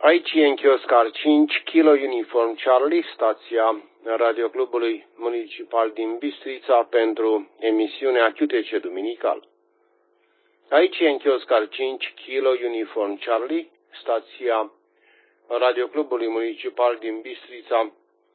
Aici e în Chioscar 5, Kilo Uniform Charlie, stația Radioclubului Municipal din Bistrița pentru emisiunea QTC Duminical. Aici e în Chioscar 5, Kilo Uniform Charlie, stația Radioclubului Municipal din Bistrița,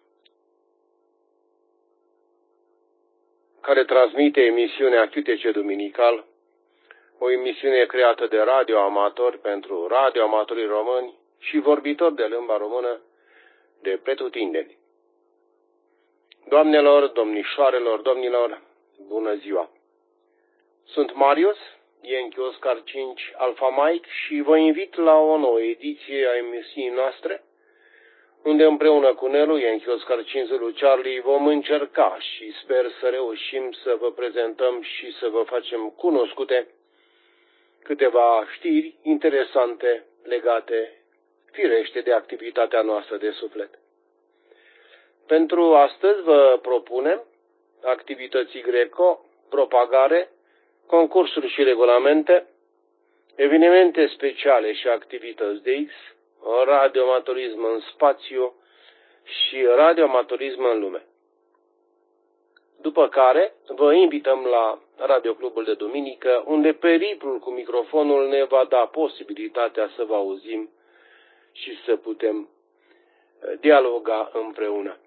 care transmite emisiunea QTC Duminical, o emisiune creată de radioamatori pentru radioamatorii români și vorbitori de limba română de pretutindeni. Doamnelor, domnișoarelor, domnilor, bună ziua! Sunt Marius, e în Chioscar 5 Alpha Mike și vă invit la o nouă ediție a emisiunii noastre, unde împreună cu Nelu, e în Chioscar 5 Zulu Charlie, vom încerca și sper să reușim să vă prezentăm și să vă facem cunoscute câteva știri interesante legate, firește, de activitatea noastră de suflet. Pentru astăzi vă propunem activități greco, propagare, concursuri și regulamente, evenimente speciale și activități de X, radioamatorism în spațiu și radioamatorism în lume. După care vă invităm la Radioclubul de Duminică, unde periplul cu microfonul ne va da posibilitatea să vă auzim și să putem dialoga împreună.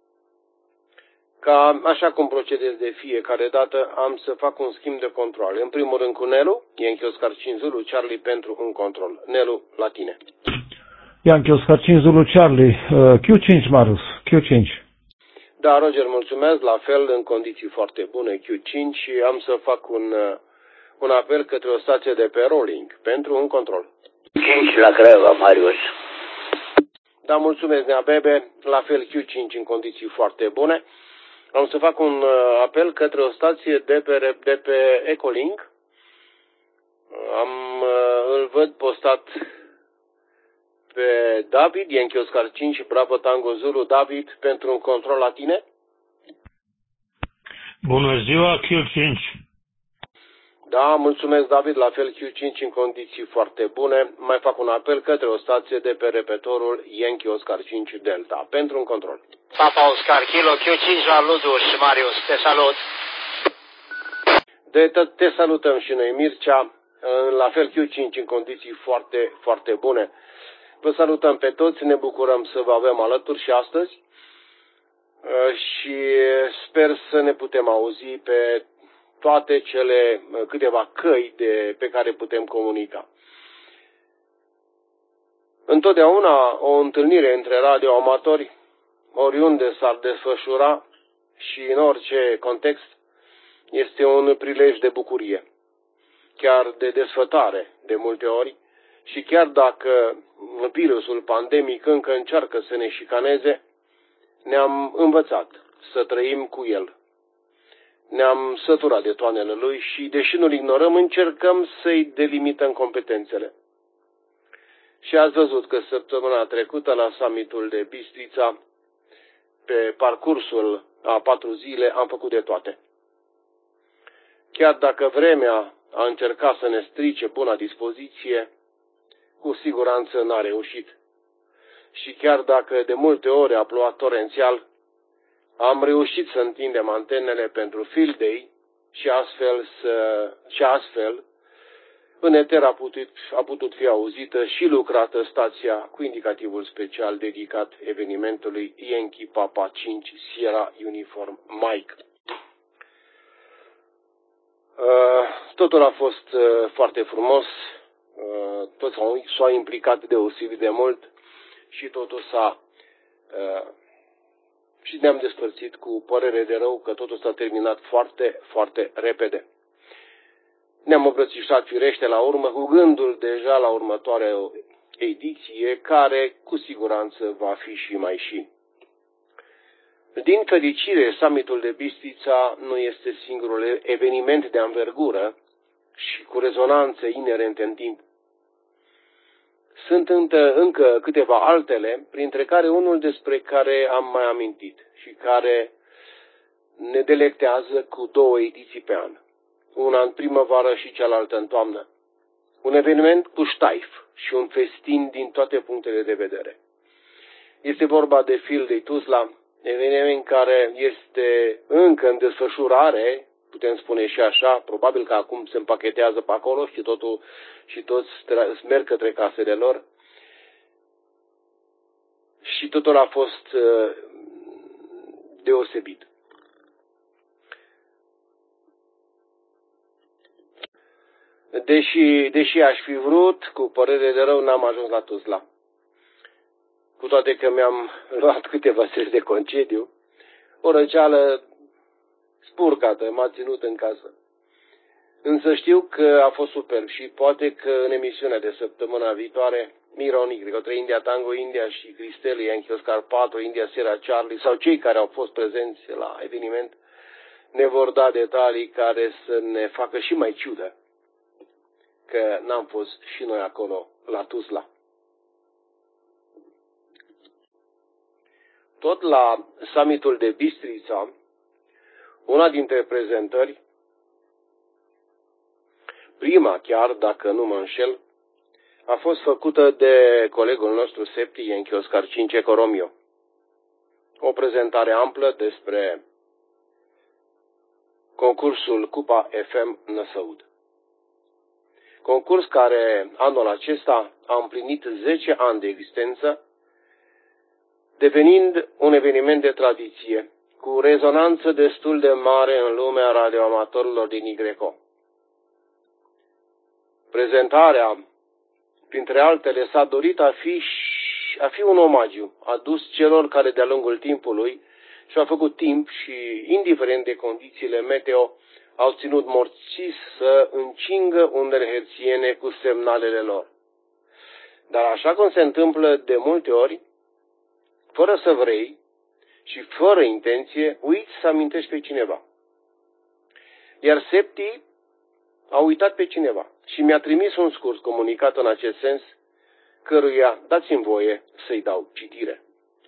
Așa cum procedez de fiecare dată, am să fac un schimb de control. În primul rând cu Nelu, e în Chioscar 5 Zulu Charlie pentru un control. Nelu, la tine. E în Chioscar 5 Zulu Charlie, Q5 Marius, Q5. Da, Roger, mulțumesc, la fel, în condiții foarte bune, Q5, și am să fac un apel către o stație de pe rolling pentru un control. 5 la Craiova, Marius. Da, mulțumesc, Nea Bebe, la fel Q5 în condiții foarte bune. Am să fac un apel către o stație de pe Ecolink. Îl văd postat pe David, e în Chioscar 5, Bravo Tango Zulu. David, pentru un control la tine. Bună ziua, Q5. Da, mulțumesc, David, la fel Q5 în condiții foarte bune. Mai fac un apel către o stație de pe repetorul Yankee Oscar 5 Delta pentru un control. Papa Oscar Kilo Q5 la Luduș, Marius, te salut. Te salutăm și noi, Mircea, la fel Q5 în condiții foarte, foarte bune. Vă salutăm pe toți, ne bucurăm să vă avem alături și astăzi și sper să ne putem auzi pe toate cele câteva căi pe care putem comunica. Întotdeauna o întâlnire între radioamatori, oriunde s-ar desfășura și în orice context, este un prilej de bucurie, chiar de desfătare de multe ori, și chiar dacă virusul pandemic încă încearcă să ne șicaneze, ne-am învățat să trăim cu el. Ne-am săturat de toanele lui și, deși nu-l ignorăm, încercăm să-i delimităm competențele. Și ați văzut că săptămâna trecută, la summitul de Bistrița, pe parcursul a 4 zile, am făcut de toate. Chiar dacă vremea a încercat să ne strice buna dispoziție, cu siguranță n-a reușit. Și chiar dacă de multe ori a plouat torențial, am reușit să întindem antenele pentru Field Day și astfel în eter a putut fi auzită și lucrată stația cu indicativul special dedicat evenimentului Yankee Papa 5 Sierra Uniform Mike. Totul a fost foarte frumos, toți s-au implicat deosebit de mult și totul și ne-am despărțit cu părere de rău că totul s-a terminat foarte, foarte repede. Ne-am îmbrățișat firește la urmă cu gândul deja la următoarea ediție, care cu siguranță va fi și mai și. Din fericire, summitul de Bistrița nu este singurul eveniment de anvergură și cu rezonanțe inerente în timp. Sunt încă câteva altele, printre care unul despre care am mai amintit și care ne delectează cu 2 ediții pe an. Una în primăvară și cealaltă în toamnă. Un eveniment cu ștaif și un festin din toate punctele de vedere. Este vorba de Field Day Tuzla, eveniment care este încă în desfășurare, putem spune și așa, probabil că acum se împachetează pe acolo și toți merg către casele lor. Și totul a fost deosebit. Deși aș fi vrut, cu părere de rău, n-am ajuns la Tuzla. Cu toate că mi-am luat câteva zile de concediu, o răceală spurcată m-a ținut în casă. Însă știu că a fost superb și poate că în emisiunea de săptămâna viitoare, Mira Onigri, 3 India Tango India și Cristel Yankee Oscar 4 India Sierra Charlie sau cei care au fost prezenți la eveniment ne vor da detalii care să ne facă și mai ciudă că n-am fost și noi acolo la Tuzla. Tot la summitul de Bistrița, una dintre prezentări, prima chiar, dacă nu mă înșel, a fost făcută de colegul nostru Septi Yankee Oscar 5 Eco Romeo. O prezentare amplă despre concursul Cupa FM Năsăud. Concurs care anul acesta a împlinit 10 ani de existență, devenind un eveniment de tradiție, cu rezonanță destul de mare în lumea radioamatorilor din YGRECO. Prezentarea, printre altele, s-a dorit a fi un omagiu adus celor care de-a lungul timpului și-au făcut timp și, indiferent de condițiile meteo, au ținut morțiși să încingă undele herțiene cu semnalele lor. Dar așa cum se întâmplă de multe ori, fără să vrei și fără intenție, uiți să amintești pe cineva. Iar Septi a uitat pe cineva și mi-a trimis un scurt comunicat în acest sens, căruia dați-mi voie să-i dau citire.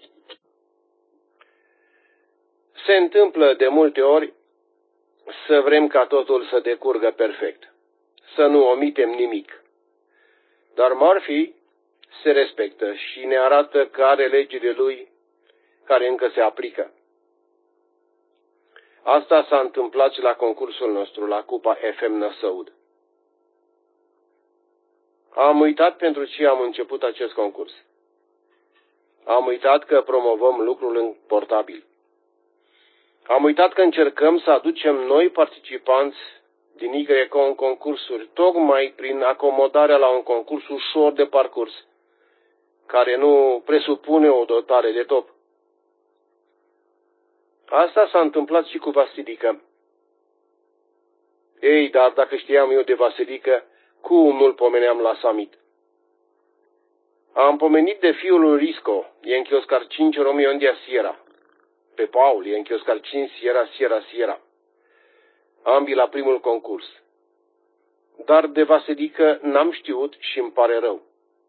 Se întâmplă de multe ori să vrem ca totul să decurgă perfect, să nu omitem nimic. Dar Murphy se respectă și ne arată că are legile lui care încă se aplică. Asta s-a întâmplat și la concursul nostru, la Cupa FM Năsăud. Am uitat pentru ce am început acest concurs. Am uitat că promovăm lucrul în portabil. Am uitat că încercăm să aducem noi participanți din YGRECO în concursuri, tocmai prin acomodarea la un concurs ușor de parcurs, care nu presupune o dotare de top. Asta s-a întâmplat și cu Vasilică. Ei, dar dacă știam eu de Vasilică, cum nu-l pomeneam la summit? Am pomenit de fiul lui Risco, Yankee Oscar 5 Romeo India Sierra, pe Paul, Yankee Oscar 5 Sierra, ambii la primul concurs. Dar de Vasilică n-am știut și îmi pare rău.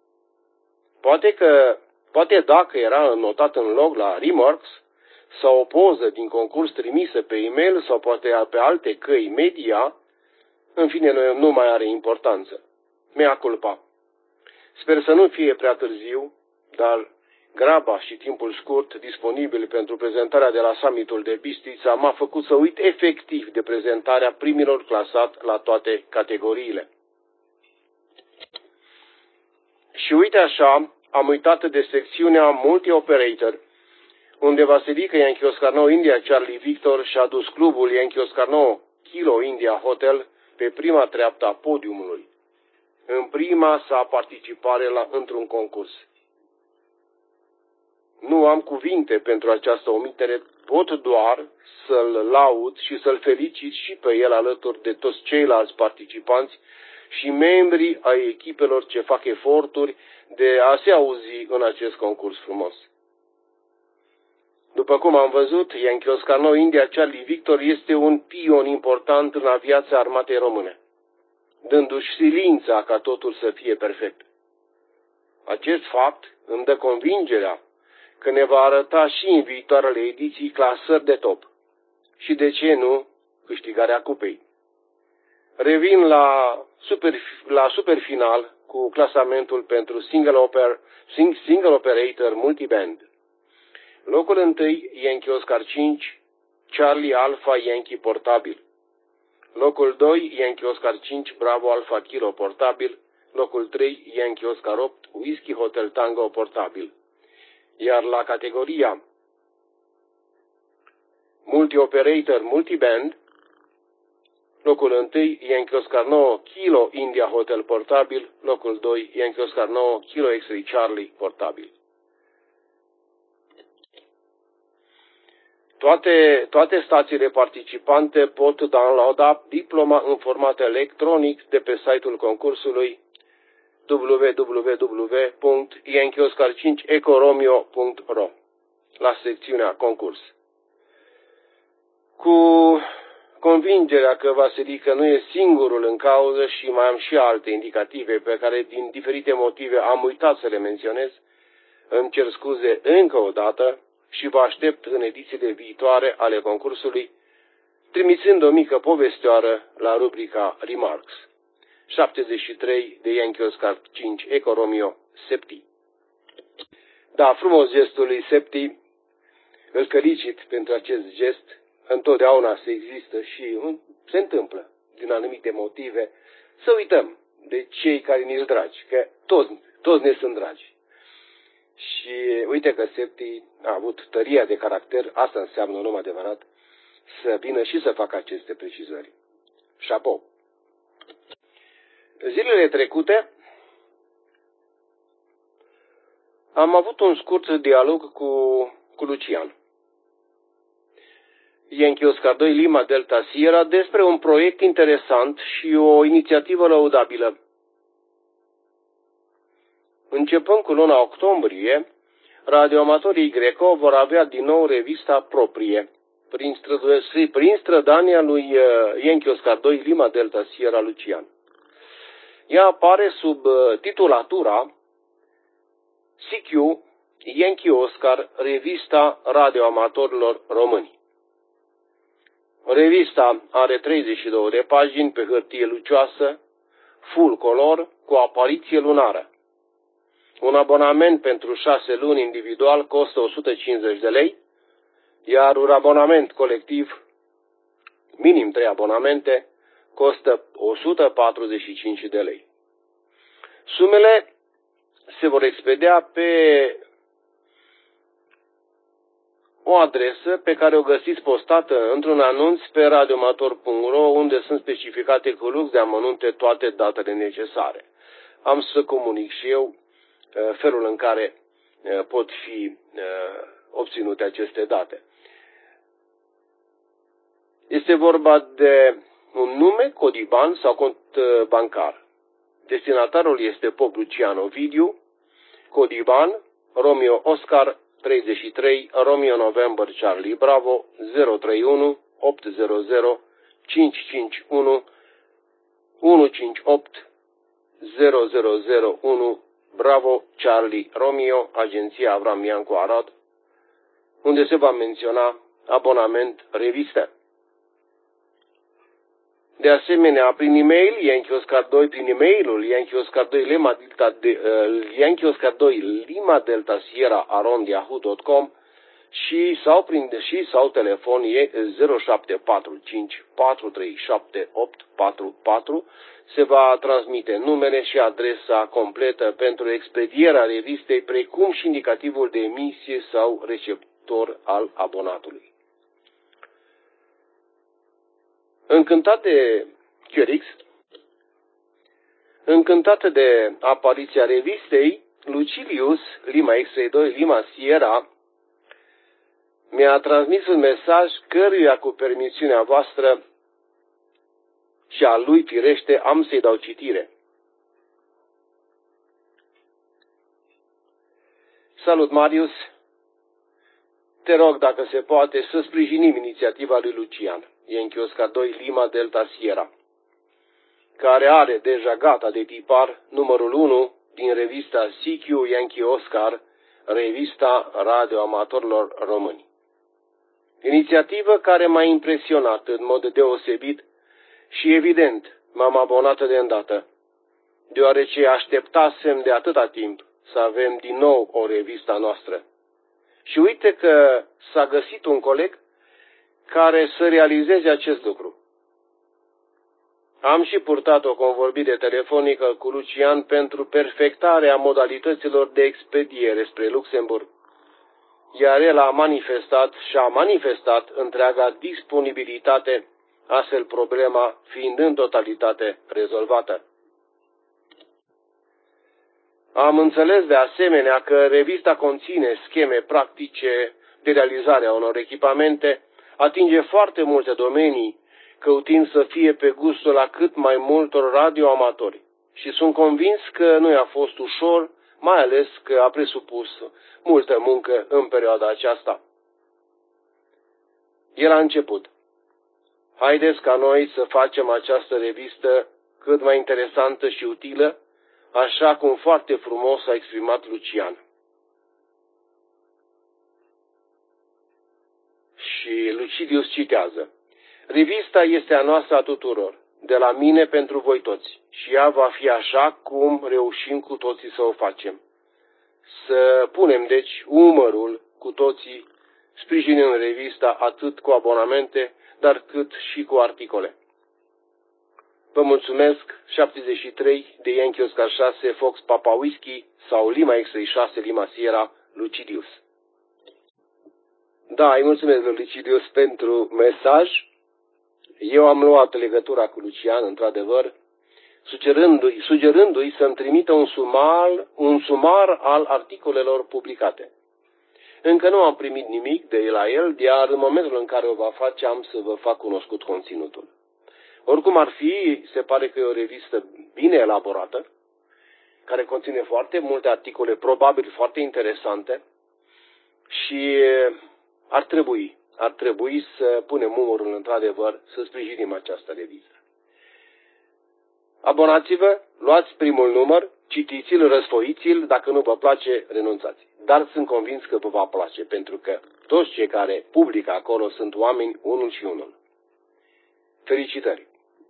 Poate dacă era notat în log la Remarks, sau o poză din concurs trimisă pe e-mail sau poate pe alte căi media, în fine nu mai are importanță. Mea culpa. Sper să nu fie prea târziu, dar graba și timpul scurt disponibil pentru prezentarea de la summitul de Bistrița m-a făcut să uit efectiv de prezentarea primilor clasat la toate categoriile. Și uite așa, am uitat de secțiunea Multi-Operator, unde Vasilică Yankee Oscar 9 India Charlie Victor și-a dus clubul Yankee Oscar 9 Kilo India Hotel pe prima treaptă a podiumului, în prima sa participare într-un concurs. Nu am cuvinte pentru această omitere, pot doar să-l laud și să-l felicit și pe el alături de toți ceilalți participanți și membrii ai echipelor ce fac eforturi de a se auzi în acest concurs frumos. După cum am văzut, Yankee Oscar 9 India Charlie Victor este un pion important în aviația armatei române, dându-și silința ca totul să fie perfect. Acest fapt îmi dă convingerea că ne va arăta și în viitoarele ediții clasări de top și, de ce nu, câștigarea cupei. revin la superfinal cu clasamentul pentru single operator multiband. Locul 1, Yankee Oscar 5, Charlie Alpha Yankee portabil. Locul 2, Yankee Oscar 5, Bravo Alpha Kilo portabil. Locul 3, Yankee Oscar 8, Whiskey Hotel Tango portabil. Iar la categoria multi-operator multiband, locul 1, Yankee Oscar 9, Kilo India Hotel portabil. Locul 2, Yankee Oscar 9, Kilo X-Ray Charlie portabil. Toate stațiile participante pot downloada diploma în format electronic de pe site-ul concursului www.yankeeoscar5ecoromeo.ro la secțiunea concurs. Cu convingerea că Vasilică nu e singurul în cauză și mai am și alte indicative pe care din diferite motive am uitat să le menționez, îmi cer scuze încă o dată și vă aștept în edițiile viitoare ale concursului, trimițând o mică povestioară la rubrica Remarks. 73 de Yankee Oscar 5 Eco Romeo Septi. Da, frumos gestul lui Septi, îl felicit pentru acest gest, întotdeauna se există și se întâmplă, din anumite motive, să uităm de cei care ne-s dragi, că toți ne sunt dragi. Și uite că Septi a avut tăria de caracter, asta înseamnă un om adevărat, să vină și să facă aceste precizări. Chapeau! Zilele trecute am avut un scurt dialog cu Lucian. Yankee Oscar 2 Lima Delta Sierra despre un proiect interesant și o inițiativă lăudabilă. Începând cu luna octombrie, radioamatorii Greco vor avea din nou revista proprie, prin strădania lui Yankee Oscar 2 Lima Delta Sierra Lucian. Ea apare sub titulatura CQ Yankee Oscar, revista radioamatorilor români. Revista are 32 de pagini pe hârtie lucioasă, full color, cu apariție lunară. Un abonament pentru 6 luni individual costă 150 de lei, iar un abonament colectiv, minim 3 abonamente, costă 145 de lei. Sumele se vor expedia pe o adresă pe care o găsiți postată într-un anunț pe radioamator.ro, unde sunt specificate cu lux de amănunte toate datele necesare. Am să comunic și eu felul în care pot fi obținute aceste date. Este vorba de un nume, cod IBAN sau cont bancar. Destinatarul este Pop Lucian Ovidiu, cod IBAN Romeo Oscar 33 Romeo November Charlie Bravo 031 800 551 158 0001 Bravo Charlie Romeo, Agenția Avram Iancu Arad, unde se va menționa abonament revistă. De asemenea, prin e-mail, Yankee Oscar 2, prin e-mailul Yankee Oscar 2 Lima Delta Sierra @yahoo.com sau telefon 0745 437 844 se va transmite numele și adresa completă pentru expedierea revistei, precum și indicativul de emisie sau receptor al abonatului. Încântat de QRX, încântată de apariția revistei, Lucilius, Lima X-Ray 2, Lima Sierra, mi-a transmis un mesaj căruia, cu permisiunea voastră și a lui, firește, am să-i dau citire. Salut, Marius! Te rog, dacă se poate, să sprijinim inițiativa lui Lucian, Yankee Oscar 2 Lima Delta Sierra, care are deja gata de tipar numărul 1 din revista CQ Yankee Oscar, revista radioamatorilor români. Inițiativă care m-a impresionat în mod deosebit și, evident, M-am abonat de îndată, deoarece așteptasem de atâta timp să avem din nou o revistă a noastră. Și uite că s-a găsit un coleg care să realizeze acest lucru. Am și purtat o convorbire telefonică cu Lucian pentru perfectarea modalităților de expediere spre Luxemburg, iar el a manifestat întreaga disponibilitate, astfel problema fiind în totalitate rezolvată. Am înțeles de asemenea că revista conține scheme practice de realizare a unor echipamente, atinge foarte multe domenii, căutind să fie pe gustul la cât mai multor radioamatori. Și sunt convins că nu i-a fost ușor, mai ales că a presupus multă muncă în perioada aceasta. El a început. Haideți ca noi să facem această revistă cât mai interesantă și utilă, așa cum foarte frumos a exprimat Lucian. Și Lucidius citează. Revista este a noastră a tuturor, de la mine pentru voi toți, și ea va fi așa cum reușim cu toții să o facem. Să punem, deci, umărul cu toții, sprijinind revista atât cu abonamente, dar cât și cu articole. Vă mulțumesc, 73 de Yankee Oscar 6, Fox Papa Whisky sau Lima X-ray 6, Lima Sierra, Lucidius. Da, îi mulțumesc lui Lucidius pentru mesaj. Eu am luat legătura cu Lucian, într-adevăr, sugerându-i să-mi trimită un sumar al articolelor publicate. Încă nu am primit nimic de la el, iar în momentul în care o va face, am să vă fac cunoscut conținutul. Oricum ar fi, se pare că e o revistă bine elaborată, care conține foarte multe articole, probabil foarte interesante, și ar trebui să punem umărul într-adevăr să sprijinim această revistă. Abonați-vă, luați primul număr, citiți-l, răsfoiți-l, dacă nu vă place, renunțați. Dar sunt convins că vă va place, pentru că toți cei care publică acolo sunt oameni unul și unul. Felicitări!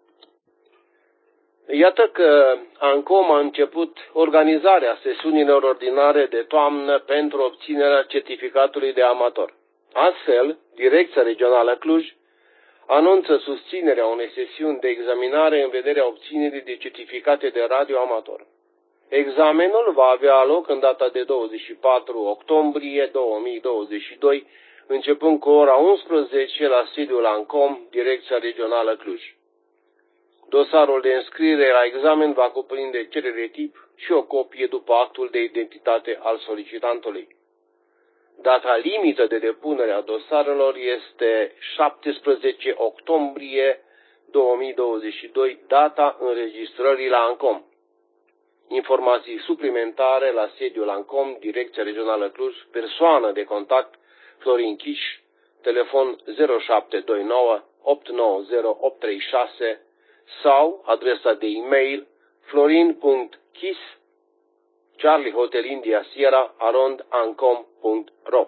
Iată că ANCOM a început organizarea sesiunilor ordinare de toamnă pentru obținerea certificatului de amator. Astfel, Direcția Regională Cluj anunță susținerea unei sesiuni de examinare în vederea obținerii de certificate de radioamator. Examenul va avea loc în data de 24 octombrie 2022, începând cu ora 11 la sediul ANCOM, Direcția Regională Cluj. Dosarul de înscriere la examen va cuprinde cerere tip și o copie după actul de identitate al solicitantului. Data limită de depunere a dosarelor este 17 octombrie 2022, data înregistrării la ANCOM. Informații suplimentare la sediul ANCOM, Direcția Regională Cluj, persoană de contact Florin Chiș, telefon 0729 890 836 sau adresa de e-mail florin.chis Charlie Hotel India Sierra @ancom.ro.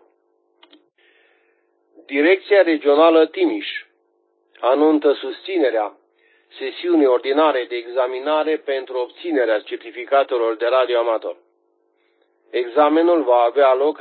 Direcția Regională Timiș anunță susținerea sesiunii ordinare de examinare pentru obținerea certificatelor de radioamator. Examenul va avea loc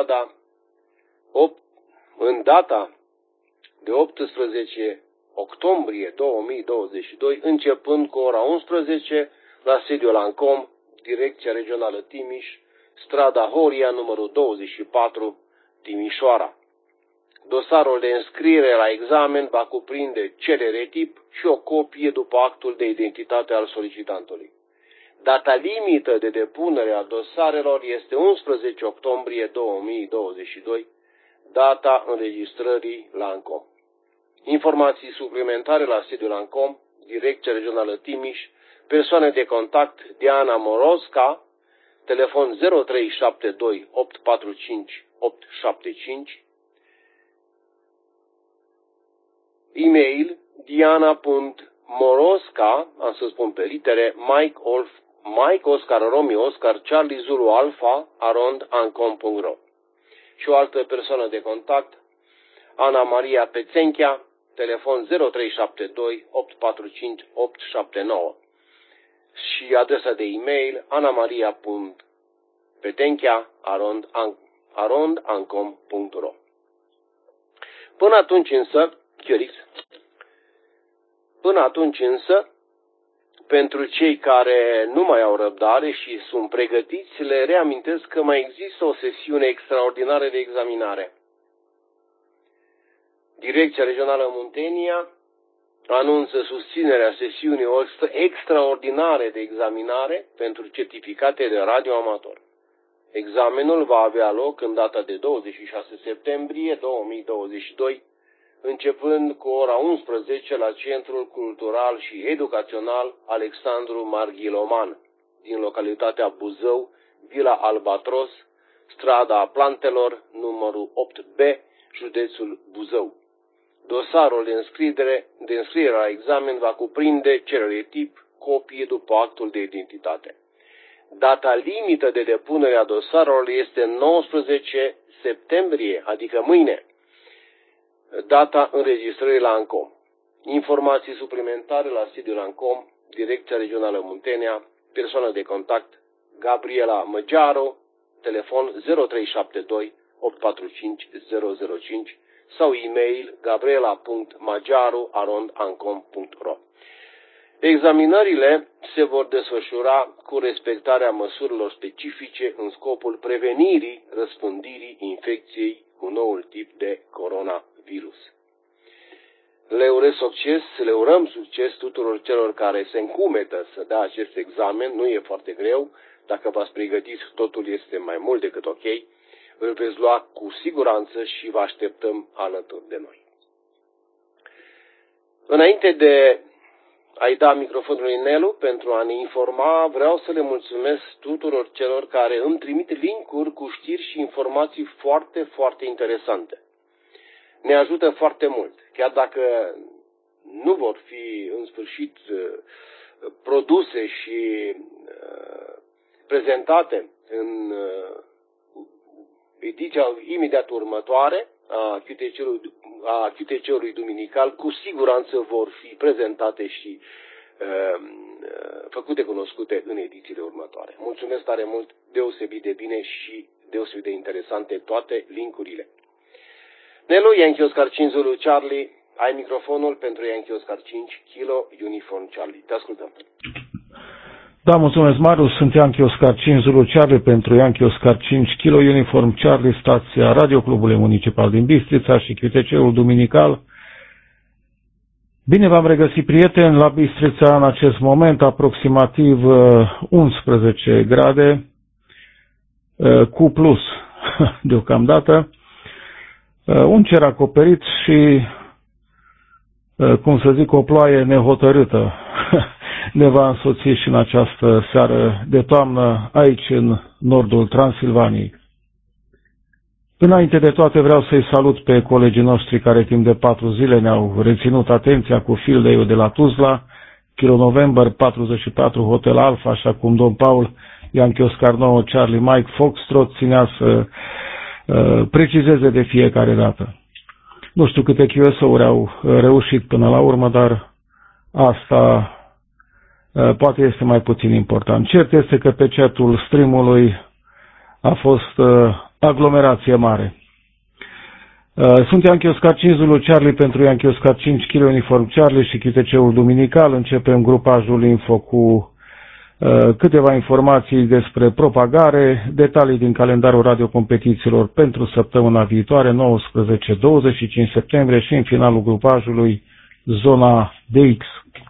în data de 18 octombrie 2022, începând cu ora 11 la sediul ANCOM, Direcția Regională Timiș, strada Horia, numărul 24, Timișoara. Dosarul de înscriere la examen va cuprinde cerere tip și o copie după actul de identitate al solicitantului. Data limită de depunere a dosarelor este 11 octombrie 2022, data înregistrării la ANCOM. Informații suplimentare la sediul ANCOM, Direcția Regională Timiș, persoane de contact Diana Morosca, telefon 0372 845 875, e-mail diana.morosca, am să spun pe litere, Mike Oscar Romeo Oscar Charlie Zulu Alpha @ancom.ro. Și o altă persoană de contact, Ana Maria Pețenchea, telefon 0372 845 879 și adresa de e-mail anamaria.petenchea@arondancom.ro. Până atunci însă, pentru cei care nu mai au răbdare și sunt pregătiți, le reamintesc că mai există o sesiune extraordinară de examinare. Direcția Regională Muntenia anunță susținerea sesiunii extraordinare de examinare pentru certificate de radioamator. Examenul va avea loc în data de 26 septembrie 2022, începând cu ora 11 la Centrul Cultural și Educațional Alexandru Marghiloman, din localitatea Buzău, Vila Albatros, strada Plantelor, numărul 8B, județul Buzău. Dosarul de înscriere la examen va cuprinde cerere tip, copie după actul de identitate. Data limită de depunere a dosarului este 19 septembrie, adică mâine. Data înregistrării la ANCOM. Informații suplimentare la sediul ANCOM, Direcția Regională Muntenia, persoană de contact Gabriela Măgearu, telefon 0372 845 005 sau e-mail gabriela.magiaru@arondancom.ro. Examinările se vor desfășura cu respectarea măsurilor specifice în scopul prevenirii răspândirii infecției cu noul tip de coronavirus. Le urăm succes tuturor celor care se încumetă să dea acest examen. Nu e foarte greu. Dacă v-ați pregătit, totul este mai mult decât ok. Îl veți lua cu siguranță și vă așteptăm alături de noi. Înainte de a-i da microfonul lui Nelu pentru a ne informa, vreau să le mulțumesc tuturor celor care îmi trimit link-uri cu știri și informații foarte, foarte interesante. Ne ajută foarte mult. Chiar dacă nu vor fi în sfârșit produse și prezentate în ediția imediat următoare a QTC-ului duminical, cu siguranță vor fi prezentate și făcute cunoscute în edițiile următoare. Mulțumesc tare mult, deosebit de bine și deosebit de interesante toate linkurile. Nelu, Yankee Oscar 5 Zulu Charlie, ai microfonul pentru Yankee Oscar 5 Kilo Uniform Charlie. Te ascultăm. Da, mulțumesc, Marius. Sunt Yankee Oscar 5 Zulu Charlie pentru Yankee Oscar 5 Kilo Uniform Charlie, stația Radio Clubului Municipal din Bistrița și QTC-ul duminical. Bine v-am regăsit, prieteni, la Bistrița în acest moment, aproximativ 11 grade, cu plus deocamdată, un cer acoperit și, cum să zic, o ploaie nehotărâtă ne va însoți și în această seară de toamnă aici în nordul Transilvaniei. Înainte de toate vreau să-i salut pe colegii noștri care timp de 4 zile ne-au reținut atenția cu Field Day-ul de la Tuzla, Kilo November 44 Hotel Alpha, așa cum domn Paul Yankee Oscar 9 Charlie Mike Foxtrot ținea să precizeze de fiecare dată. Nu știu câte QSO-uri au reușit până la urmă, dar asta poate este mai puțin important. Cert este că pe chatul streamului a fost aglomerație mare. Sunt Yankee Oscar 5 Zulu Charlie pentru Yankee Oscar 5 Kilo Uniform Charlie și QTC-ul duminical. Începem grupajul info cu câteva informații despre propagare, detalii din calendarul radiocompetițiilor pentru săptămâna viitoare, 19-25 septembrie și în finalul grupajului zona DX.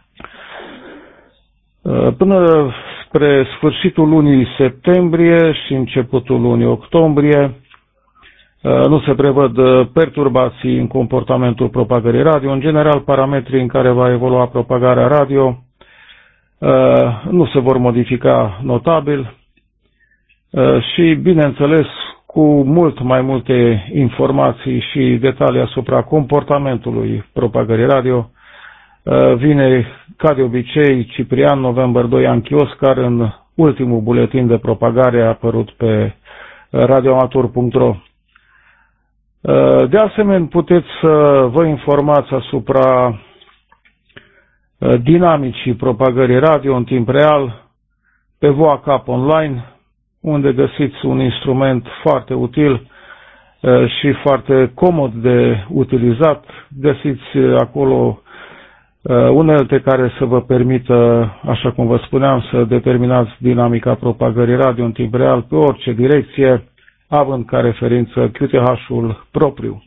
Până spre sfârșitul lunii septembrie și începutul lunii octombrie nu se prevăd perturbații în comportamentul propagării radio. În general, parametrii în care va evolua propagarea radio nu se vor modifica notabil și, bineînțeles, cu mult mai multe informații și detalii asupra comportamentului propagării radio, vine, ca de obicei, Ciprian, November 2, Yankee Oscar, în ultimul buletin de propagare apărut pe radioamator.ro. De asemenea, puteți să vă informați asupra dinamicii propagării radio în timp real pe VoaCap Online, unde găsiți un instrument foarte util și foarte comod de utilizat. Găsiți acolo unelte care să vă permită, așa cum vă spuneam, să determinați dinamica propagării radio în timp real pe orice direcție, având ca referință QTH-ul propriu.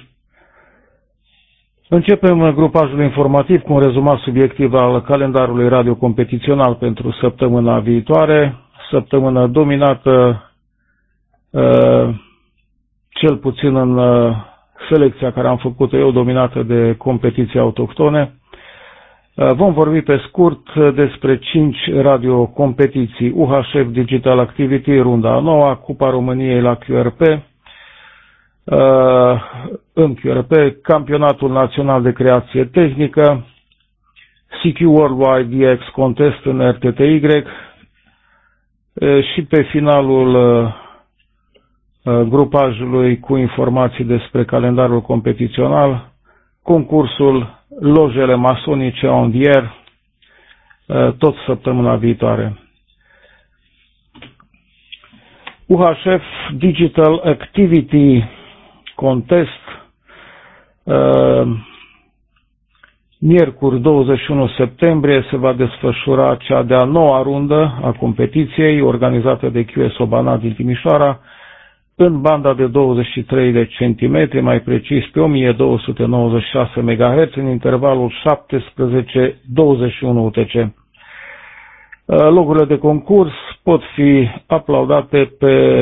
Începem grupajul informativ cu un rezumat subiectiv al calendarului radio competițional pentru săptămâna viitoare, săptămână dominată cel puțin în selecția care am făcut-o eu, dominată de competiții autohtone. Vom vorbi pe scurt despre 5 radiocompetiții: UHF Digital Activity, runda a noua, Cupa României la QRP, în QRP, Campionatul Național de Creație Tehnică, CQ Worldwide DX Contest în RTTY și pe finalul grupajului cu informații despre calendarul competițional, concursul Lojele masonice on the air, tot săptămâna viitoare. UHF Digital Activity Contest, miercuri 21 septembrie se va desfășura cea de-a noua rundă a competiției, organizată de QSO Banat din Timișoara, în banda de 23 de centimetri, mai precis pe 1296 MHz, în intervalul 17-21 UTC. Logurile de concurs pot fi aplaudate pe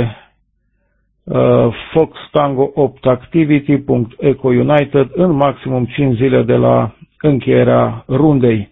foxtango8activity.ecounited în maximum 5 zile de la încheierea rundei.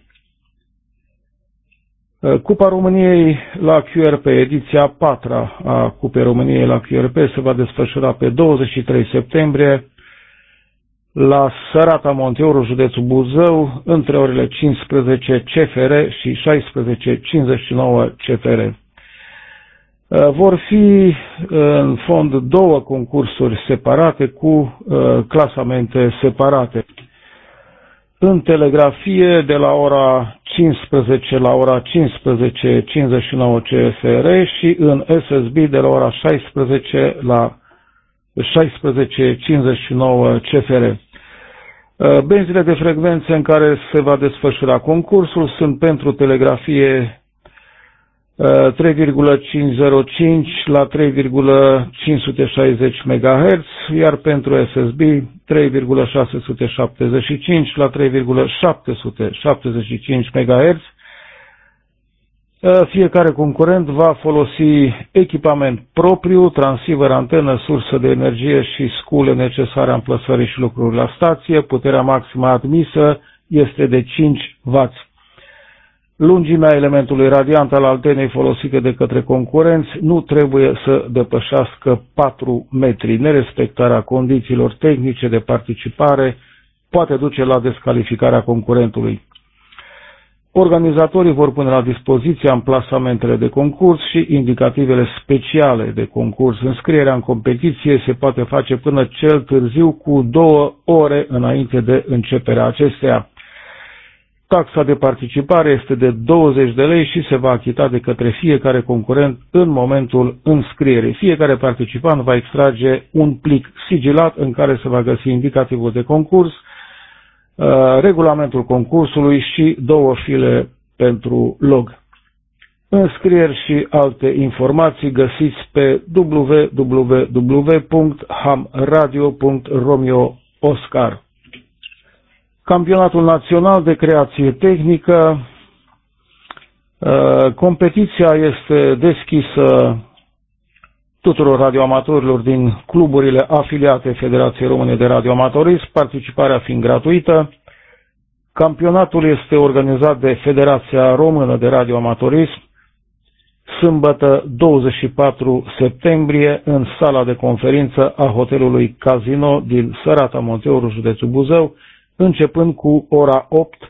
Cupa României la QRP, ediția 4-a a Cupei României la QRP, se va desfășura pe 23 septembrie la Sărata Monteoru, județul Buzău, între orele 15 CFR și 16:59 CFR. Vor fi în fond două concursuri separate cu clasamente separate. În telegrafie de la ora 15 la ora 15:59 CFR și în SSB de la ora 16 la 16:59 CFR. Benzile de frecvențe în care se va desfășura concursul sunt pentru telegrafie 3,505 la 3,560 MHz, iar pentru SSB 3,675 la 3,775 MHz. Fiecare concurent va folosi echipament propriu, transceiver, antenă, sursă de energie și scule necesare amplasării și lucruri la stație. Puterea maximă admisă este de 5 W. Lungimea elementului radiant al antenei folosite de către concurenți nu trebuie să depășească 4 metri. Nerespectarea condițiilor tehnice de participare poate duce la descalificarea concurentului. Organizatorii vor pune la dispoziție amplasamentele de concurs și indicativele speciale de concurs. Înscrierea în competiție se poate face până cel târziu cu 2 ore înainte de începerea acesteia. Taxa de participare este de 20 de lei și se va achita de către fiecare concurent în momentul înscrierii. Fiecare participant va extrage un plic sigilat în care se va găsi indicativul de concurs, regulamentul concursului și 2 file pentru log. Înscrieri și alte informații găsiți pe www.hamradio.romeo-oscar. Campionatul Național de Creație Tehnică. Competiția este deschisă tuturor radioamatorilor din cluburile afiliate Federației Române de Radioamatorism, participarea fiind gratuită. Campionatul este organizat de Federația Română de Radioamatorism, sâmbătă 24 septembrie, în sala de conferință a hotelului Casino din Sărata Monteoru, județul Buzău, începând cu ora 8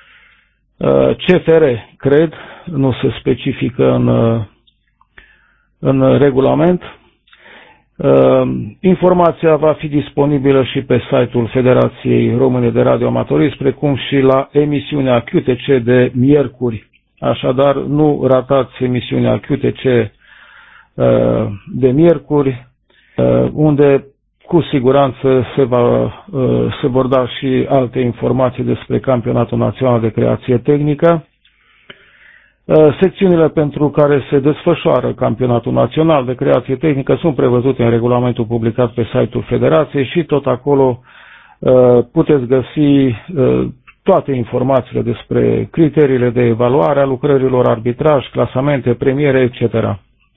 CFR, cred, nu se specifică în regulament. Informația va fi disponibilă și pe site-ul Federației Române de Radioamatorism, precum și la emisiunea QTC de miercuri. Așadar, nu ratați emisiunea QTC de miercuri, unde cu siguranță se vor da și alte informații despre Campionatul Național de Creație Tehnică. Secțiunile pentru care se desfășoară Campionatul Național de Creație Tehnică sunt prevăzute în regulamentul publicat pe site-ul Federației și tot acolo puteți găsi toate informațiile despre criteriile de evaluare a lucrărilor, arbitraj, clasamente, premiere, etc.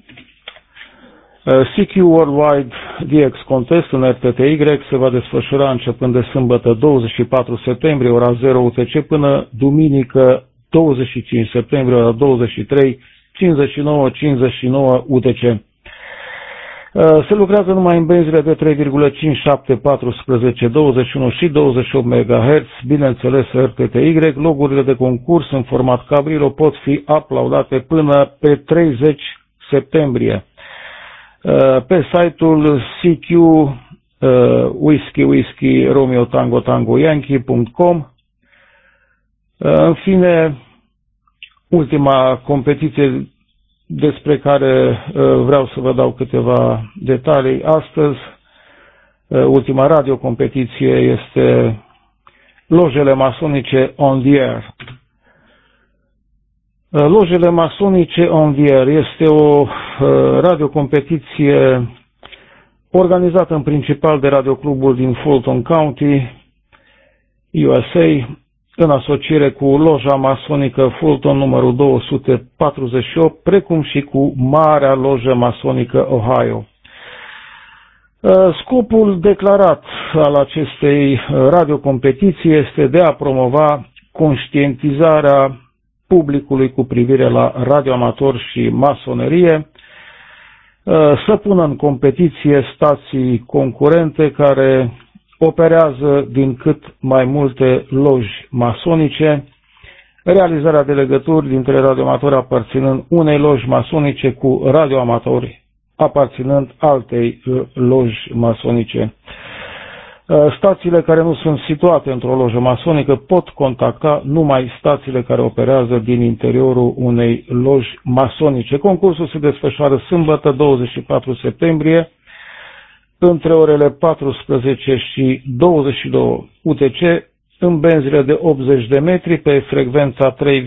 CQ Worldwide DX Contest în RTTY se va desfășura începând de sâmbătă 24 septembrie, ora 0 UTC, până duminică 25 septembrie, ora 23, 59 UTC. Se lucrează numai în benzile de 3,5, 7, 14, 21 și 28 MHz, bineînțeles RTTY. Logurile de concurs în format Cabrillo pot fi uploadate până pe 30 septembrie. Pe site-ul CQ Whiskey Romeo Tango Tango Yankee.com. În fine, ultima competiție despre care vreau să vă dau câteva detalii astăzi, ultima radiocompetiție, este Lojele masonice on the air. Lojele masonice on the air este o radiocompetiție organizată în principal de radioclubul din Fulton County, USA, în asociere cu Loja Masonică Fulton numărul 248, precum și cu Marea Lojă Masonică Ohio. Scopul declarat al acestei radiocompetiții este de a promova conștientizarea publicului cu privire la radioamator și masonerie, să pună în competiție stații concurente care operează din cât mai multe loji masonice, realizarea de legături dintre radioamatori aparținând unei loji masonice cu radioamatori aparținând altei loji masonice. Stațiile care nu sunt situate într-o lojă masonică pot contacta numai stațiile care operează din interiorul unei loji masonice. Concursul se desfășoară sâmbătă 24 septembrie între orele 14 și 22 UTC în benzile de 80 de metri pe frecvența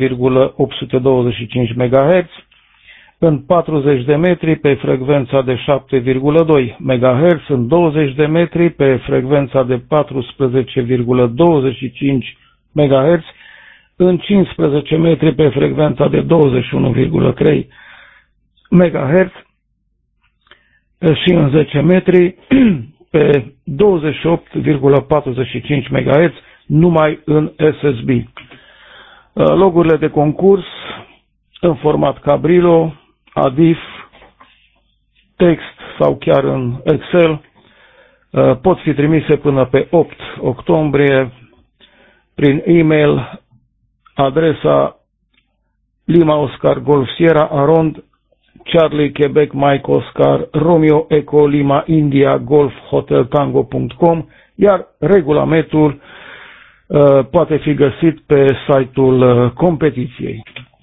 3,825 MHz, în 40 de metri pe frecvența de 7,2 MHz, în 20 de metri pe frecvența de 14,25 MHz, în 15 metri pe frecvența de 21,3 MHz și în 10 metri pe 28,45 MHz numai în SSB. Logurile de concurs în format Cabrillo, ADIF, text sau chiar în Excel pot fi trimise până pe 8 octombrie prin e-mail, adresa Lima Oscar Golf Sierra Arond Charlie Quebec Mike Oscar Romeo Eco Lima India Golf Hotel Tango.com, iar regulamentul poate fi găsit pe site-ul competiției.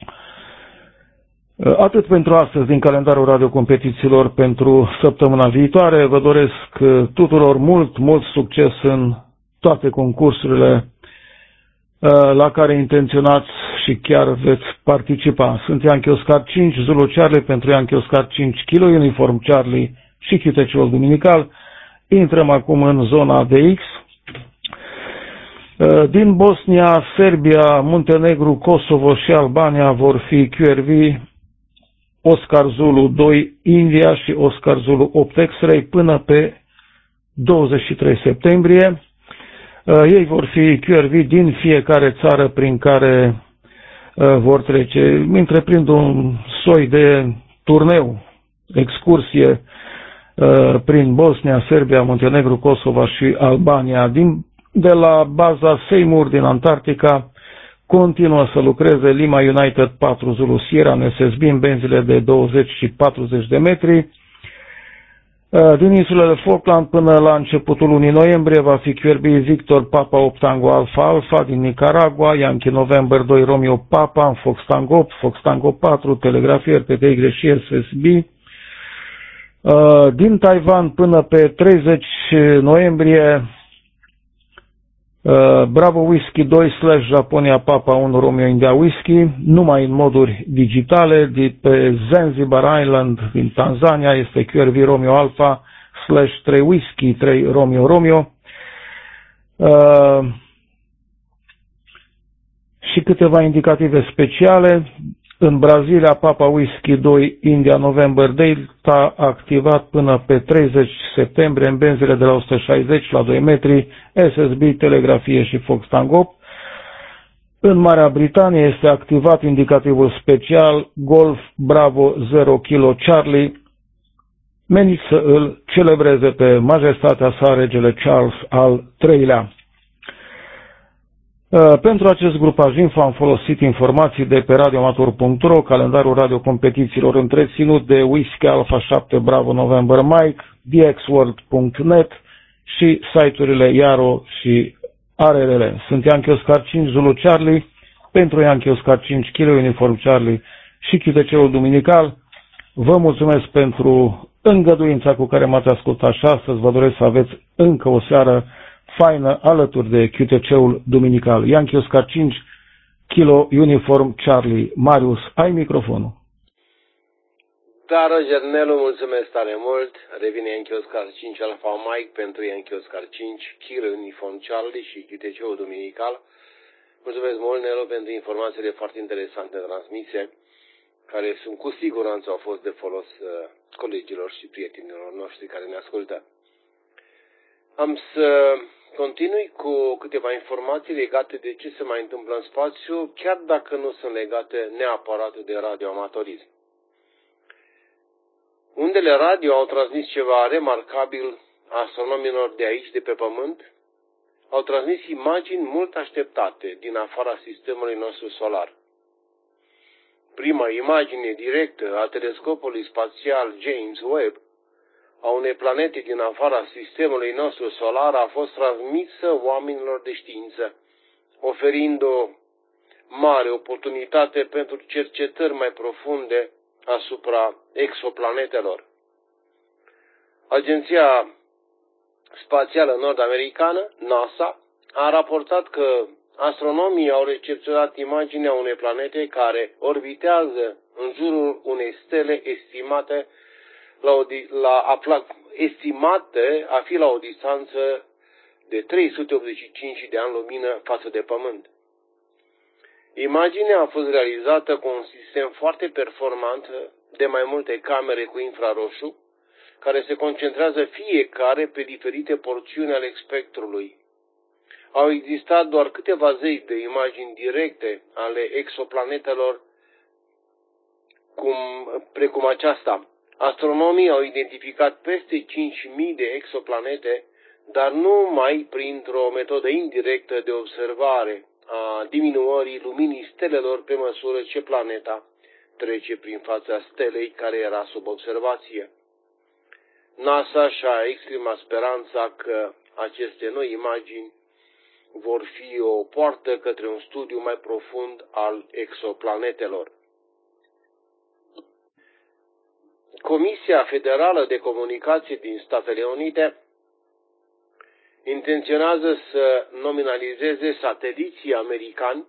Atât pentru astăzi din calendarul radiocompetițiilor pentru săptămâna viitoare. Vă doresc tuturor mult succes în toate concursurile la care intenționați și chiar veți participa. Sunt Yankee Oscar 5, Zulu Charlie pentru Yankee Oscar 5 kg, Uniform Charlie și QTC-ul duminical. Intrăm acum în zona DX. Din Bosnia, Serbia, Muntenegru, Kosovo și Albania vor fi QRV Oscar Zulu 2 India și Oscar Zulu 8 X-Ray până pe 23 septembrie. Ei vor fi QRV din fiecare țară prin care vor trece. Întreprind un soi de turneu, excursie prin Bosnia, Serbia, Muntenegru, Kosovo și Albania. De la baza Seymour din Antarctica continuă să lucreze Lima United 4 Zulu Sierra în SSB în benzile de 20 și 40 de metri. Din insulele Falkland până la începutul lunii noiembrie va fi QRB Victor Papa 8 Tango Alpha Alpha din Nicaragua, Yankee November 2 Romeo Papa în Fox Tango 8, Fox Tango 4, telegrafie RTTY și SSB. Din Taiwan până pe 30 noiembrie Bravo Whisky 2 / Japonia Papa 1 Romeo India Whisky, numai în moduri digitale. De pe Zanzibar Island din Tanzania este QRV Romeo Alpha / 3 Whisky 3 Romeo Romeo. Și câteva indicative speciale. În Brazilia, Papa Whisky 2 India November Delta activat până pe 30 septembrie în benzile de la 160 la 2 metri, SSB, telegrafie și Fox Tango 8. În Marea Britanie este activat indicativul special Golf Bravo 0 Kilo Charlie, menit să îl celebreze pe majestatea sa regele Charles al III-lea. Pentru acest grupaj info am folosit informații de pe radioamator.ro, calendarul radiocompetițiilor întreținut de Whisky Alpha 7 Bravo November Mike, dxworld.net și site-urile Iaro și ARRL. Sunt Yankee Oscar 5 Zulu Charlie, pentru Yankee Oscar 5 Kilo Uniform Charlie și QTC-ul duminical. Vă mulțumesc pentru îngăduința cu care m-ați ascultat și astăzi. Vă doresc să aveți încă o seară faină alături de QTC-ul duminical. Yankee Oscar 5 Kilo Uniform Charlie. Marius, ai microfonul. Da, Roger Nelu, mulțumesc tare mult. Revine Yankee Oscar 5 Alpha Mike pentru Yankee Oscar 5 Kilo Uniform Charlie și QTC-ul duminical. Mulțumesc mult, Nelu, pentru informațiile foarte interesante transmise, care sunt cu siguranță au fost de folos colegilor și prietenilor noștri care ne ascultă. Am să continui cu câteva informații legate de ce se mai întâmplă în spațiu, chiar dacă nu sunt legate neapărat de radioamatorism. Undele radio au transmis ceva remarcabil astronomilor de aici, de pe Pământ. Au transmis imagini mult așteptate din afara sistemului nostru solar. Prima imagine directă a telescopului spațial James Webb a unei planete din afara sistemului nostru solar a fost transmisă oamenilor de știință, oferind o mare oportunitate pentru cercetări mai profunde asupra exoplanetelor. Agenția Spațială Nord-Americană, NASA, a raportat că astronomii au recepționat imaginea unei planete care orbitează în jurul unei stele estimate a fi la o distanță de 385 de ani lumină față de Pământ. Imaginea a fost realizată cu un sistem foarte performant de mai multe camere cu infraroșu, care se concentrează fiecare pe diferite porțiuni ale spectrului. Au existat doar câteva zeci de imagini directe ale exoplanetelor precum aceasta. Astronomii au identificat peste 5.000 de exoplanete, dar numai printr-o metodă indirectă de observare a diminuării luminii stelelor pe măsură ce planeta trece prin fața stelei care era sub observație. NASA și-a exprimat speranța că aceste noi imagini vor fi o poartă către un studiu mai profund al exoplanetelor. Comisia Federală de Comunicații din Statele Unite intenționează să nominalizeze sateliții americani,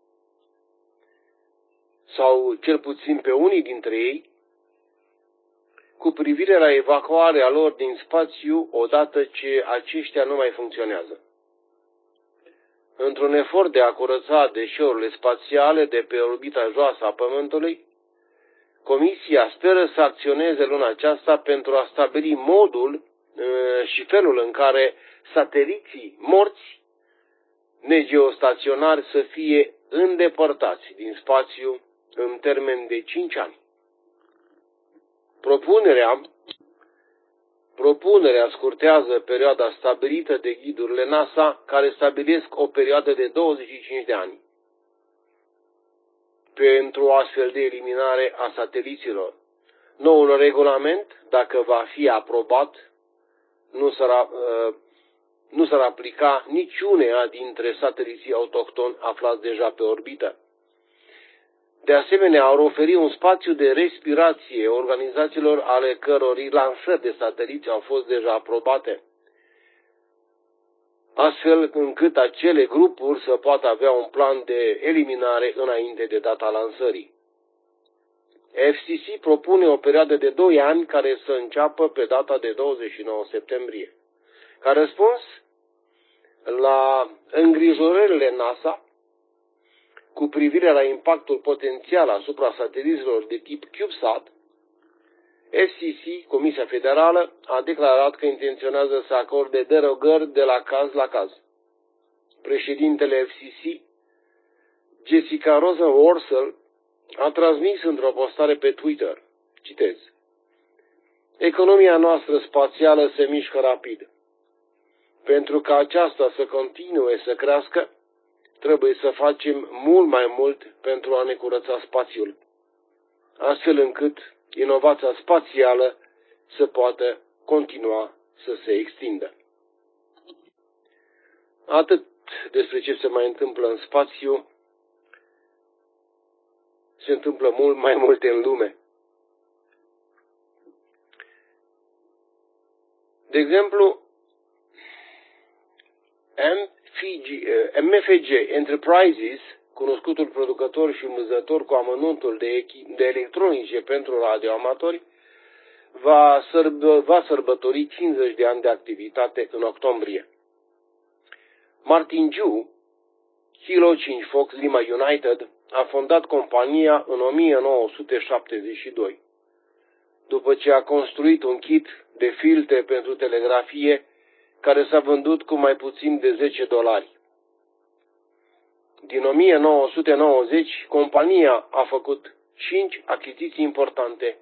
sau cel puțin pe unii dintre ei, cu privire la evacuarea lor din spațiu odată ce aceștia nu mai funcționează. Într-un efort de a curăța deșeurile spațiale de pe orbita joasă a Pământului, Comisia speră să acționeze luna aceasta pentru a stabili modul și felul în care sateliții morți negeostaționari să fie îndepărtați din spațiu în termen de 5 ani. Propunerea scurtează perioada stabilită de ghidurile NASA, care stabilesc o perioadă de 25 de ani pentru o astfel de eliminare a sateliților. Noul regulament, dacă va fi aprobat, nu s-ar aplica niciuneia dintre sateliții autohtoni aflați deja pe orbită. De asemenea, ar oferi un spațiu de respirație organizațiilor ale căror lansări de sateliți au fost deja aprobate, astfel încât acele grupuri să poată avea un plan de eliminare înainte de data lansării. FCC propune o perioadă de 2 ani care să înceapă pe data de 29 septembrie. Ca răspuns la îngrijorările NASA cu privire la impactul potențial asupra sateliților de tip CubeSat, FCC, Comisia Federală, a declarat că intenționează să acorde derogări de la caz la caz. Președintele FCC, Jessica Rosenworcel, a transmis într-o postare pe Twitter, citez: economia noastră spațială se mișcă rapid. Pentru ca aceasta să continue să crească, trebuie să facem mult mai mult pentru a ne curăța spațiul, astfel încât inovația spațială să poată continua să se extindă. Atât despre ce se mai întâmplă în spațiu. Se întâmplă mult mai multe în lume. De exemplu, MFG Enterprises, cunoscutul producător și vânzător cu amănuntul de electronice pentru radioamatori, va sărbători 50 de ani de activitate în octombrie. Martin Ju, Kilo 5 Fox Lima United, a fondat compania în 1972, după ce a construit un kit de filtre pentru telegrafie care s-a vândut cu mai puțin de $10. Din 1990, compania a făcut 5 achiziții importante,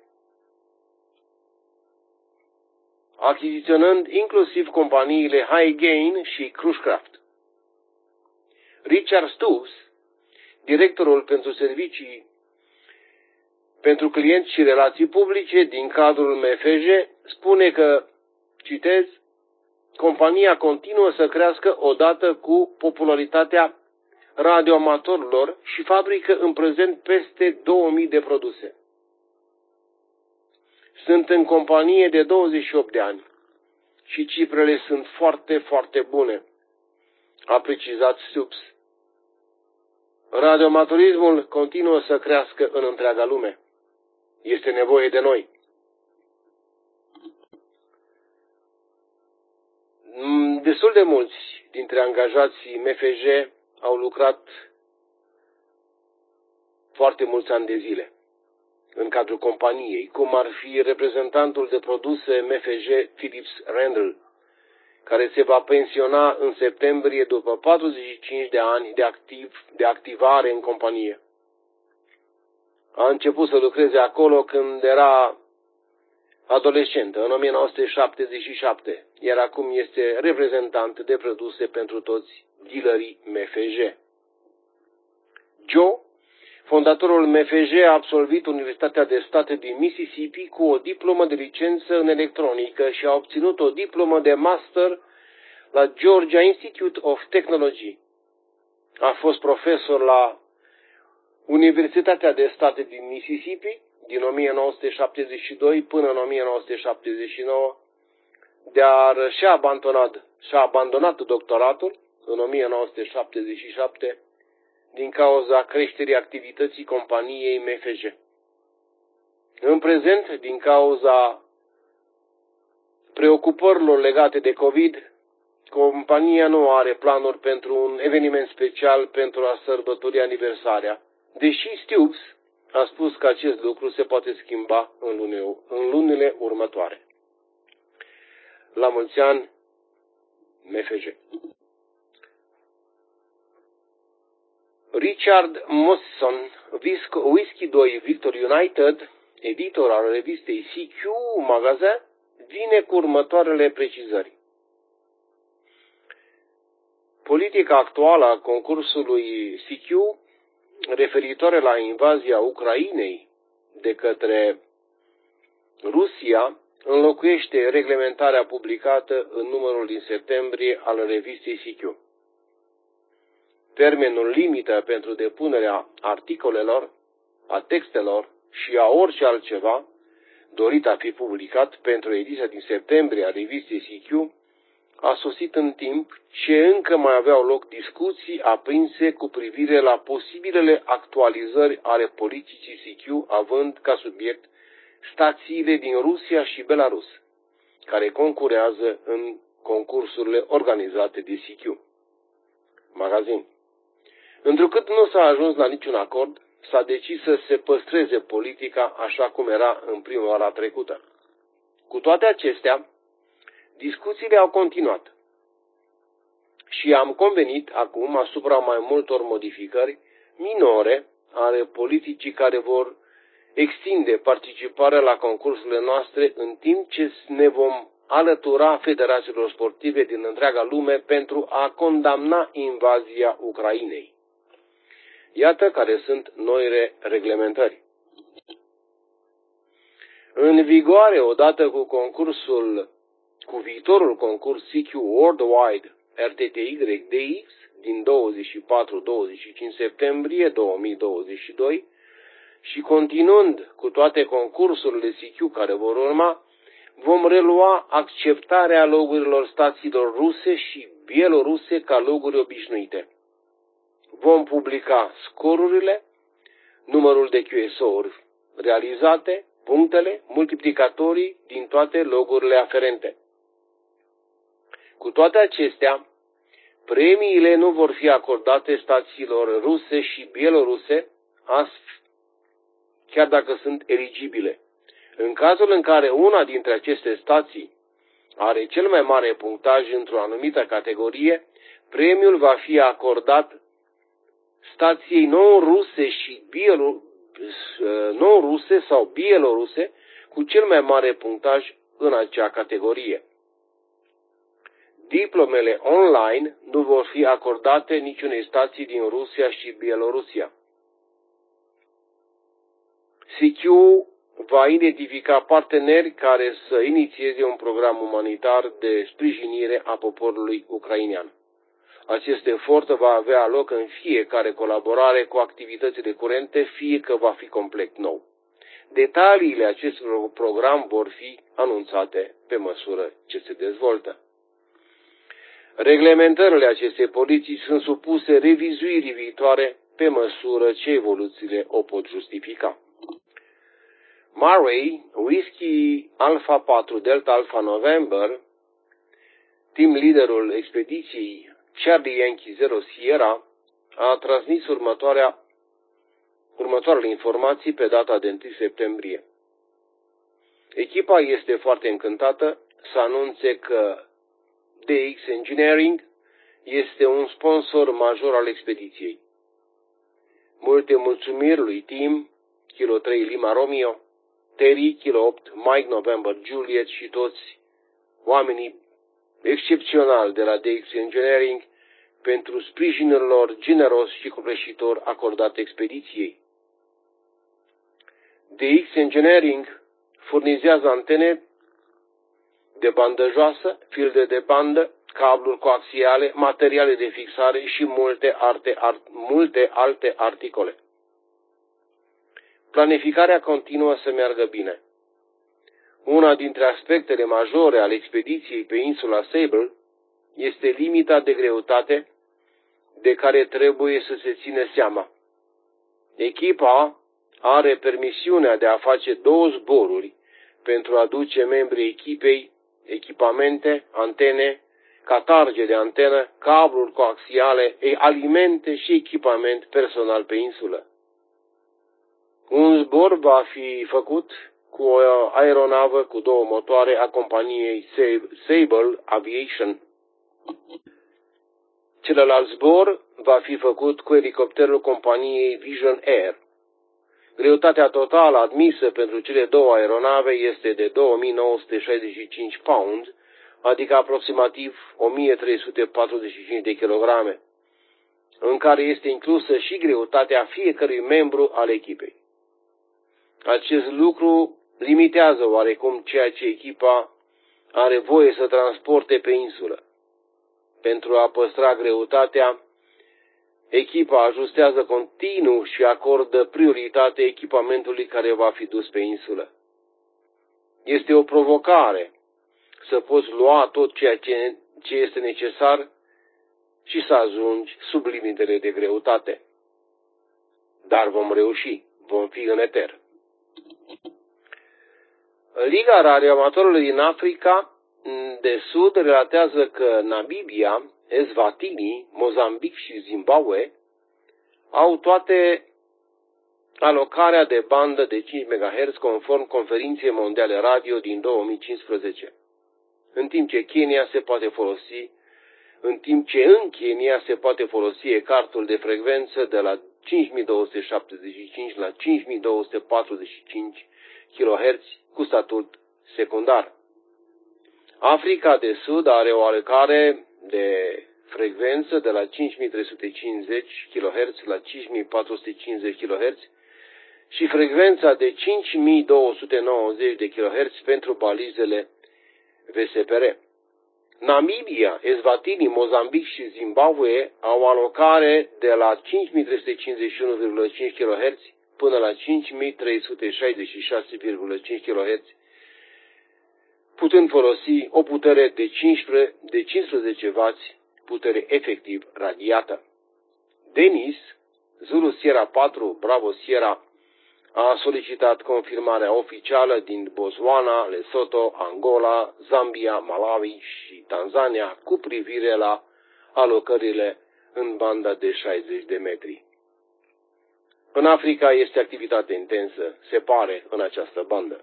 achiziționând inclusiv companiile Highgain și Crushcraft. Richard Stoops, directorul pentru servicii pentru clienți și relații publice din cadrul MFG, spune că, citez, compania continuă să crească odată cu popularitatea radioamatorilor și fabrică în prezent peste 2000 de produse. Sunt în companie de 28 de ani și cifrele sunt foarte, foarte bune, a precizat Stoops. Radioamatorismul continuă să crească în întreaga lume. Este nevoie de noi. Destul de mulți dintre angajații MFG au lucrat foarte mulți ani de zile în cadrul companiei, cum ar fi reprezentantul de produse MFG Philips Randall, care se va pensiona în septembrie după 45 de ani de activare în companie. A început să lucreze acolo când era adolescentă, în 1977, iar acum este reprezentant de produse pentru toți dealerii MFG. Joe, fondatorul MFG, a absolvit Universitatea de Stat din Mississippi cu o diplomă de licență în electronică și a obținut o diplomă de master la Georgia Institute of Technology. A fost profesor la Universitatea de Stat din Mississippi din 1972 până în 1979, dar și-a abandonat doctoratul în 1977 din cauza creșterii activității companiei MFG. În prezent, din cauza preocupărilor legate de COVID, compania nu are planuri pentru un eveniment special pentru a sărbători aniversarea, deși Stoops a spus că acest lucru se poate schimba în lunile următoare. La mulți ani, MFG. Richard Mosson, Whisky 2 Victor United, editor al revistei CQ Magazine, vine cu următoarele precizări. Politica actuală a concursului CQ referitoare la invazia Ucrainei de către Rusia înlocuiește reglementarea publicată în numărul din septembrie al revistei CQ. Termenul limită pentru depunerea articolelor, a textelor și a orice altceva dorit a fi publicat pentru ediția din septembrie a revistei CQ a sosit în timp ce încă mai aveau loc discuții aprinse cu privire la posibilele actualizări ale politicii CQ, având ca subiect stațiile din Rusia și Belarus, care concurează în concursurile organizate de CQ. Magazin. Întrucât nu s-a ajuns la niciun acord, s-a decis să se păstreze politica așa cum era în primăvara trecută. Cu toate acestea, discuțiile au continuat și am convenit acum asupra mai multor modificări minore ale politicii care vor extinde participarea la concursurile noastre în timp ce ne vom alătura federațiilor sportive din întreaga lume pentru a condamna invazia Ucrainei. Iată care sunt noile reglementări. În vigoare, odată cu viitorul concurs CQ Worldwide RTTY-DX din 24-25 septembrie 2022 și continuând cu toate concursurile CQ care vor urma, vom relua acceptarea logurilor stațiilor ruse și bieloruse ca loguri obișnuite. Vom publica scorurile, numărul de QSO-uri realizate, punctele, multiplicatorii din toate logurile aferente. Cu toate acestea, premiile nu vor fi acordate stațiilor ruse și bieloruse, chiar dacă sunt eligibile. În cazul în care una dintre aceste stații are cel mai mare punctaj într-o anumită categorie, premiul va fi acordat stației non-ruse și non-ruse sau bieloruse cu cel mai mare punctaj în acea categorie. Diplomele online nu vor fi acordate niciunei stații din Rusia și Bielorusia. CQ va identifica parteneri care să inițieze un program umanitar de sprijinire a poporului ucrainean. Acest efort va avea loc în fiecare colaborare cu activitățile curente, fie că va fi complet nou. Detaliile acestui program vor fi anunțate pe măsură ce se dezvoltă. Reglementările acestei politici sunt supuse revizuirii viitoare pe măsură ce evoluțiile o pot justifica. Murray, Whiskey Alpha 4 Delta Alpha November, team liderul expediției Charlie Yankee 0 Sierra, a transmis următoarele informații pe data de 1 septembrie. Echipa este foarte încântată să anunțe că DX Engineering este un sponsor major al expediției. Multe mulțumiri lui Tim, Kilo 3 Lima Romeo, Terry, Kilo 8, Mike November Juliet și toți oamenii excepționali de la DX Engineering pentru sprijinul lor generos și copleșitor acordat expediției. DX Engineering furnizează antene de bandă joasă, filde de bandă, cabluri coaxiale, materiale de fixare și multe alte articole. Planificarea continuă să meargă bine. Una dintre aspectele majore ale expediției pe insula Sable este limita de greutate de care trebuie să se ține seama. Echipa are permisiunea de a face 2 zboruri pentru a duce membrii echipei echipamente, antene, catarge de antenă, cabluri coaxiale, alimente și echipament personal pe insulă. Un zbor va fi făcut cu o aeronavă cu 2 motoare a companiei Sable Aviation. Celălalt zbor va fi făcut cu elicopterul companiei Vision Air. Greutatea totală admisă pentru cele 2 aeronave este de 2965 pounds, adică aproximativ 1345 de kilograme, în care este inclusă și greutatea fiecărui membru al echipei. Acest lucru limitează oarecum ceea ce echipa are voie să transporte pe insulă. Pentru a păstra greutatea, echipa ajustează continuu și acordă prioritate echipamentului care va fi dus pe insulă. Este o provocare să poți lua tot ceea ce este necesar și să ajungi sub limitele de greutate. Dar vom reuși, vom fi în eter. Liga radioamatorilor din Africa de Sud relatează că Namibia, Eswatini, Mozambic și Zimbabwe au toate alocarea de bandă de 5 MHz conform Conferinței Mondiale Radio din 2015, în timp ce în Kenya se poate folosi ecartul de frecvență de la 5275 la 5245 kHz cu statut secundar. Africa de Sud are o alocare de frecvență de la 5350 kHz la 5450 kHz și frecvența de 5290 de kHz pentru balizele VSPR. Namibia, Eswatini, Mozambic și Zimbabwe au alocare de la 5351,5 kHz până la 5366,5 kHz, putând folosi o putere de 15 W, putere efectiv radiată. Denis, Zulu Sierra 4, Bravo Sierra, a solicitat confirmarea oficială din Botswana, Lesotho, Angola, Zambia, Malawi și Tanzania cu privire la alocările în banda de 60 de metri. În Africa este activitate intensă, se pare, în această bandă.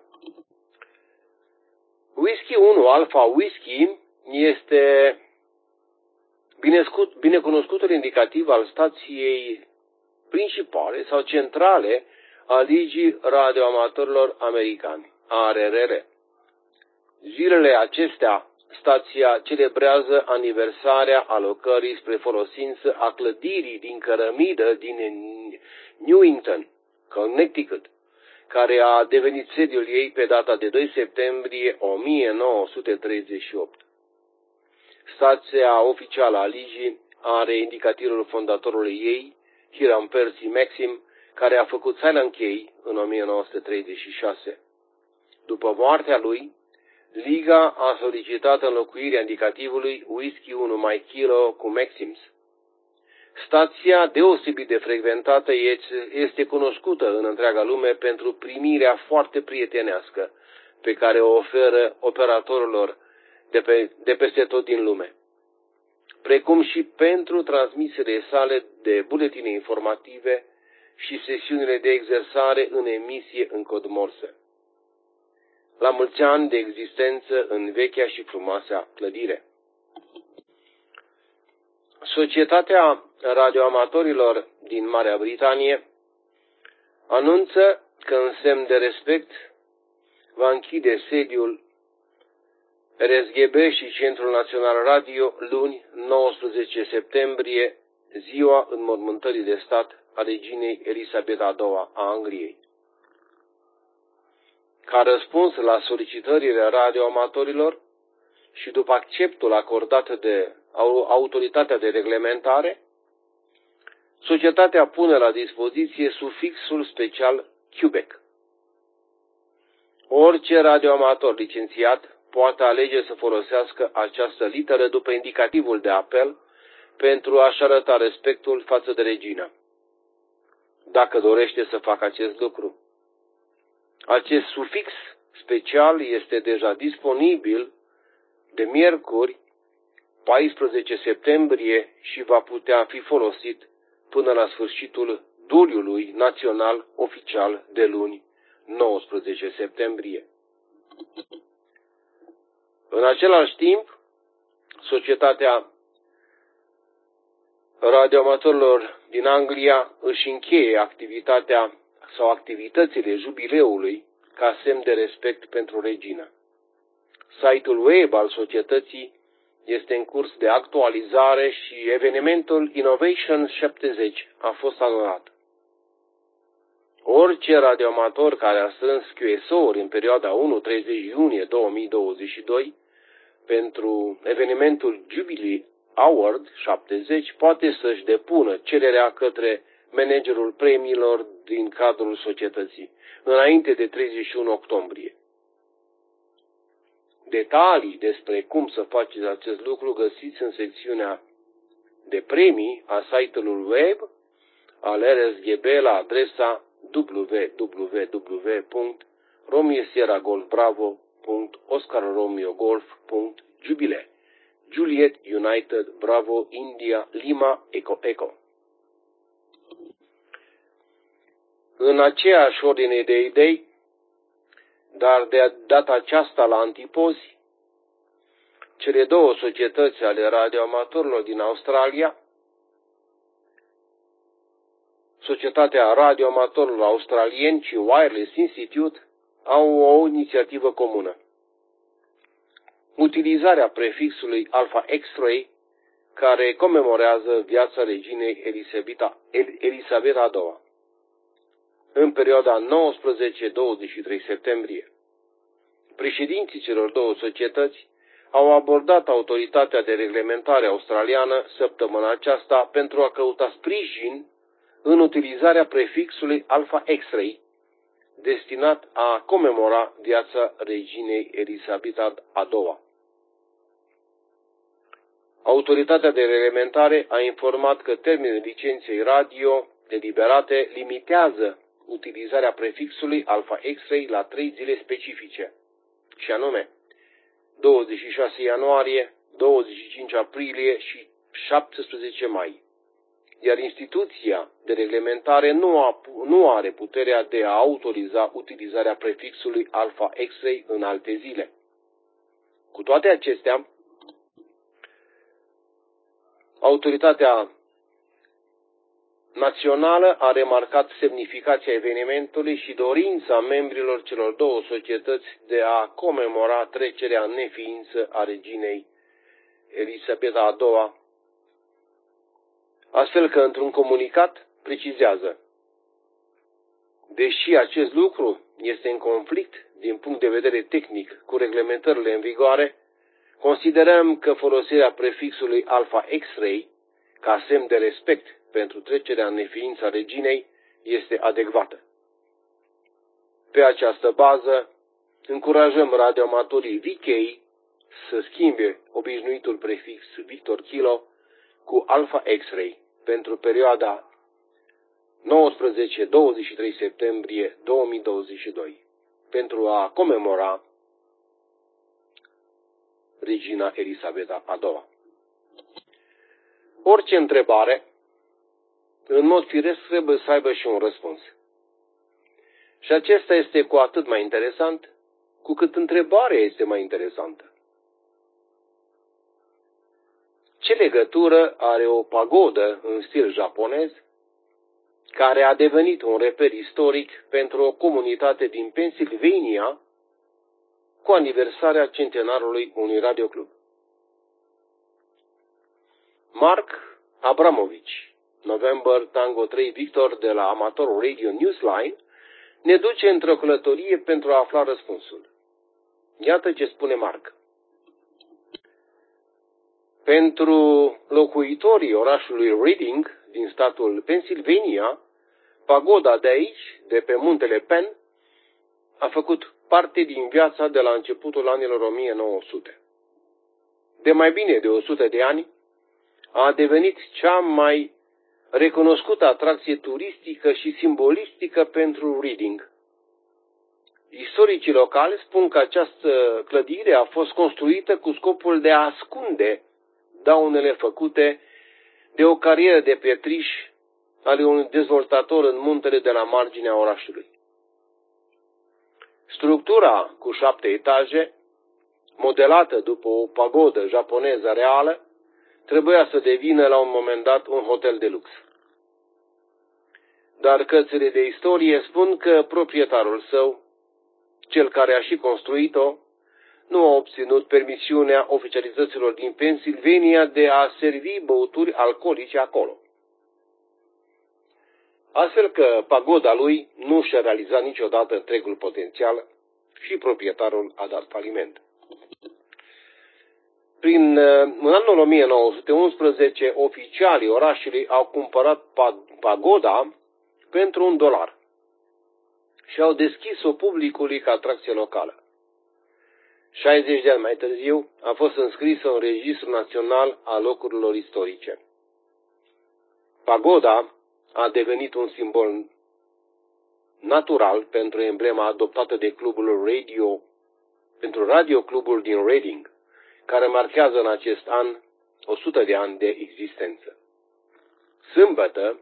Whisky 1 Alpha Whisky este binecunoscutul indicativ al stației principale sau centrale a Ligii Radioamatorilor Americani, ARRR. Zilele acestea, stația celebrează aniversarea alocării spre folosință a clădirii din cărămidă din Newington, Connecticut, care a devenit sediul ei pe data de 2 septembrie 1938. Stația oficială a Ligii are indicativul fondatorului ei, Hiram Percy Maxim, care a făcut Silent Key în 1936. După moartea lui, Liga a solicitat înlocuirea indicativului Whisky 1 My Kilo cu Maxims. Stația deosebit de frecventată este cunoscută în întreaga lume pentru primirea foarte prietenească pe care o oferă operatorilor de peste tot din lume, precum și pentru transmisiile sale de buletine informative și sesiunile de exersare în emisie în cod Morse. La mulți ani de existență în vechea și frumoasa clădire. Societatea radioamatorilor din Marea Britanie anunță că în semn de respect va închide sediul RSGB și Centrul Național Radio luni 19 septembrie, ziua înmormântării de stat a reginei Elisabeta II a Angliei. Ca răspuns la solicitările radioamatorilor și după acceptul acordat de autoritatea de reglementare, societatea pune la dispoziție sufixul special Quebec. Orice radioamator licențiat poate alege să folosească această literă după indicativul de apel pentru a-și arăta respectul față de regină, dacă dorește să facă acest lucru. Acest sufix special este deja disponibil de miercuri 14 septembrie și va putea fi folosit până la sfârșitul Duliului Național Oficial de luni 19 septembrie. În același timp, Societatea Radioamatorilor din Anglia își încheie activitatea sau activitățile jubileului ca semn de respect pentru regină. Site-ul web al societății este în curs de actualizare și evenimentul Innovation 70 a fost anulat. Orice radioamator care a strâns QSO-uri în perioada 1-30 iunie 2022 pentru evenimentul Jubilee Award 70 poate să-și depună cererea către managerul premiilor din cadrul societății, înainte de 31 octombrie. Detalii despre cum să faceți acest lucru găsiți în secțiunea de premii a site-ului web al RSGB la adresa www.romeo-sierra-golf-bravo.oscar-romeo-golf.jubile Juliet United Bravo India Lima Eco Eco. În aceeași ordine de idei, dar de data aceasta la antipozi, cele două societăți ale radioamatorilor din Australia, Societatea Radioamatorilor Australieni și Wireless Institute, au o inițiativă comună. Utilizarea prefixului Alpha X-Ray, care comemorează viața reginei Elisabeta II, în perioada 19-23 septembrie. Președinții celor două societăți au abordat autoritatea de reglementare australiană săptămâna aceasta pentru a căuta sprijin în utilizarea prefixului Alpha X-Ray, destinat a comemora viața reginei Elisabeta a II. Autoritatea de reglementare a informat că termenul licenței radio eliberate limitează utilizarea prefixului Alpha X-Ray la 3 zile specifice, și anume 26 ianuarie, 25 aprilie și 17 mai. Iar instituția de reglementare nu are puterea de a autoriza utilizarea prefixului Alpha X-Ray în alte zile. Cu toate acestea, autoritatea națională a remarcat semnificația evenimentului și dorința membrilor celor două societăți de a comemora trecerea în neființă a reginei Elisabeta a II, astfel că într-un comunicat precizează: deși acest lucru este în conflict din punct de vedere tehnic cu reglementările în vigoare, considerăm că folosirea prefixului Alpha X-Ray ca semn de respect pentru trecerea în neființă a reginei este adecvată. Pe această bază, încurajăm radioamatorii VK să schimbe obișnuitul prefix Victor Kilo cu Alpha X-Ray pentru perioada 19-23 septembrie 2022, pentru a comemora regina Elisabeta a II. Orice întrebare, în mod firesc, trebuie să aibă și un răspuns. Și acesta este cu atât mai interesant, cu cât întrebarea este mai interesantă. Ce legătură are o pagodă în stil japonez, care a devenit un reper istoric pentru o comunitate din Pennsylvania, cu aniversarea centenarului unui radioclub? Mark Abramovici, November Tango 3 Victor de la Amateur Radio Newsline, ne duce într-o călătorie pentru a afla răspunsul. Iată ce spune Mark. Pentru locuitorii orașului Reading din statul Pennsylvania, pagoda de aici, de pe muntele Penn, a făcut parte din viața de la începutul anilor 1900. De mai bine de 100 de ani, a devenit cea mai recunoscută atracție turistică și simbolistică pentru Reading. Istoricii locali spun că această clădire a fost construită cu scopul de a ascunde daunele făcute de o carieră de pietriș ale unui dezvoltator în muntele de la marginea orașului. Structura cu 7 etaje, modelată după o pagodă japoneză reală, trebuia să devină la un moment dat un hotel de lux. Dar cărțile de istorie spun că proprietarul său, cel care a și construit-o, nu a obținut permisiunea oficialităților din Pennsylvania de a servi băuturi alcoolice acolo. astfel că pagoda lui nu și-a realizat niciodată întregul potențial și proprietarul a dat faliment. În anul 1911, oficialii orașului au cumpărat pagoda pentru $1 și au deschis-o publicului ca atracție locală. 60 de ani mai târziu a fost înscrisă în Registrul Național al Locurilor Istorice. Pagoda a devenit un simbol natural pentru emblema adoptată de radioclubul din Reading, care marchează în acest an 100 de ani de existență. Sâmbătă,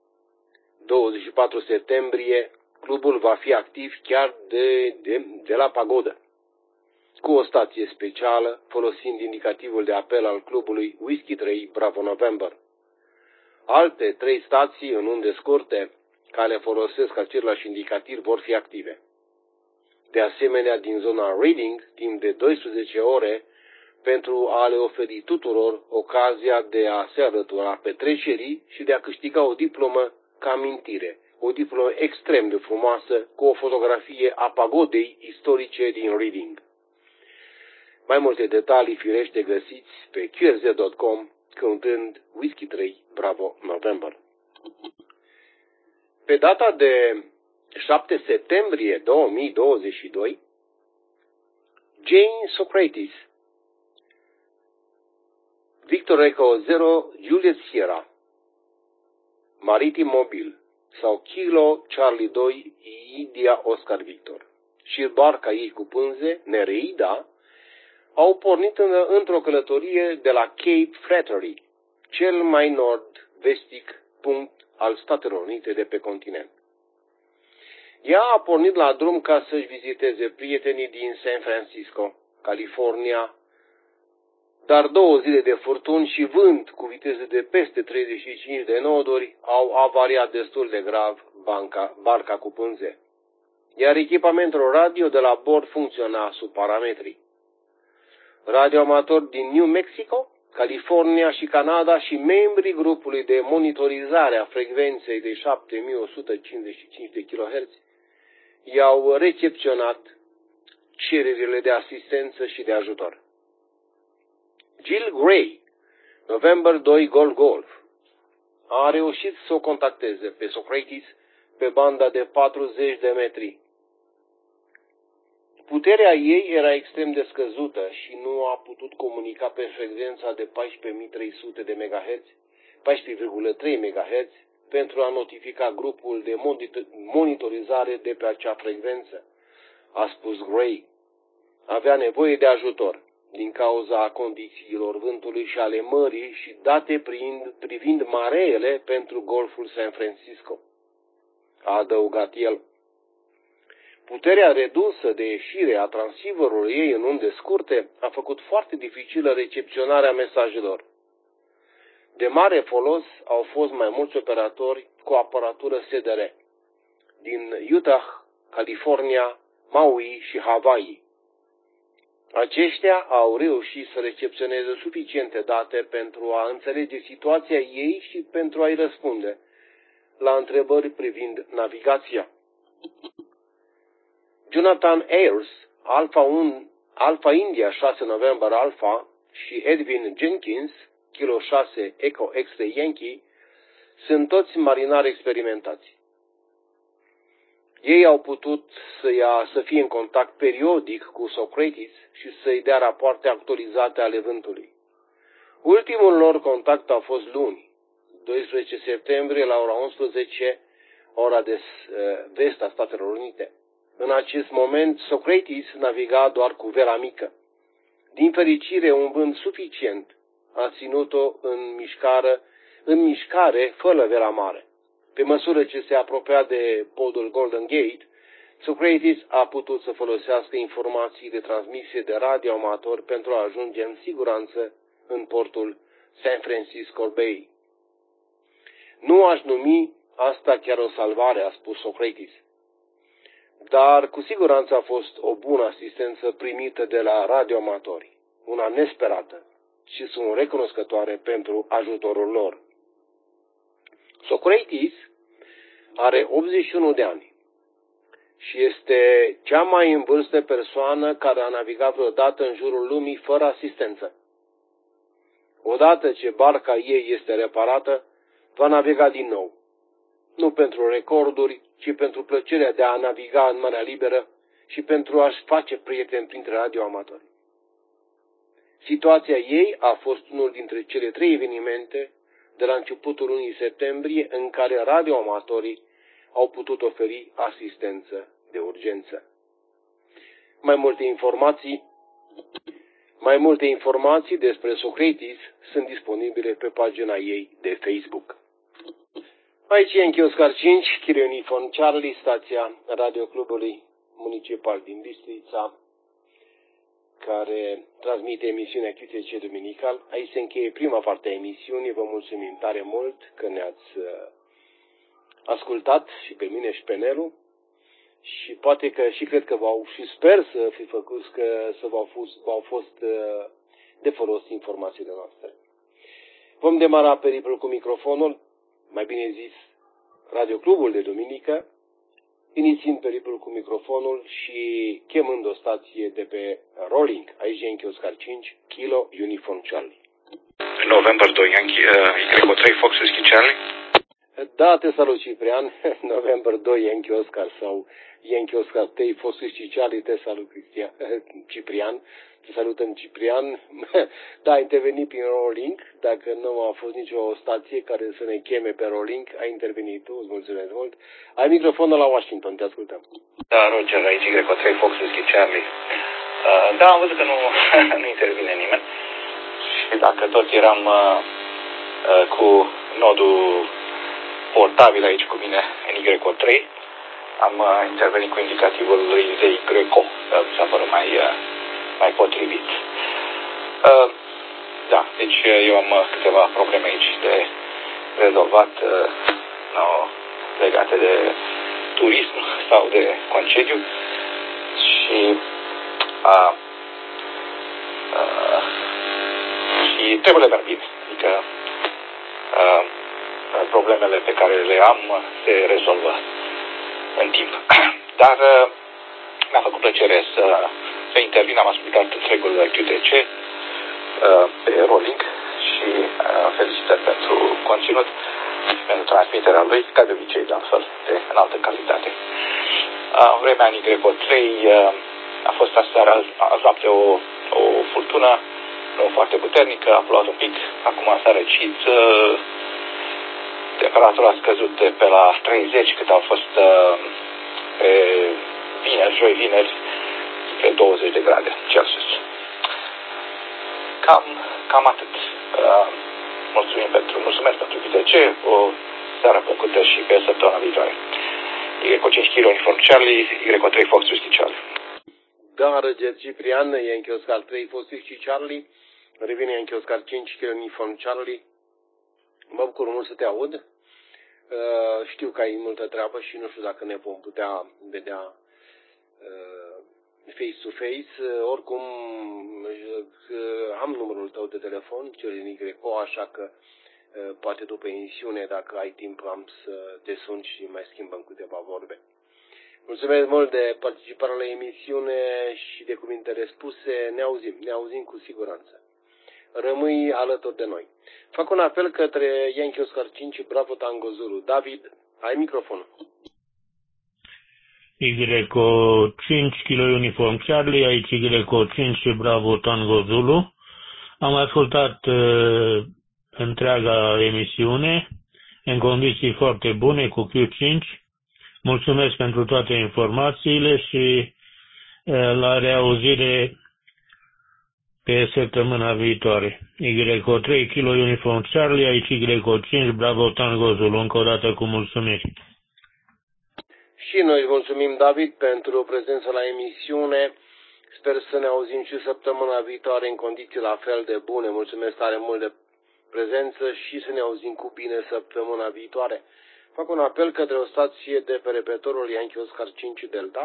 24 septembrie, clubul va fi activ chiar de la pagodă, cu o stație specială, folosind indicativul de apel al clubului Whisky 3 Bravo November. Alte 3 stații în unde scurte, care folosesc același indicativ, vor fi active. De asemenea, din zona Reading, timp de 12 ore, pentru a le oferi tuturor ocazia de a se alătura petrecerii și de a câștiga o diplomă ca amintire, o diplomă extrem de frumoasă cu o fotografie a pagodei istorice din Reading. Mai multe detalii, firește, găsiți pe qrz.com cântând Whisky 3 Bravo November. Pe data de 7 septembrie 2022, Jane Socrates, Victor Echo 0 Juliet Sierra, Maritim Mobil sau Kilo Charlie 2 India Oscar Victor și barca ei cu pânze, Nereida, au pornit într-o călătorie de la Cape Flattery, cel mai nord-vestic punct al Statelor Unite de pe continent. Ea a pornit la drum ca să-și viziteze prietenii din San Francisco, California, dar 2 zile de furtuni și vânt cu viteze de peste 35 de noduri au avariat destul de grav barca cu pânze, iar echipamentul radio de la bord funcționa sub parametri. Radioamatori din New Mexico, California și Canada și membrii grupului de monitorizare a frecvenței de 7155 de kHz i-au recepționat cererile de asistență și de ajutor. Jill Gray, November 2 Golf, a reușit să o contacteze pe Socrates pe banda de 40 de metri. Puterea ei era extrem de scăzută și nu a putut comunica pe frecvența de 14.300 de MHz, 14,3 MHz, pentru a notifica grupul de monitorizare de pe acea frecvență, a spus Gray. Avea nevoie de ajutor din cauza condițiilor vântului și ale mării și date privind mareele pentru Golful San Francisco, a adăugat el. Puterea redusă de ieșire a transceiverului ei în unde scurte a făcut foarte dificilă recepționarea mesajelor. De mare folos au fost mai mulți operatori cu aparatură SDR din Utah, California, Maui și Hawaii. Aceștia au reușit să recepționeze suficiente date pentru a înțelege situația ei și pentru a-i răspunde la întrebări privind navigația. Jonathan Ayers, Alpha India 6 November Alpha și Edwin Jenkins, Kilo 6 Echo X-Ray Yankee, sunt toți marinari experimentați. Ei au putut să fie în contact periodic cu Socrates și să-i dea rapoarte actualizate ale vântului. Ultimul lor contact a fost luni, 12 septembrie la ora 11, ora de vest a Statelor Unite. În acest moment, Socrates naviga doar cu vela mică. Din fericire, un vânt suficient a ținut-o în mișcare fără vela mare. Pe măsură ce se apropia de podul Golden Gate, Socrates a putut să folosească informații de transmisie de radioamator pentru a ajunge în siguranță în portul San Francisco Bay. Nu aș numi asta chiar o salvare, a spus Socrates, dar cu siguranță a fost o bună asistență primită de la radioamatori, una nesperată, și sunt recunoscătoare pentru ajutorul lor. Socrates Are 81 de ani și este cea mai în vârstă persoană care a navigat vreodată în jurul lumii fără asistență. Odată ce barca ei este reparată, va naviga din nou. Nu pentru recorduri, ci pentru plăcerea de a naviga în marea liberă și pentru a-și face prieteni printre radioamatori. Situația ei a fost unul dintre cele 3 evenimente de la începutul lunii septembrie în care radioamatorii au putut oferi asistență de urgență. Mai multe informații despre Socrates sunt disponibile pe pagina ei de Facebook. Aici e închei Oscar 5, Kilo Uniform Charlie, stația Radioclubului Municipal din Bistrița, care transmite emisiunea QTC Duminical. Aici se încheie prima parte a emisiunii. Vă mulțumim tare mult că ne-ați ascultat și pe mine și pe Nelu. Și poate că și cred că și sper să fi făcut că v-au fost de folos informațiile noastre. Vom demara periplul cu microfonul, mai bine zis Radioclubul de duminică, inițiind periplul cu microfonul și chemând o stație de pe Rolling, aici Yankee Oscar 5, Kilo Uniform Charlie. November 2, Yankee 3, Fox Whiskey Charlie. Da, te salut Ciprian, November 2, Yankee Oscar sau Yankee Oscar 3, Fox Whiskey Charlie, te salut Ciprian. Te salutăm, Ciprian. Da, a intervenit prin Rolling. Dacă nu a fost nicio stație care să ne cheme pe Rolling, ai intervenit tu, îți mulțumesc mult. Ai microfonul la Washington, te ascultăm. Da, Roger, aici Y3 Fox Whiskey Charlie. Da, am văzut că nu intervine nimeni. Și dacă tot eram cu nodul portabil aici cu mine în Y3, am intervenit cu indicativul lui ZYCO. Mi s-a părut mai potrivit. Da, deci eu am câteva probleme aici de rezolvat legate de turism sau de concediu și și trebuie merg bine. Adică problemele pe care le am se rezolvă în timp. Dar mi-a făcut plăcere să intervin, am ascultat întregul QTC pe Rolling și felicitări pentru conținut și pentru transmiterea lui, ca de obicei, de altfel, de înaltă calitate. Vremea în Y3 a fost aseară, azi noapte o furtună, nu foarte puternică, a plouat un pic, acum s-a răcit, temperatura a scăzut de pe la 30, cât au fost pe vineri, pe 20 de grade Celsius. Cam atât. Mulțumesc pentru QTC, o seară plăcută și pe săptămâna viitoare. Y5 Kilo Uniform Charlie, Y3 Fox Whiskey Charlie. Da, Răget Ciprian, Yankee Oscar 3 Fox Whiskey Charlie, revine Yankee Oscar 5 Kilo Uniform Charlie. Mă bucur mult să te aud. Știu că ai multă treabă și nu știu dacă ne vom putea vedea face-to-face. Oricum, am numărul tău de telefon, cel din YCO, așa că poate după emisiune, dacă ai timp, am să te sun și mai schimbăm câteva vorbe. Mulțumesc mult de participarea la emisiune și de cuvintele spuse. Ne auzim cu siguranță. Rămâi alături de noi. Fac un apel către Yankee Oscar 5, Bravo Tango Zulu. David, ai microfonul. Y5 Kilo Uniform Charlie, aici Y5 Bravo Tango Zulu. Am ascultat întreaga emisiune în condiții foarte bune cu Q5. Mulțumesc pentru toate informațiile și la reauzire pe săptămâna viitoare. Y3 Kilo Uniform Charlie, aici Y5 Bravo Tango Zulu. Încă o dată cu mulțumiri. Și noi mulțumim, David, pentru prezența la emisiune. Sper să ne auzim și săptămâna viitoare în condiții la fel de bune. Mulțumesc tare mult de prezență și să ne auzim cu bine săptămâna viitoare. Fac un apel către o stație de pe repetorul Yankee Oscar 5 Delta.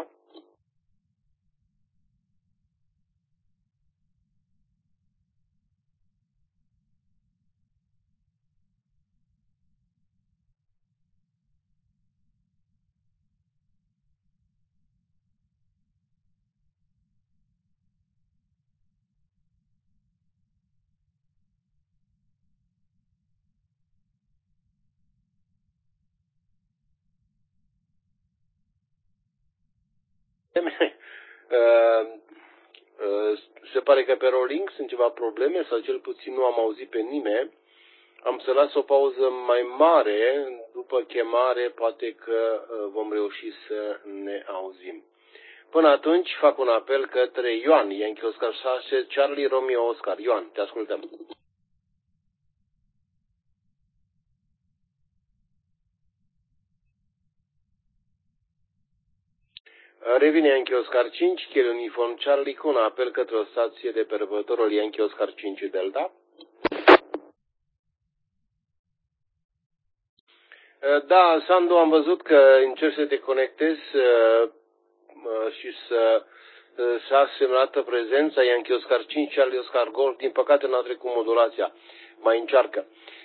Se pare că pe rolling sunt ceva probleme sau cel puțin nu am auzit pe nimeni. Am să las o pauză mai mare, după chemare poate că vom reuși să ne auzim. Până atunci fac un apel către Ioan, Yankee Oscar 6, Charlie Romeo Oscar. Ioan, te ascultăm. Revine Yankee Oscar 5, Kiel Uniform Charlie cu un apel către o stație de pe răbătorul Yankee Oscar 5 Delta. Da, Sandu, am văzut că încerci să te conectezi și s-a semnat prezența Yankee Oscar 5, Charlie Oscar Golf. Din păcate n-a trecut modulația. Mai încearcă.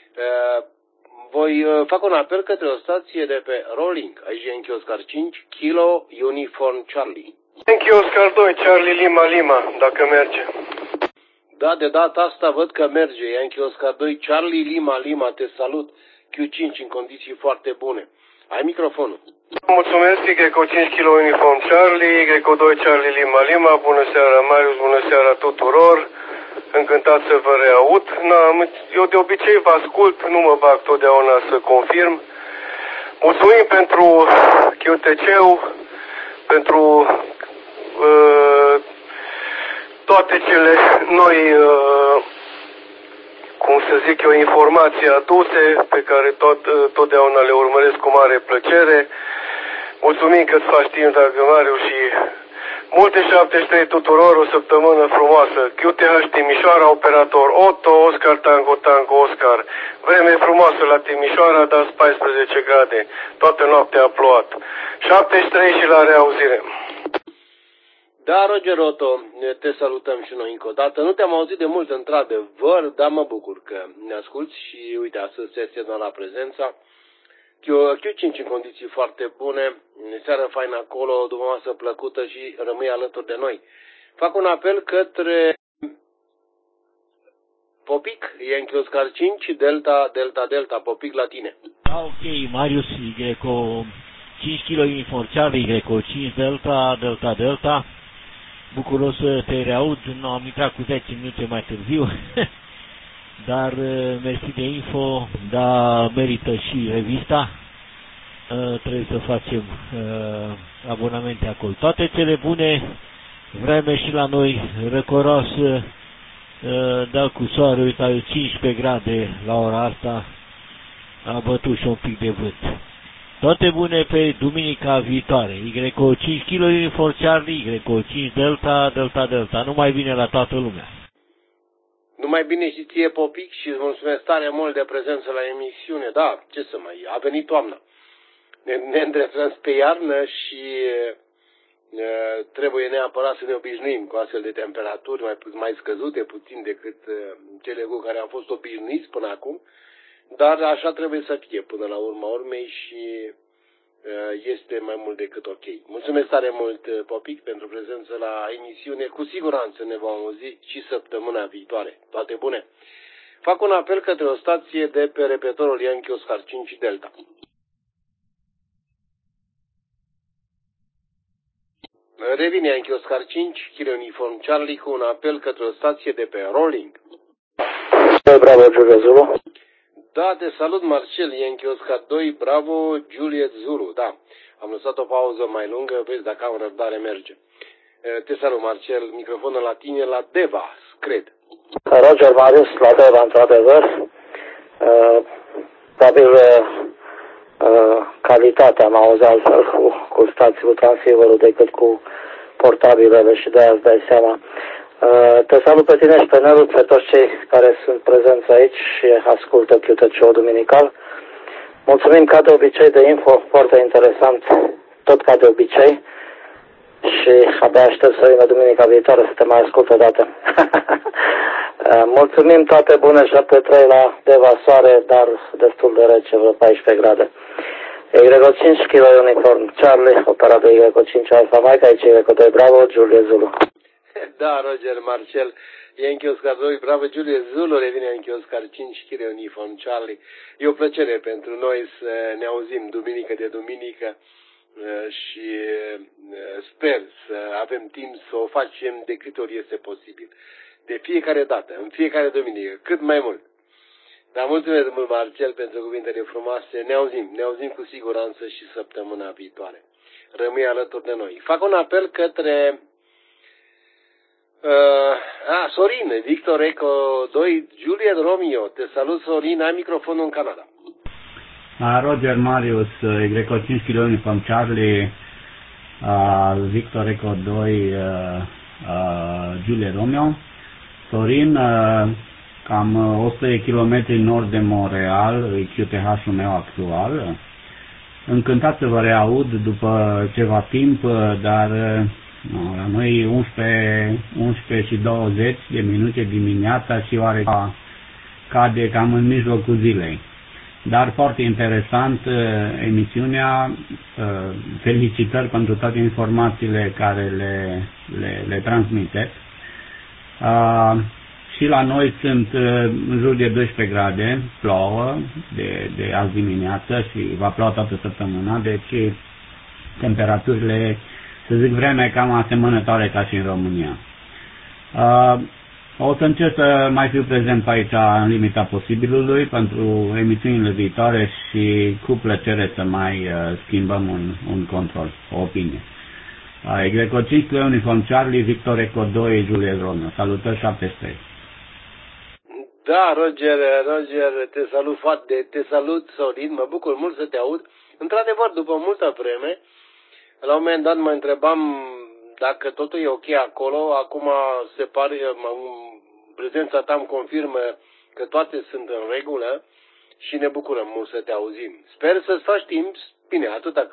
Voi fac un apel către o stație de pe Rolling. Aici Yankee Oscar 5, Kilo Uniform Charlie. Yankee Oscar 2, Charlie Lima Lima, dacă merge. Da, de data asta văd că merge. Yankee Oscar 2, Charlie Lima Lima, te salut. Q5 în condiții foarte bune. Ai microfonul. Mulțumesc, Greco 5 kg Uniform Charlie, Greco 2 Charlie Lima Lima, bună seara Marius, bună seara tuturor, încântat să vă reaud. Eu de obicei vă ascult, nu mă bag totdeauna să confirm. Mulțumim pentru QTC-ul, pentru toate cele noi, cum să zic eu, informații aduse, pe care totdeauna le urmăresc cu mare plăcere. Mulțumim că îți faci timp, dragă Mariu, și multe 73 tuturor, o săptămână frumoasă. QTH Timișoara, operator Otto, Oscar Tango Tango Oscar. Vreme frumoasă la Timișoara, dar 14 grade. Toată noaptea a plouat. 73 și la reauzire. Da, Roger Otto, te salutăm și noi încă o dată. Nu te-am auzit de mult, într-adevăr, dar mă bucur că ne asculți și uite, astăzi se semnă la prezența. Q5 în condiții foarte bune, seară faină acolo, după masă plăcută și rămâi alături de noi. Fac un apel către Popic, Yankee Oscar 5, Delta, Delta, Delta, Popic la tine. Ok, Marius, Greco 5 kg Uniform Charlie, Greco 5 Delta, Delta, Delta. Bucuros să te reaud, nu am intrat cu 10 minute mai târziu, dar mersi de info, da, merită și revista, trebuie să facem abonamente acolo. Toate cele bune, vreme și la noi răcoroasă, da, cu soare, uite, 15 grade la ora asta, a bătut și un pic de vânt. Toate bune pe duminica viitoare. Greco 5 kg Uniform Charlie, Greco 5 Delta, Delta, Delta. Numai bine la toată lumea. Numai bine și ție, Popic, și îți mulțumesc tare mult de prezență la emisiune. Da, ce să mai, a venit toamna. Ne îndreptăm spre iarnă și trebuie neapărat să ne obișnuim cu astfel de temperaturi mai scăzute puțin decât cele cu care am fost obișnuiți până acum. Dar așa trebuie să fie până la urma urmei și este mai mult decât ok. Mulțumesc tare mult, Popic, pentru prezență la emisiune. Cu siguranță ne vom auzi și săptămâna viitoare. Toate bune! Fac un apel către o stație de pe repetorul Yankee Oscar 5 Delta. Revine Yankee Oscar 5, Kilo Uniform Charlie, cu un apel către o stație de pe Rolling. Bravo, Juliet Zulu. Da, te salut, Marcel, Yankee Oscar 2, Bravo, Juliet Zulu. Da, am lăsat o pauză mai lungă, vezi dacă am răbdare merge. Te salut, Marcel, microfonul la tine, la Devas, cred. Roger Marius, la Deva, într-adevăr. Probabil calitatea mă auzi altfel cu stații, cu transceiverul decât cu portabilele și de-aia îți dai seama. Te salut pe tine și pe Nelu, pe toți cei care sunt prezenți aici și ascultă QTC-ul duminical. Mulțumim ca de obicei de info, foarte interesant, tot ca de obicei. Și abia aștept să vină duminica viitoare să te mai ascult o dată. Mulțumim, toate bune, 7-3 la Deva, soare, dar destul de rece, vreo 14 grade. Greco 5 kg Uniform Charlie, operator Greco 5 Alpha Mike, aici Greco 2 Bravo, Juliet Zulu. Da, Roger, Marcel, Yankee Oscar 2, Bravo, Juliet Zulu, revine Yankee Oscar 5 kg Uniform Charlie. E o plăcere pentru noi să ne auzim duminică de duminică. și sper să avem timp să o facem de câte ori este posibil. De fiecare dată, în fiecare duminică, cât mai mult. Dar mulțumesc mult, Marcel, pentru cuvintele frumoase. Ne auzim cu siguranță și săptămâna viitoare. Rămâi alături de noi. Fac un apel către Sorin, Victor Eco 2, Juliet Romeo. Te salut, Sorin, ai microfonul în Canada. Roger Marius, Greco 5 kg Uniform Charlie, Victor Eco 2, Juliet Romeo. Sorin, cam 100 de kilometri nord de Montreal, QTH-ul meu actual. Încântat să vă reaud după ceva timp, dar la noi 11 și 20 de minute dimineața și oare cade cam în mijlocul zilei. Dar foarte interesant emisiunea, felicitări pentru toate informațiile care le transmiteți. Și la noi sunt în jur de 12 grade, plouă de azi dimineață și va ploua toată săptămâna, deci temperaturile, să zic, vremea e cam asemănătoare ca și în România. O să încerc să mai fiu prezent aici în limita posibilului pentru emisiunile viitoare și cu plăcere să mai schimbăm un control, o opinie. Greco 5 Uniform Charlie, Victor Eco 2, Juliet Romeo. Salutări 73. Da, Roger, te salut, Sorin, mă bucur mult să te aud. Într-adevăr, după multă vreme, la un moment dat mă întrebam dacă totul e ok acolo. Acum se pare, prezența ta îmi confirmă că toate sunt în regulă și ne bucurăm mult să te auzim. Sper să-ți faci timp, bine, atâta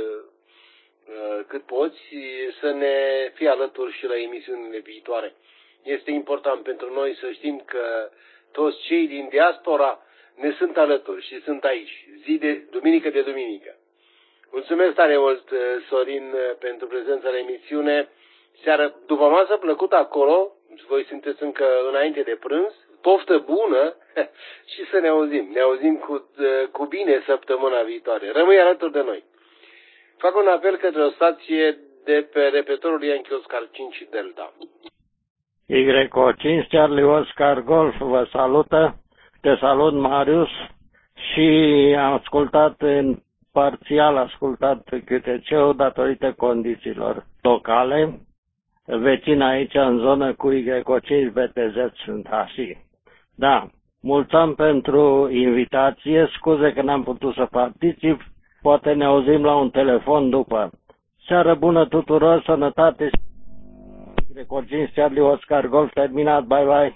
cât poți, să ne fii alături și la emisiunile viitoare. Este important pentru noi să știm că toți cei din diaspora ne sunt alături și sunt aici, duminică de duminică. Mulțumesc tare mult, Sorin, pentru prezența la emisiune. Seară, după masă plăcută acolo, voi sunteți încă înainte de prânz, poftă bună și să ne auzim. Ne auzim cu bine săptămâna viitoare. Rămâi alături de noi. Fac un apel către o stație de pe repetorul Yankee Oscar 5 Delta. Greco 5 Charlie Oscar Golf vă salută. Te salut, Marius, și am parțial ascultat QTC-ul datorită condițiilor locale. Vecin aici în zonă cu Greco 5 BTZ sunt așa. Da, mulțumim pentru invitație, scuze că n-am putut să particip, poate ne auzim la un telefon după. Seară bună tuturor, sănătate și Greco 5 Charlie Oscar Golf terminat, bye bye.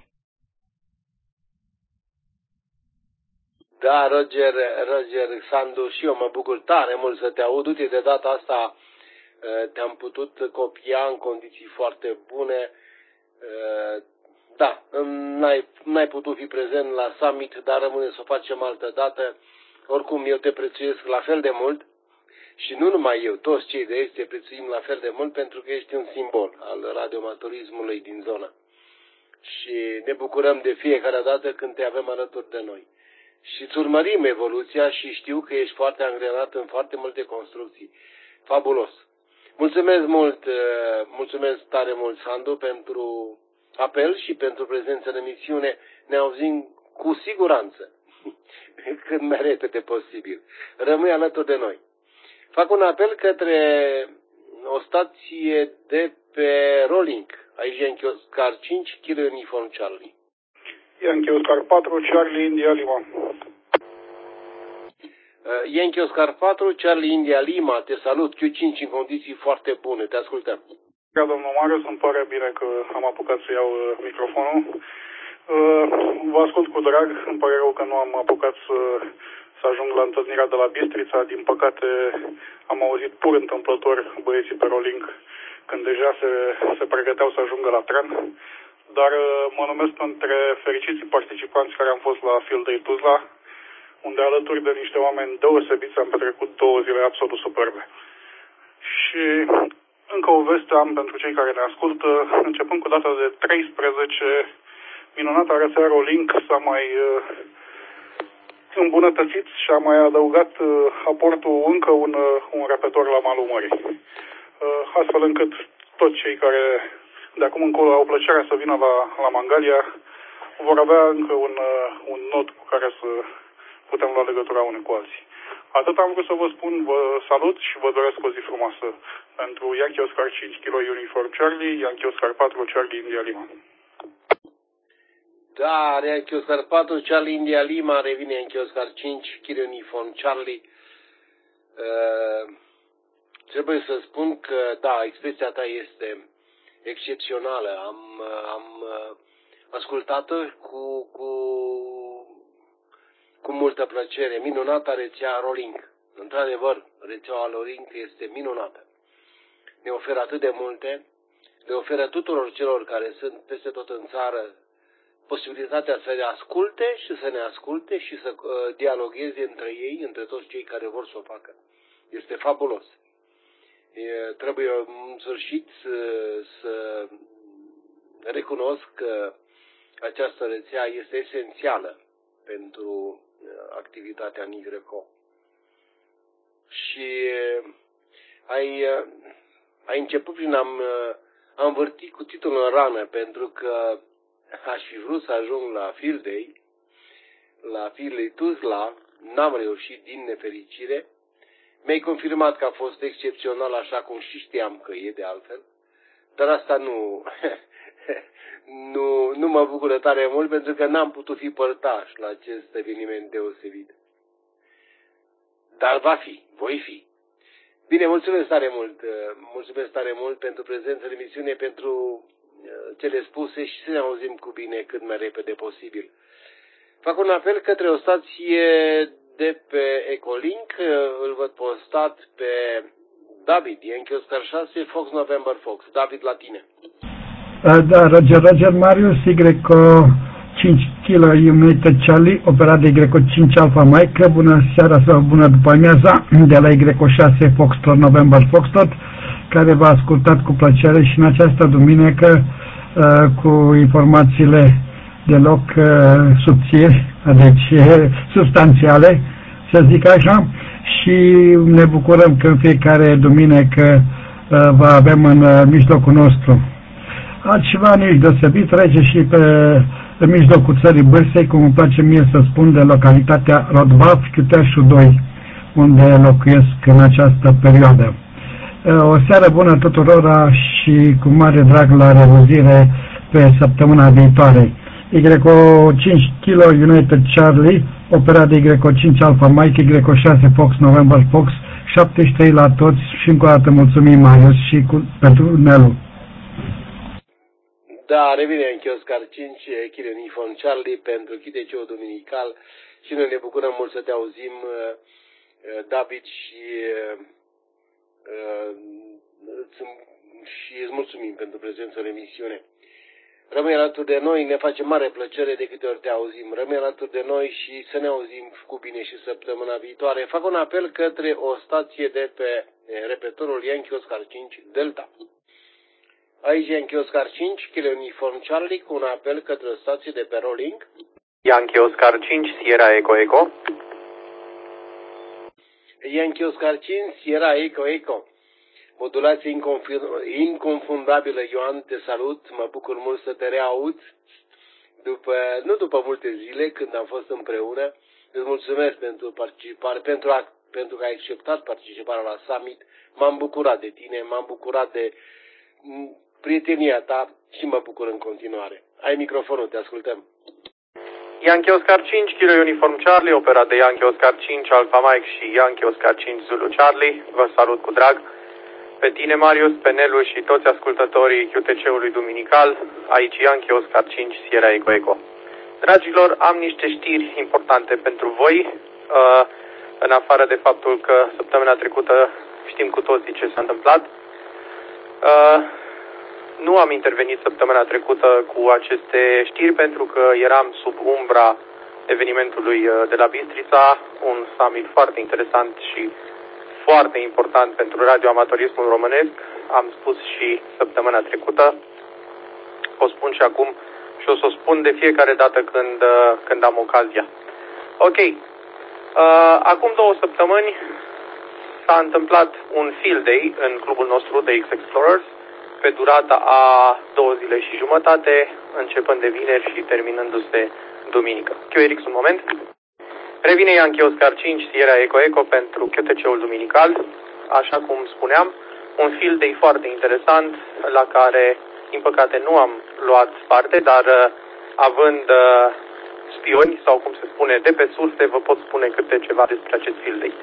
Da, Roger, Sandu, și eu mă bucur tare mult să te aud. Uite, de data asta te-am putut copia în condiții foarte bune. Da, n-ai putut fi prezent la summit, dar rămâne să o facem altă dată. Oricum, eu te prețuiesc la fel de mult și nu numai eu, toți cei de aici te prețuim la fel de mult pentru că ești un simbol al radioamatorismului din zonă. Și ne bucurăm de fiecare dată când te avem alături de noi. Și îți urmărim evoluția și știu că ești foarte angrenat în foarte multe construcții. Fabulos! Mulțumesc tare mult, Sandu, pentru apel și pentru prezența în emisiune. Ne auzim cu siguranță, cât mai repede posibil. Rămâi alături de noi. Fac un apel către o stație de pe Rolling, aici Yankee Oscar 5, Kilo Uniform Charlie. Yankee Oscar 4, Charlie India Lima. Yankee Oscar 4, Charlie India Lima, te salut, Q5 în condiții foarte bune, te ascultăm. Domnul Marius, îmi pare bine că am apucat să iau microfonul. Vă ascult cu drag, îmi pare rău că nu am apucat să ajung la întâlnirea de la Bistrița. Din păcate am auzit pur întâmplător băieții pe Rolling când deja se pregăteau să ajungă la tren. Dar mă numesc între fericiții participanți care am fost la Field Day Tuzla, unde alături de niște oameni deosebiți am petrecut 2 zile absolut superbe. Și încă o veste am pentru cei care ne ascultă, începând cu data de 13, minunata rețea Rolink îmbunătățit și am mai adăugat aportul încă un repetor la malul mării. Astfel încât toți cei care de acum încolo au plăcerea să vină la Mangalia vor avea încă un nod cu care să putem lua legătura unii cu alții. Atât am vrut să vă spun, vă salut și vă doresc o zi frumoasă. Pentru Yankee Oscar 5, Kilo Uniform Charlie, Yankee Oscar 4, Charlie India Lima. Da, Yankee Oscar 4, Charlie India Lima, revine Yankee Oscar 5, Kilo Uniform Charlie. Trebuie să spun că, da, expresia ta este excepțională. Am ascultat-o cu multă plăcere. Minunată rețea Rolling. Într-adevăr, rețeaua Rolling este minunată. Ne oferă atât de multe, le oferă tuturor celor care sunt peste tot în țară posibilitatea să ne asculte și să ne asculte și să dialogueze între ei, între toți cei care vor să o facă. Este fabulos. Trebuie în sfârșit să recunosc că această rețea este esențială pentru activitatea Nigreco. Și ai început prin a învârti cuțitul în rană, pentru că aș fi vrut să ajung la Field Day, la Field Day Tuzla, n-am reușit din nefericire. Mi-ai confirmat că a fost excepțional, așa cum și știam că e de altfel, dar asta nu mă bucură tare mult, pentru că n-am putut fi părtaș la acest eveniment deosebit. Dar voi fi. Bine, mulțumesc tare mult pentru prezența în emisiune, pentru cele spuse și să ne auzim cu bine cât mai repede posibil. Fac un apel către o stație de pe Ecolink, îl văd postat pe David, Yankee Oscar 6, Fox November Fox. David, la tine. Da, Roger, Marius, Y-Co 5 Kilo United Charlie, operat de Y-Co 5 Alpha Mike, bună seara sau bună după amiaza, de la Y-Co 6 Foxtrot November Foxtrot, care v-a ascultat cu plăcere și în această duminică cu informațiile deloc subțiri, deci substanțiale, să zic așa, și ne bucurăm că în fiecare duminică vă avem în mijlocul nostru. Altceva nici deosebit, trece și pe mijlocul țării Bârsei, cum îmi place mie să spun, de localitatea Rodvaf, Chiuteașul 2, unde locuiesc în această perioadă. O seară bună tuturora și cu mare drag la reauzire pe săptămâna viitoare. Y-Co 5 Kilo United Charlie, operat de Y-Co 5 Alpha Mike, Y-Co 6 Fox November Fox, 73 la toți și încă o dată mulțumim, Marius, și pentru Nelu. Da, revine Yankee Oscar 5, Kilo Uniform Charlie pentru Chiteceu Duminical și noi ne bucurăm mult să te auzim, David, și îți mulțumim pentru prezența în emisiune. Rămâi alături de noi, ne face mare plăcere de câte ori te auzim. Rămâi alături de noi și să ne auzim cu bine și săptămâna viitoare. Fac un apel către o stație de pe repetorul Yankee Oscar 5 Delta. Aici Yankee Oscar 5, Kilo Uniform Charlie, cu un apel către o stație de pe Rolling. Yankee Oscar 5, Sierra Eco Eco. Yankee Oscar 5, Sierra Eco Eco. Modulație inconfundabilă, Ioan, te salut, mă bucur mult să te reaud, nu după multe zile când am fost împreună. Îți mulțumesc pentru participare, pentru că ai acceptat participarea la summit, m-am bucurat de tine, m-am bucurat de prietenia ta și mă bucur în continuare. Ai microfonul, te ascultăm. Yankee Oscar 5, Kilo Uniform Charlie, operat de Yankee Oscar 5, Alpha Mike și Yankee Oscar 5, Zulu Charlie, vă salut cu drag. Pe tine, Marius, pe Nelu și toți ascultătorii QTC-ului Duminical, aici Yankee Oscar 5, Sierra Eco Eco. Dragilor, am niște știri importante pentru voi, în afară de faptul că săptămâna trecută știm cu toții ce s-a întâmplat. Nu am intervenit săptămâna trecută cu aceste știri pentru că eram sub umbra evenimentului de la Bistrița, un summit foarte interesant și foarte important pentru radioamatorismul românesc. Am spus și săptămâna trecută, o spun și acum și o să o spun de fiecare dată când am ocazia. Ok, Acum 2 săptămâni s-a întâmplat un field day în clubul nostru DX Explorers pe durata a 2 zile și jumătate, începând de vineri și terminându-se duminică. QRX un moment. Revine Yankee Oscar 5 Sierra Eco Eco pentru QTC-ul duminical. Așa cum spuneam, un field day foarte interesant la care, din păcate, nu am luat parte, dar având spioni, sau cum se spune, de pe surse, vă pot spune câte ceva despre acest field day.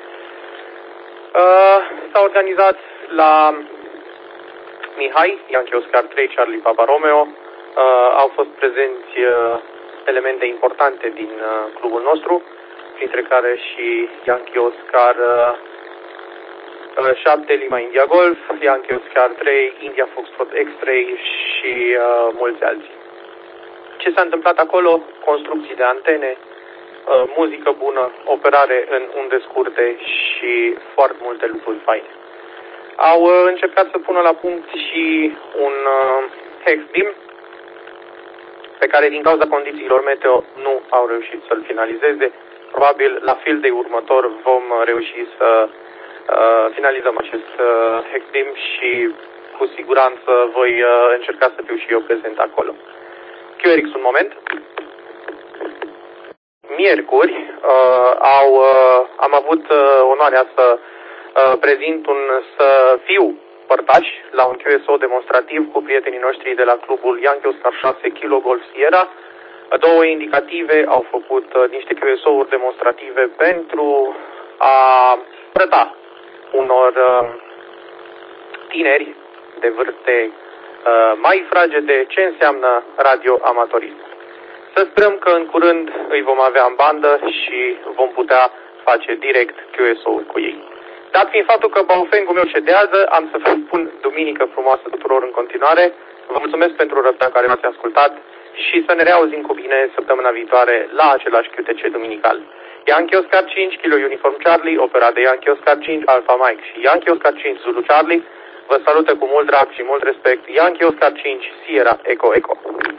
S-a organizat la Mihai, Yankee Oscar 3, Charlie Papa Romeo. Au fost prezenți elemente importante din clubul nostru, printre care și Yankee Oscar 7 Lima India Golf, Yankee Oscar 3, India Foxtrot X-Ray și mulți alții. Ce s-a întâmplat acolo? Construcții de antene, muzică bună, operare în unde scurte și foarte multe lucruri faine. Au încercat să pună la punct și un hex beam pe care din cauza condițiilor meteo nu au reușit să-l finalizeze. Probabil la field day următor vom reuși să finalizăm acest hex beam și cu siguranță voi încerca să fiu și eu prezent acolo. QRX un moment. Miercuri am avut onoarea să să fiu părtaș la un QSO demonstrativ cu prietenii noștri de la clubul Yankee Oscar 6 Kilo Golf Sierra. 2 indicative au făcut niște QSO-uri demonstrative pentru a arăta unor tineri de vârste mai fragede ce înseamnă radioamatorism. Să sperăm că în curând îi vom avea în bandă și vom putea face direct QSO-uri cu ei. Dat fiind faptul că baufengul meu cedează, am să vă spun duminică frumoasă tuturor în continuare. Vă mulțumesc pentru răbdarea care m-ați ascultat și să ne reauzim cu bine săptămâna viitoare la același QTC duminical. Yankee Oscar 5 Kilo Uniform Charlie, operat de Yankee Oscar 5 Alpha Mike și Yankee Oscar 5 Zulu Charlie, vă salută cu mult drag și mult respect Yankee Oscar 5 Sierra Eco Eco.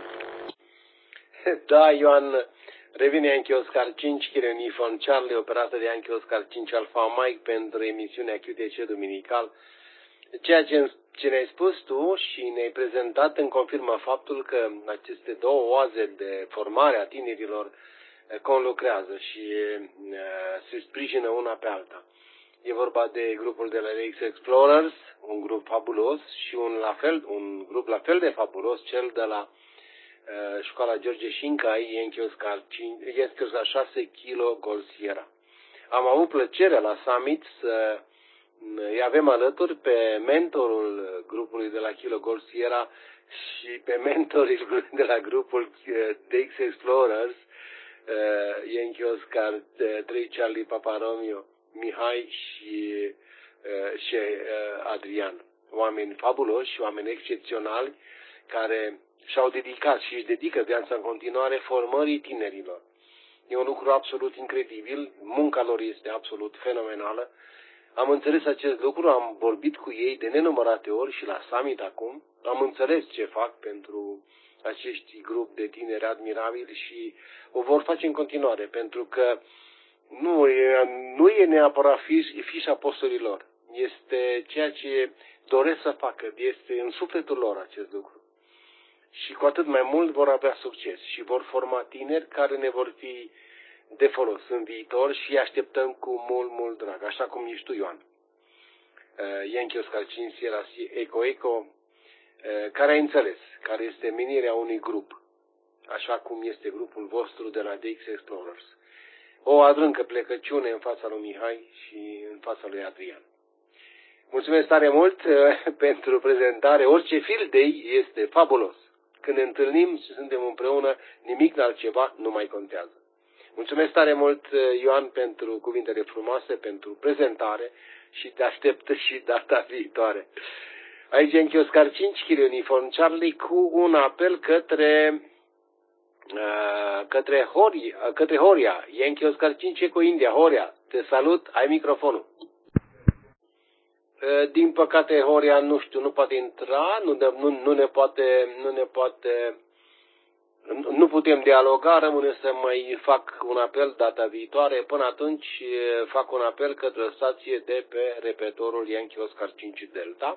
Da, Ioan, revine Yankee Oscar 5 Kilo Uniform Charlie, operată de Yankee Oscar 5 Alpha Mike pentru emisiunea QTC duminical. Ceea ce ne-ai spus tu și ne-ai prezentat îmi confirmă faptul că aceste 2 oaze de formare a tinerilor conlucrează și se sprijină una pe alta. E vorba de grupul de la DX Explorers, un grup fabulos și un grup la fel de fabulos, cel de la școala George Șincai, Yankee Oscar 6 Kilo Golf Sierra. Am avut plăcerea la summit să îi avem alături pe mentorul grupului de la Kilo Golf Sierra și pe mentorul de la grupul DX Explorers, Yankee Oscar 3 Charlie Papa Romeo, Mihai și Adrian. Oameni fabuloși, oameni excepționali care și-au dedicat și își dedică viața în continuare formării tinerilor. E un lucru absolut incredibil, munca lor este absolut fenomenală. Am înțeles acest lucru, am vorbit cu ei de nenumărate ori și la summit acum. Am înțeles ce fac pentru acești grup de tineri admirabili și o vor face în continuare, pentru că nu e neapărat fișa apostolilor. Este ceea ce doresc să facă, este în sufletul lor acest lucru. Și cu atât mai mult vor avea succes și vor forma tineri care ne vor fi de folos în viitor și îi așteptăm cu mult, mult drag, așa cum ești tu, Ioan. Yankee Oscar 5 Sierra Eco Eco, care ai înțeles, care este menirea unui grup, așa cum este grupul vostru de la DX Explorers. O adâncă plecăciune în fața lui Mihai și în fața lui Adrian. Mulțumesc tare mult pentru prezentare. Orice field day este fabulos. Când ne întâlnim și suntem împreună, nimic altceva nu mai contează. Mulțumesc tare mult, Ioan, pentru cuvintele frumoase, pentru prezentare și te aștept și data viitoare. Aici Yankee Oscar 5 Kilo Uniform Charlie cu un apel către Horia. Yankee Oscar 5 Eco India. Horia, te salut, ai microfonul. Din păcate, Horia, nu știu, nu poate intra, nu ne poate nu putem dialoga, rămâne să mai fac un apel data viitoare. Până atunci fac un apel către o stație de pe repetorul Yankee Oscar 5 Delta.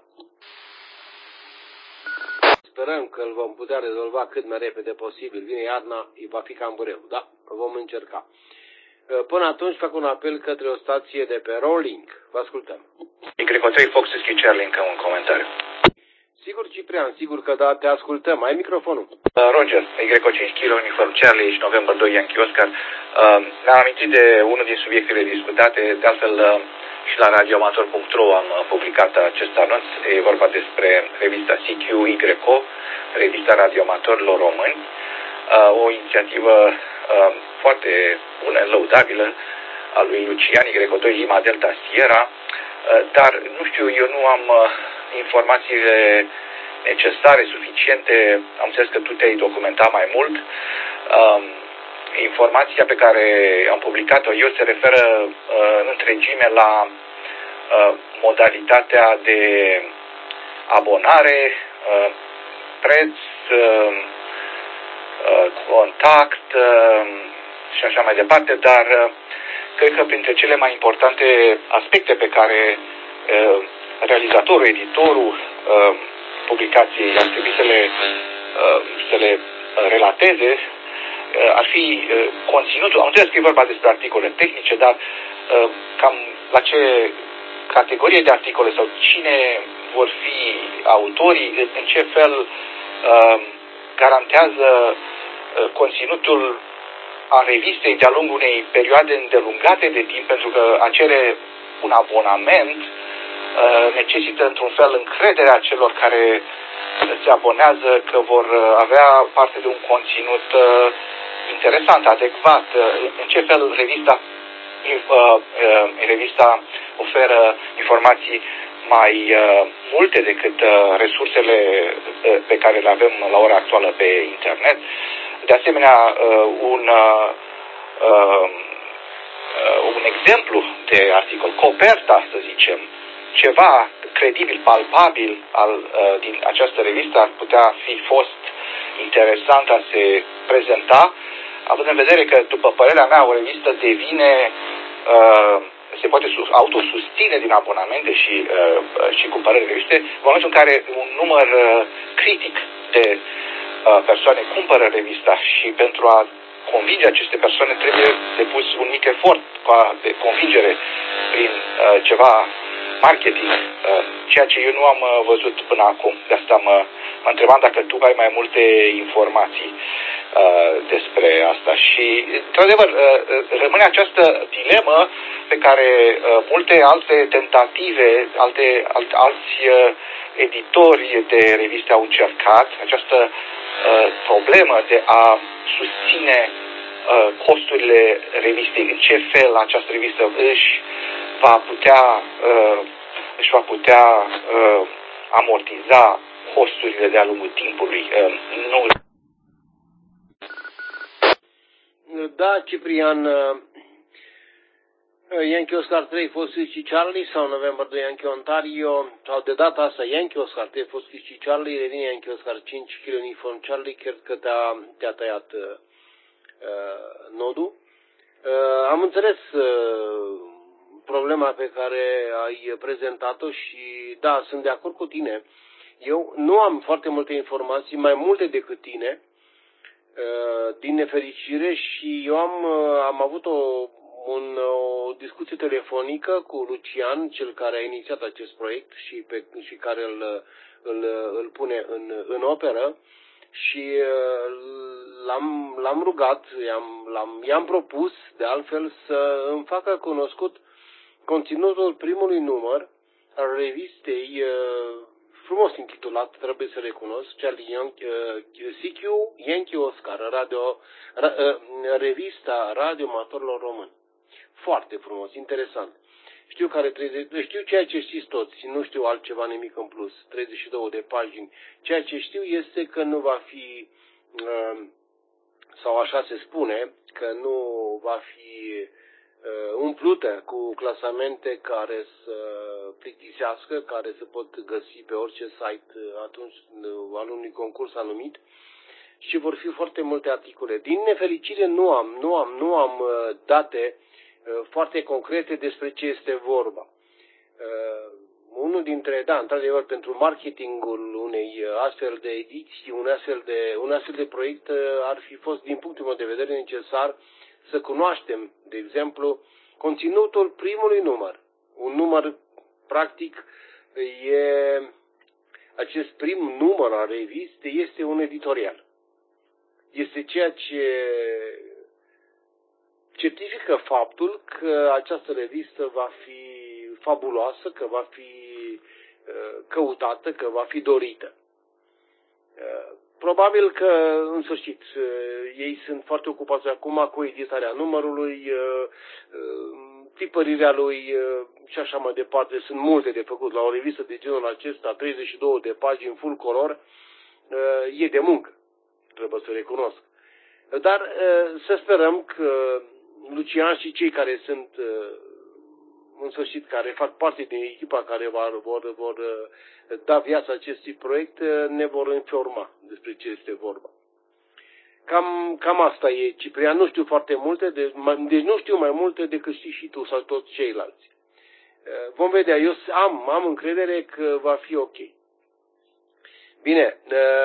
Sperăm că îl vom putea rezolva cât mai repede posibil. Vine iarna, va fi cam greu, da? Vom încerca. Până atunci fac un apel către o stație de pe Rolling. Vă ascultăm. Y3 Fox Charlie, încă un comentariu. Sigur, Ciprian, sigur că da, te ascultăm. Ai microfonul. Roger, Y5 Kilo Uniform Charlie și November 2 Yankee Oscar. Mi-am amintit de unul din subiectele discutate, de altfel și la radioamator.ro am publicat acest anunț. E vorba despre revista CQ-YCO, revista radioamatorilor români. O inițiativă foarte bună, lăudabilă, a lui Lucian Y2 Lima Delta Sierra, dar nu știu, eu nu am informațiile necesare, suficiente. Am înțeles că tu te-ai documentat mai mult. Informația pe care am publicat-o eu se referă în întregime la modalitatea de abonare, preț, contact și așa mai departe, dar cred că printre cele mai importante aspecte pe care realizatorul, editorul publicației ar trebui să le relateze ar fi conținutul. Am înțeles că e vorba despre articole tehnice, dar cam la ce categorie de articole sau cine vor fi autorii, în ce fel garantează conținutul a revistei de-a lungul unei perioade îndelungate de timp, pentru că a cere un abonament necesită într-un fel încrederea celor care se abonează că vor avea parte de un conținut interesant, adecvat. În ce fel revista oferă informații mai multe decât resursele pe care le avem la ora actuală pe internet. De asemenea, un exemplu de articol, coperta, să zicem, ceva credibil, palpabil din această revistă ar putea fi fost interesant a se prezenta, având în vedere că, după părerea mea, o revistă devine, se poate autosustine din abonamente și cumpărări de reviste, în momentul în care un număr critic de persoane cumpără revista și pentru a convinge aceste persoane trebuie depus un mic efort de convingere prin ceva marketing, ceea ce eu nu am văzut până acum. De asta mă întrebam dacă tu ai mai multe informații despre asta. Și, într-adevăr, rămâne această dilemă pe care multe alte tentative, alți editori de reviste au încercat, această problemă de a susține costurile revistei, în ce fel această revistă își va putea amortiza costurile de-a lungul timpului. Da, Ciprian, Yankee Oscar 3 fost și Charlie sau November 2 Yankee Ontario, sau de data asta Yankee Oscar 3 fost și Charlie, revine Yankee Oscar 5 Kilo Uniform Charlie, cred că te-a tăiat nodul. Am înțeles problema pe care ai prezentat-o și da, sunt de acord cu tine. Eu nu am foarte multe informații, mai multe decât tine, din nefericire, și eu am avut o discuție telefonică cu Lucian, cel care a inițiat acest proiect și care îl pune în operă, și l-am rugat, i-am propus de altfel să îmi facă cunoscut conținutul primului număr al revistei, frumos intitulat, trebuie să recunosc, CQ Yankee Oscar, revista radioamatorilor români. Foarte frumos, interesant. Știu ceea ce știți toți, nu știu altceva, nimic în plus, 32 de pagini. Ceea ce știu este că nu va fi, sau așa se spune, că nu va fi umplută cu clasamente care să plictisească, care se pot găsi pe orice site atunci al unui concurs anumit. și vor fi foarte multe articole. Din nefericire nu am date foarte concrete despre ce este vorba. Unul dintre, într-adevăr, pentru marketingul unei astfel de ediții, un astfel de proiect ar fi fost, din punctul meu de vedere, necesar să cunoaștem, de exemplu, conținutul primului număr. Un număr, practic, acest prim număr al revistei este un editorial. Este ceea ce certifică faptul că această revistă va fi fabuloasă, că va fi căutată, că va fi dorită. Probabil că, în sfârșit, ei sunt foarte ocupați acum cu editarea numărului, tipărirea lui și așa mai departe. Sunt multe de făcut. La o revistă de genul acesta, 32 de pagini full color, e de muncă, trebuie să recunosc. Dar să sperăm că Lucian și cei care sunt, în sfârșit, care fac parte din echipa care vor da viața acestui proiect, ne vor informa despre ce este vorba. Cam asta e, Ciprian. Nu știu foarte multe, deci nu știu mai multe decât știi și tu sau toți ceilalți. Vom vedea. Eu am încredere că va fi ok. Bine.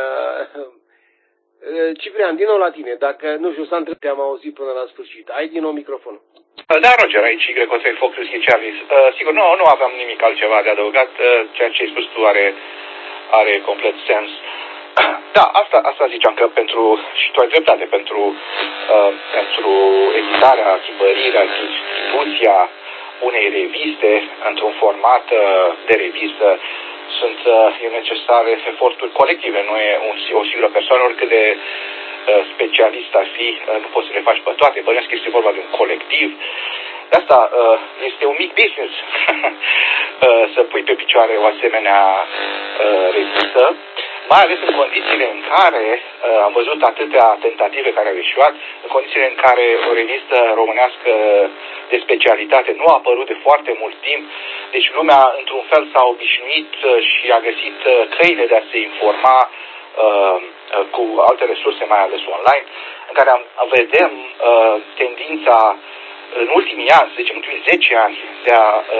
Ciprian, din nou la tine. Dacă, nu știu, s-a întrebat, te-am auzit până la sfârșit. Ai din nou microfonul. Da, Roger, aici Greco3 Fox Whisky Charlie. Sigur, nu aveam nimic altceva de adăugat. Ceea ce ai spus tu are complet sens. Da, asta ziceam că și tu ai dreptate, pentru editarea, tipărirea, distribuția unei reviste într-un format de revistă e necesare eforturi colective, nu e o singură persoană, oricât de specialist ar fi, nu poți să le faci pe toate, bănuiesc că este vorba de un colectiv. De asta este un mic business să pui pe picioare o asemenea revistă, mai ales în condițiile în care am văzut atâtea tentative care au ieșuat, în condițiile în care o revistă românească de specialitate nu a apărut de foarte mult timp, deci lumea într-un fel s-a obișnuit și a găsit căile de a se informa cu alte resurse, mai ales online, în care vedem tendința în ultimii ani, să zicem, în ultimii 10 ani, de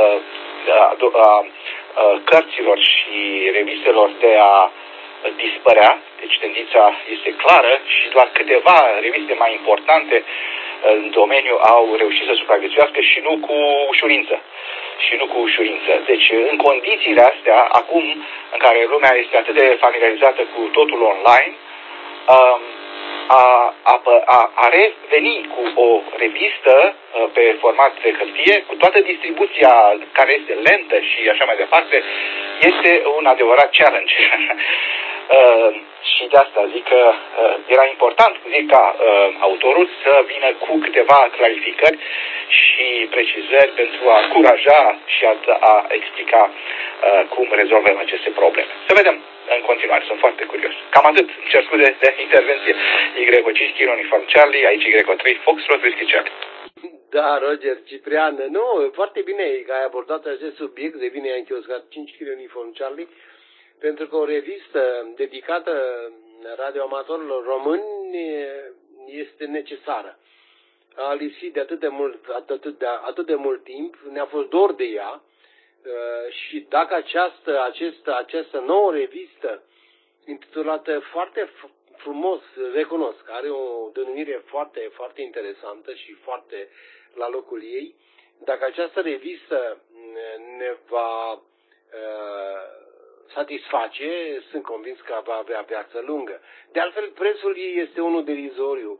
a cărților și revistelor de a dispărea, deci tendința este clară și doar câteva reviste mai importante în domeniu au reușit să supraviețuiască și nu cu ușurință. Deci, în condițiile astea, acum, în care lumea este atât de familiarizată cu totul online, a reveni cu o revistă pe format de hârtie, cu toată distribuția care este lentă și așa mai departe, este un adevărat challenge. Și de asta zic că era important, ca autorul să vină cu câteva clarificări și precizări pentru a încuraja și a explica cum rezolvăm aceste probleme. Să vedem în continuare, sunt foarte curios. Cam atât, îmi cer scuze de intervenție. Y5 Kilo Uniform Charlie, aici Y3 Fox Whisky Charlie. Da, Roger, Ciprian, nu, foarte bine că ai abordat acest subiect, devine Yankee Oscar 5 Kilo Uniform Charlie, pentru că o revistă dedicată radioamatorilor români este necesară. A lipsit de atât de mult timp, ne-a fost dor de ea și dacă această nouă revistă, intitulată foarte frumos, recunosc, are o denumire foarte, foarte interesantă și foarte la locul ei, dacă această revistă ne va satisface, sunt convins că va avea viață lungă. De altfel, prețul ei este unul derizoriu.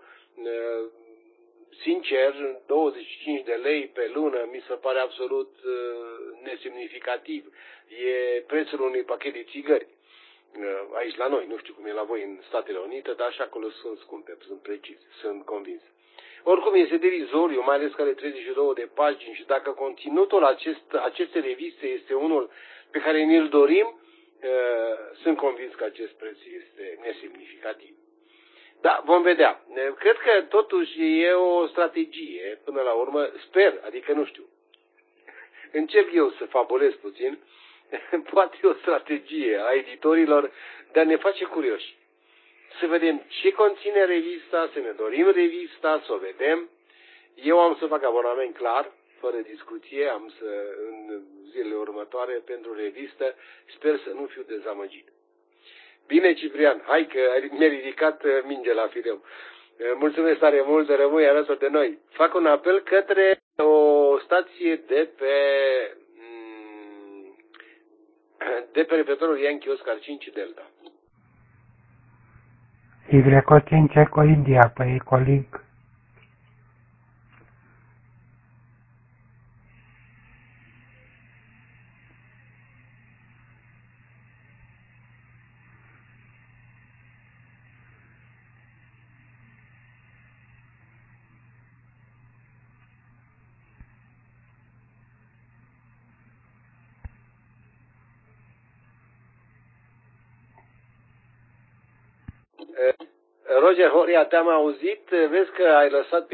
Sincer, 25 de lei pe lună mi se pare absolut nesemnificativ. E prețul unui pachet de țigări. Aici la noi, nu știu cum e la voi în Statele Unite, dar și acolo sunt scumpe, sunt precis, sunt convins. Oricum este derizoriu, mai ales că are 32 de pagini și dacă conținutul acestei reviste este unul pe care ne-l dorim, sunt convins că acest preț este nesemnificativ. Da, vom vedea. Cred că totuși e o strategie, până la urmă, sper, adică nu știu. Încep eu să fabulez puțin, poate e o strategie a editorilor de a ne face curioși. să vedem ce conține revista, să ne dorim revista, să o vedem. Eu am să fac abonament clar, fără discuție, am să, în zilele următoare, pentru revistă, sper să nu fiu dezamăgit. Bine, Ciprian, hai că mi-a ridicat minge la fireu. Mulțumesc tare mult, rămâi alături de noi. Fac un apel către o stație de pe repetorul Yankee Oscar 5 Delta. Y5 Eco India pe Ecolink. Roger Horia, te-am auzit, vezi că ai lăsat,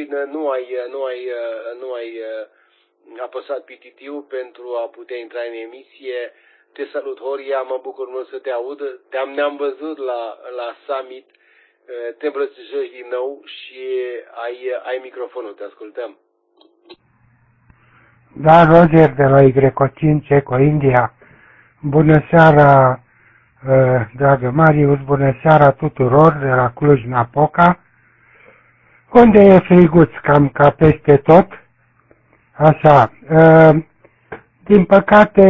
nu ai apăsat PTT-ul pentru a putea intra în emisie. Te salut, Horia, mă bucur mult să te aud. Ne-am văzut la summit, te îmbrățișezi din nou și ai microfonul, te ascultăm. Da, Roger de la Y5 Eco India. Bună seara, dragă Marius, bună seara tuturor de la Cluj-Napoca, unde e friguț cam ca peste tot. Așa, din păcate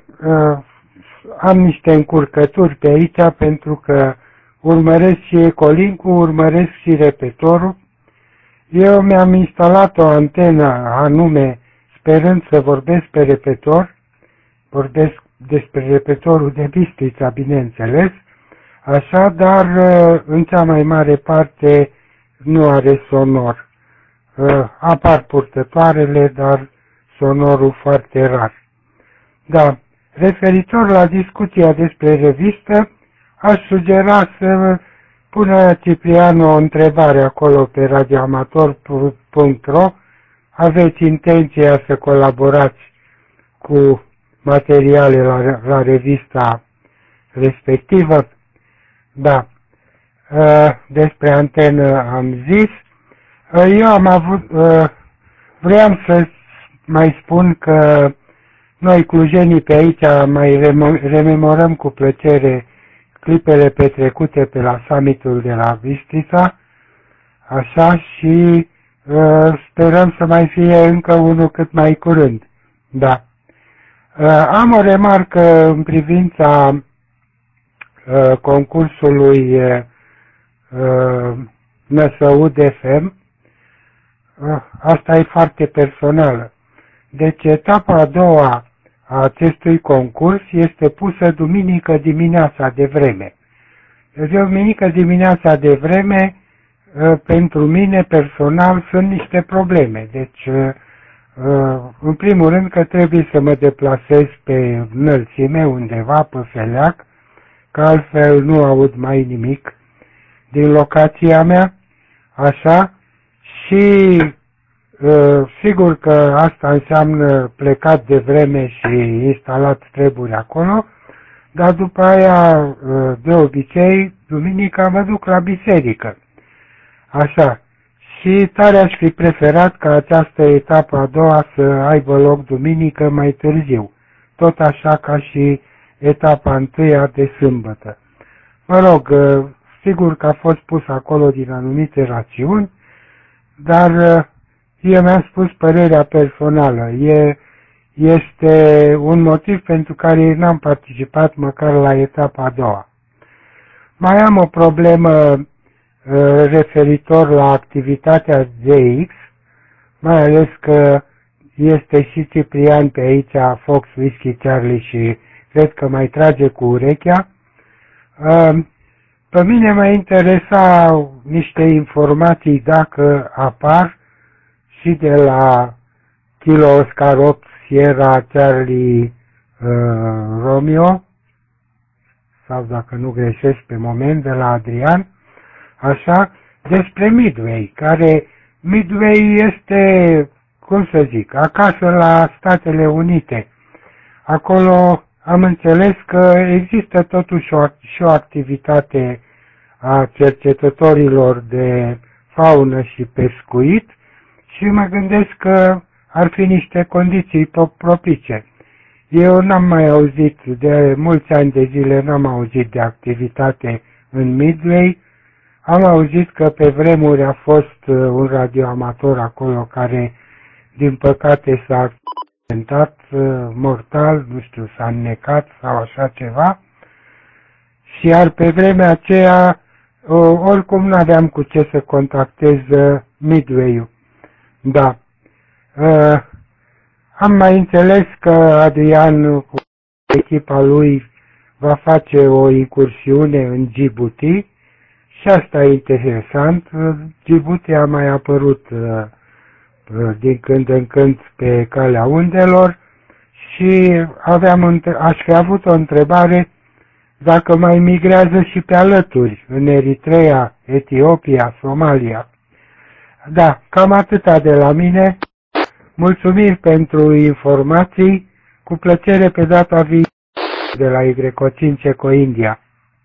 am niște încurcături pe aici pentru că urmăresc și Ecolink-ul, urmăresc și repetorul. Eu mi-am instalat o antenă anume sperând să vorbesc pe repetor, vorbesc despre repetorul de Bistrița, bineînțeles, așa, dar în cea mai mare parte nu are sonor. Apar purtătoarele, dar sonorul foarte rar. Da, referitor la discuția despre revistă, aș sugera să pună Ciprian o întrebare acolo pe radioamator.ro. Aveți intenția să colaborați cu materiale la revista respectivă? Da. Despre antenă am zis. Eu am avut, vreau să mai spun că noi clujenii pe aici mai rememorăm cu plăcere clipele petrecute pe la summitul de la Bistrița, așa, și sperăm să mai fie încă unul cât mai curând. Da. Am o remarcă în privința concursului Năsăud FM. Asta e foarte personală. Deci etapa a doua a acestui concurs este pusă duminică dimineața de vreme. Deci duminică dimineața de vreme pentru mine personal sunt niște probleme. Deci în primul rând că trebuie să mă deplasez pe înălțime undeva pe Feleac, că altfel nu aud mai nimic din locația mea, așa, și sigur că asta înseamnă plecat de vreme și instalat treburi acolo, dar după aia, de obicei, duminica mă duc la biserică. Așa. Și tare aș fi preferat ca această etapă a doua să aibă loc duminică mai târziu, tot așa ca și etapa întâia de sâmbătă. Mă rog, sigur că a fost pus acolo din anumite rațiuni, dar eu mi-am spus părerea personală. Este un motiv pentru care n-am participat măcar la etapa a doua. Mai am o problemă referitor la activitatea ZX, mai ales că este și Ciprian pe aici, Fox, Whiskey, Charlie, și cred că mai trage cu urechea. Pe mine mă interesa niște informații dacă apar și de la Kilo Oscar 8 Sierra Charlie Romeo, sau dacă nu greșesc pe moment, de la Adrian, așa, despre Midway, care Midway este, cum să zic, acasă la Statele Unite. Acolo am înțeles că există totuși și o activitate a cercetătorilor de faună și pescuit și mă gândesc că ar fi niște condiții propice. Eu n-am mai auzit, de mulți ani de zile n-am auzit de activitate în Midway. Am auzit că pe vremuri a fost un radioamator acolo care, din păcate, s-a accidentat mortal, nu știu, s-a înnecat sau așa ceva. Și iar pe vremea aceea, oricum n-aveam cu ce să contactez Midway-ul. Da. Am mai înțeles că Adrian cu echipa lui va face o incursiune în Djibouti și asta e interesant. Djibouti a mai apărut din când în când pe calea undelor și aș fi avut o întrebare dacă mai migrează și pe alături în Eritrea, Etiopia, Somalia. Da, cam atâta de la mine. Mulțumiri pentru informații, cu plăcere pe data viitoare de la Y5 Eco India.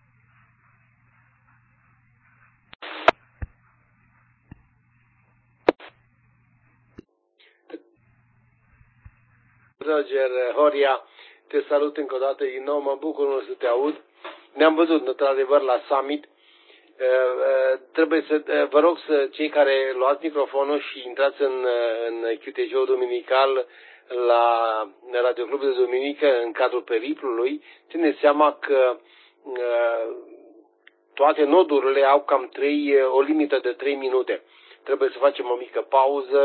Roger Horia, te salut încă o dată din nou, mă bucur mult să te aud. Ne-am văzut într-adevăr la summit. Trebuie să vă rog să cei care luați microfonul și intrați în QTJ dominical la Radio Club de Duminică în cadrul periplului, țineți seama că toate nodurile au cam o limită de 3 minute. Trebuie să facem o mică pauză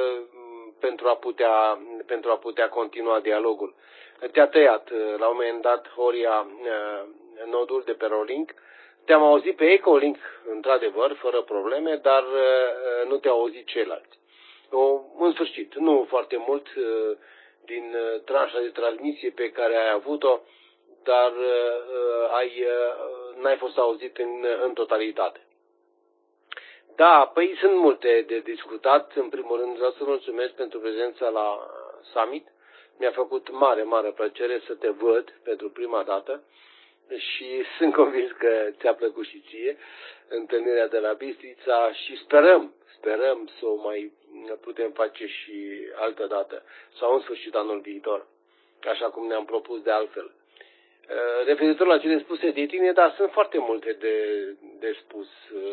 pentru a putea continua dialogul. Te-a tăiat la un moment dat, Horia, nodul de pe Rolink. Te-am auzit pe Echolink, într-adevăr, fără probleme, dar nu te-au auzit ceilalți. În sfârșit, nu foarte mult din tranșa de transmisie pe care ai avut-o, dar n-ai fost auzit în totalitate. Da, păi sunt multe de discutat. În primul rând vreau să mulțumesc pentru prezența la summit. Mi-a făcut mare plăcere să te văd pentru prima dată și sunt convins că ți-a plăcut și ție întâlnirea de la Bistrița și sperăm să o mai putem face și altă dată sau în sfârșit anul viitor, așa cum ne-am propus de altfel. Referitor la cele spuse de tine, dar sunt foarte multe de spus.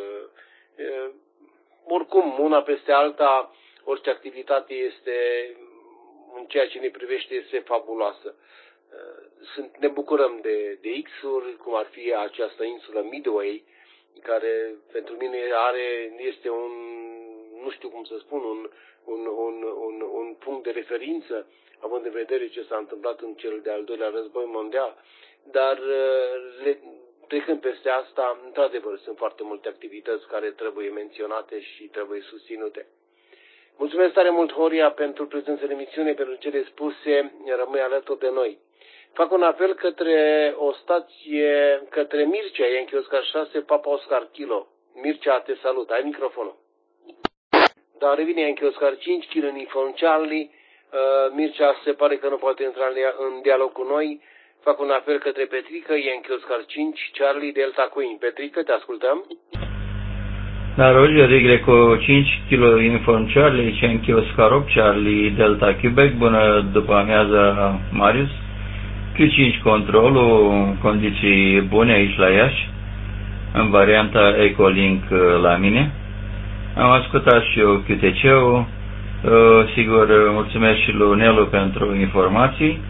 Oricum, una peste alta, orice activitate este, în ceea ce ne privește, este fabuloasă. Ne bucurăm de X-uri, cum ar fi această insulă Midway, care pentru mine este un, nu știu cum să spun, un punct de referință, având în vedere ce s-a întâmplat în cel de-al doilea război mondial. Dar trecând peste asta, într-adevăr, sunt foarte multe activități care trebuie menționate și trebuie susținute. Mulțumesc tare mult, Horia, pentru prezența în emisiune, pentru cele spuse, rămâi alături de noi. Fac un apel către o stație, către Mircea, Yankee Oscar 6, Papa Oscar Kilo. Mircea, te salut, ai microfonul. Da, revine Yankee Oscar 5, Kilo Uniform Charlie. Mircea se pare că nu poate intra în dialog cu noi. Fac un apel către Petrică, Yankee Oscar 5, Charlie Delta Queen. Petrică, te ascultăm. Da, Roger, Y5, Kilo Uniform Charlie, Yankee Oscar 8, Charlie Delta Quebec. Bună după amiază, Marius. Q5 controlul, în condiții bune aici la Iași, în varianta Ecolink la mine. Am ascultat și eu QTC-ul, sigur mulțumesc și lui Nelu pentru informații.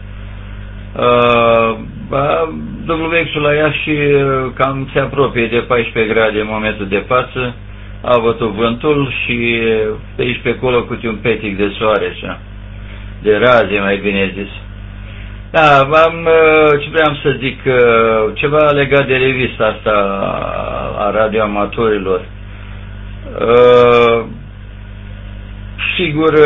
WX-ul la Iași cam se apropie de 14 grade în momentul de față, a bătut vântul și pe aici pe acolo câte un petic de soare, așa, de raze mai bine zis. Da, ce vreau să zic, ceva legat de revista asta a radioamatorilor. Sigur,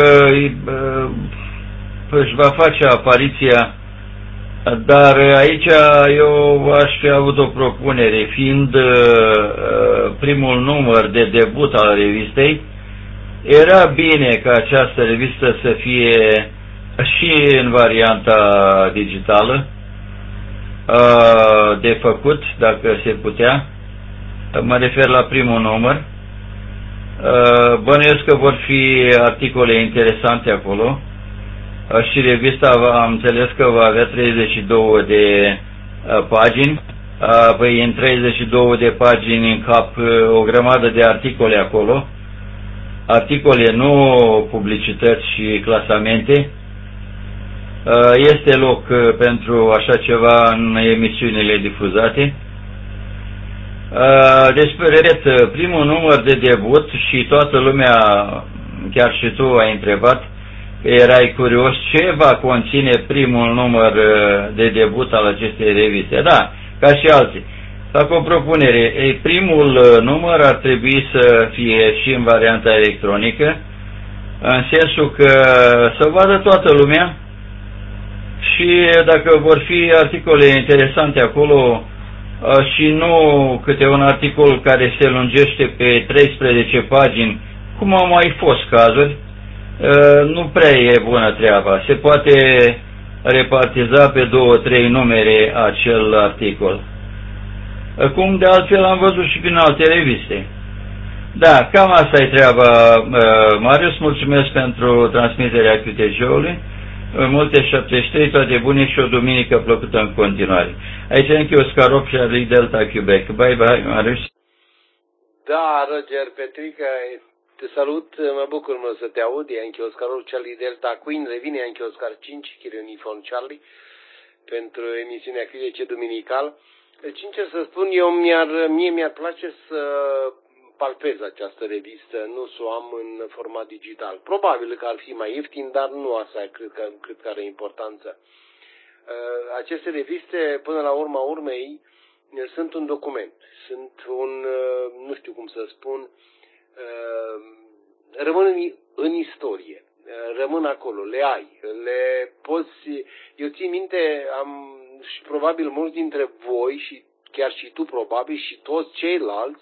își va face apariția, dar aici eu aș fi avut o propunere, fiind primul număr de debut al revistei, era bine ca această revistă să fie și în varianta digitală de făcut, dacă se putea, mă refer la primul număr. Bănuiesc că vor fi articole interesante acolo și revista am înțeles că va avea 32 de pagini. Păi în 32 de pagini încap o grămadă de articole acolo. Articole, nu publicități și clasamente. Este loc pentru așa ceva în emisiunile difuzate. Repet, primul număr de debut și toată lumea, chiar și tu ai întrebat, erai curios ce va conține primul număr de debut al acestei reviste. Da, ca și alții. Fac o propunere. Primul număr ar trebui să fie și în varianta electronică, în sensul că să vadă toată lumea și dacă vor fi articole interesante acolo și nu câte un articol care se lungește pe 13 pagini, cum au mai fost cazuri, nu prea e bună treaba. Se poate repartiza pe 2-3 numere acel articol. Cum de altfel am văzut și prin alte reviste. Da, cam asta e treaba, Marius. Mulțumesc pentru transmiterea QTG-ului. Multe 73, toate bune și o duminică plăcută în continuare. Aici încă Oscar și Charlie Delta Quebec. Bye bye, Marius. Da, Roger Petrica, te salut, mă bucur să te aud. Yankee Oscar Charlie Delta Queen, revine Yankee Oscar 5, Kilo Uniform Charlie, pentru emisiunea QTG duminical. Sincer să spun, mie mi-ar place să palpez această revistă, nu să o am în format digital. Probabil că ar fi mai ieftin, dar nu asta cred că are importanță. Aceste reviste, până la urma urmei, sunt un document, sunt un, nu știu cum să spun, rămân în istorie, rămân acolo, le ai, le poți, eu țin minte, și probabil mulți dintre voi și chiar și tu probabil și toți ceilalți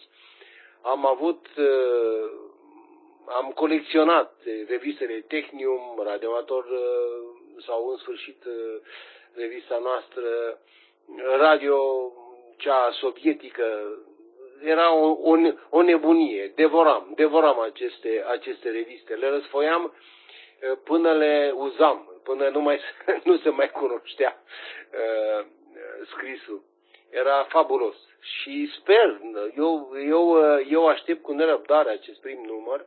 am colecționat revistele Technium, Radioamator sau în sfârșit revista noastră Radio, cea sovietică. Era o nebunie, devoram aceste reviste, le răsfoiam până le uzam, până nu se mai cunoștea scrisul. Era fabulos și sper, eu aștept cu nerăbdare acest prim număr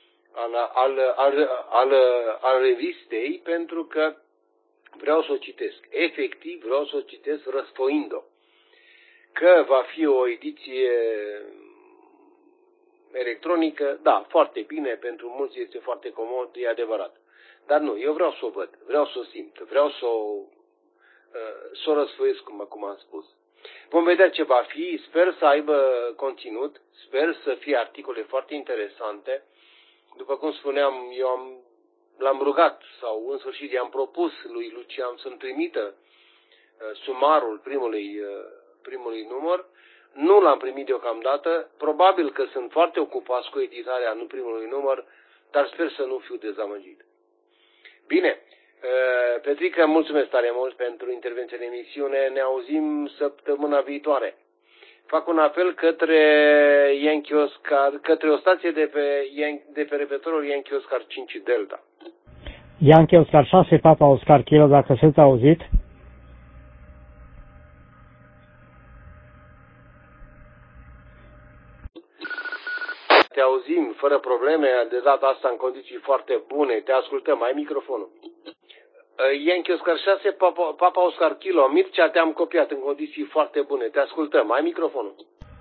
al revistei, pentru că vreau să o citesc. Efectiv vreau să o citesc răsfoind-o. Că va fi o ediție electronică, da, foarte bine, pentru mulți este foarte comod, e adevărat. Dar nu, eu vreau să o văd, vreau să o simt, vreau să o răsfoiesc, cum am spus. Vom vedea ce va fi, sper să aibă conținut, sper să fie articole foarte interesante. După cum spuneam, l-am rugat, sau în sfârșit i-am propus lui Lucian să-mi trimită sumarul primului număr. Nu l-am primit deocamdată, probabil că sunt foarte ocupați cu editarea primului număr, dar sper să nu fiu dezamăgit. Bine, Petrica, mulțumesc tare mult pentru intervenția în emisiune, ne auzim săptămâna viitoare. Fac un apel către Yankee Oscar, către o stație de pe repetorul Yankee Oscar 5 Delta. Yankee Oscar 6, Papa Oscar Kilo, dacă sunt auzit. Te auzim fără probleme, de data asta în condiții foarte bune, te ascultăm, ai microfonul. Yankee Oscar 6, Papa Oscar Kilo, Mircea, te-am copiat în condiții foarte bune, te ascultăm, ai microfonul.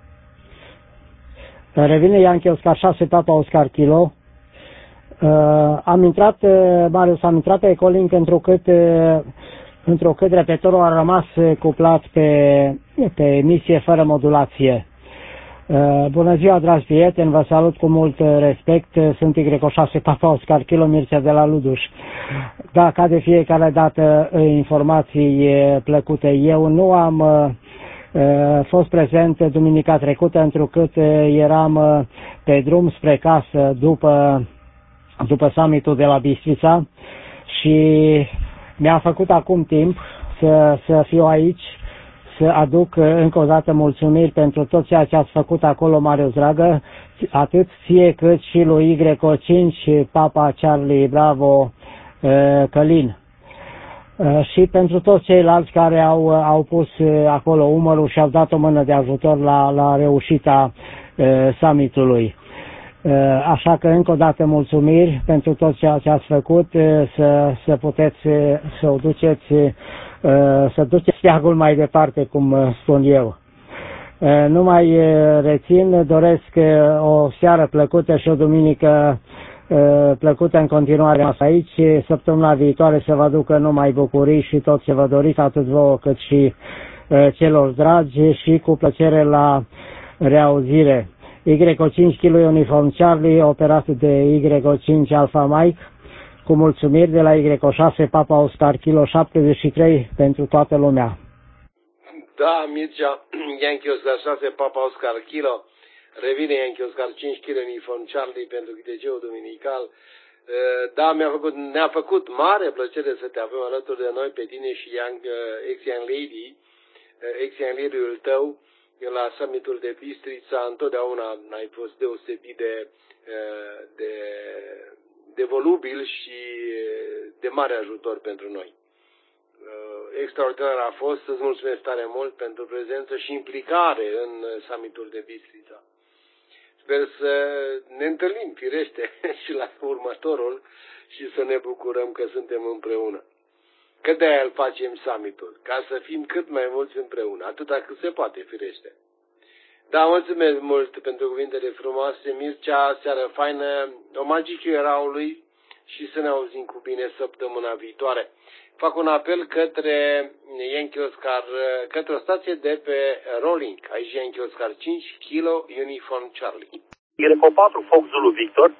Revine Yankee Oscar 6, Papa Oscar Kilo. Am intrat pe Ecolink întrucât repetorul a rămas cuplat pe emisie fără modulație. Bună ziua, dragi prieteni, vă salut cu mult respect, sunt Y6 Papa Oscar Kilo, Mircea de la Luduș. Da, ca de fiecare dată, informații plăcute. Eu nu am fost prezent duminica trecută, întrucât eram pe drum spre casă după summitul de la Bistrița și mi-a făcut acum timp să fiu aici, să aduc încă o dată mulțumiri pentru tot ceea ce ați făcut acolo, Marius dragă, atât ție cât și lui Y5, Papa Charlie Bravo Călin. Și pentru toți ceilalți care au pus acolo umărul și au dat o mână de ajutor la reușita summitului. Așa că încă o dată mulțumiri pentru tot ceea ce ați făcut, să puteți să o duceți, să duceți steagul mai departe, cum spun eu. Nu mai rețin, doresc o seară plăcută și o duminică plăcută în continuare aici. Săptămâna viitoare să vă aducă numai bucurii și tot ce vă doriți, atât vouă cât și celor dragi, și cu plăcere la reauzire. Y5 kg Uniform Charlie, operat de Y5 Alpha Mike, cu mulțumiri de la Y6 Papa Oscar kilo 73 pentru toată lumea. Da, Mircea, Yankee Oscar 6 Papa Oscar kilo, revine Yankee Oscar 5 kg Uniform Charlie pentru GTG-ul duminical. Da, ne-a făcut mare plăcere să te avem alături de noi, pe tine și ex-Young Lady, ex-Young Lady-ul tău, la summitul de Bistrița. Întotdeauna ai fost deosebit de volubil și de mare ajutor pentru noi. Extraordinar a fost, îți mulțumesc tare mult pentru prezență și implicare în summitul de Bistrița. Sper să ne întâlnim, firește, și la următorul și să ne bucurăm că suntem împreună. Că de-aia îl facem summitul, ca să fim cât mai mulți împreună, atâta cât se poate, firește. Da, mulțumesc mult pentru cuvintele frumoase, Mircea, seară faină, omagiciul eraului și să ne auzim cu bine săptămâna viitoare. Fac un apel către Yankee Oscar, către o stație de pe Rolling, aici Yankee Oscar 5 kg Uniform Charlie. Greco 4, Fox Zulu Victor.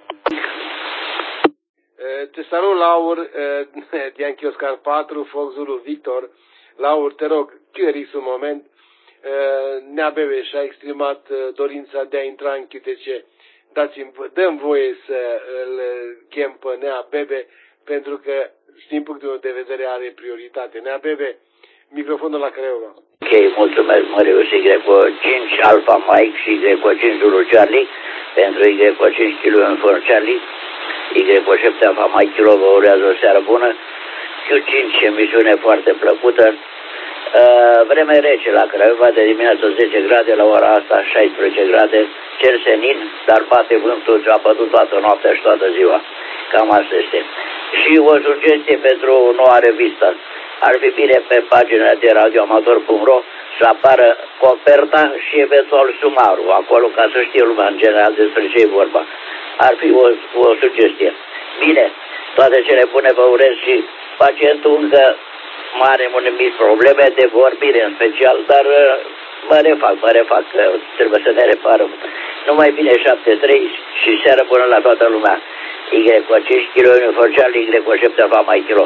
Te salut, Laur, Yankee Oscar 4, Fox Zulu Victor. Laur, te rog, QRX un moment. Nea Bebe și-a exprimat dorința de a intra în QTC. Dăm voie să îl chem pe Nea Bebe, pentru că, din punctul meu de vedere, are prioritate. Nea Bebe, microfonul la Craiova. Ok, mulțumesc, Marius, Y5 Alpha Mike și Y5 Zulu Charlie, pentru Y5 kg Uniform Charlie, Y7 Alpha Mike kilo, vă urează o seară bună, Q5 emisiune foarte plăcută. Vreme rece la Craiova, de dimineață 10 grade, la ora asta 16 grade, cer senin, dar bate vântul, a bătut toată noaptea și toată ziua. Cam asta este. Și o sugestie pentru noua revistă. Ar fi bine pe pagina de radioamator.ro să apară coperta și eventual sumarul, acolo ca să știe lumea în general despre ce e vorba. Ar fi o sugestie. Bine, toate cele bune vă urez și pacientul încă mare mici probleme de vorbire în special, dar mă refac, că trebuie să ne reparăm. Numai bine 7-3 și seară bună la toată lumea. Y5 kg Uniform Charlie, Y7 Alpha Mike kilo.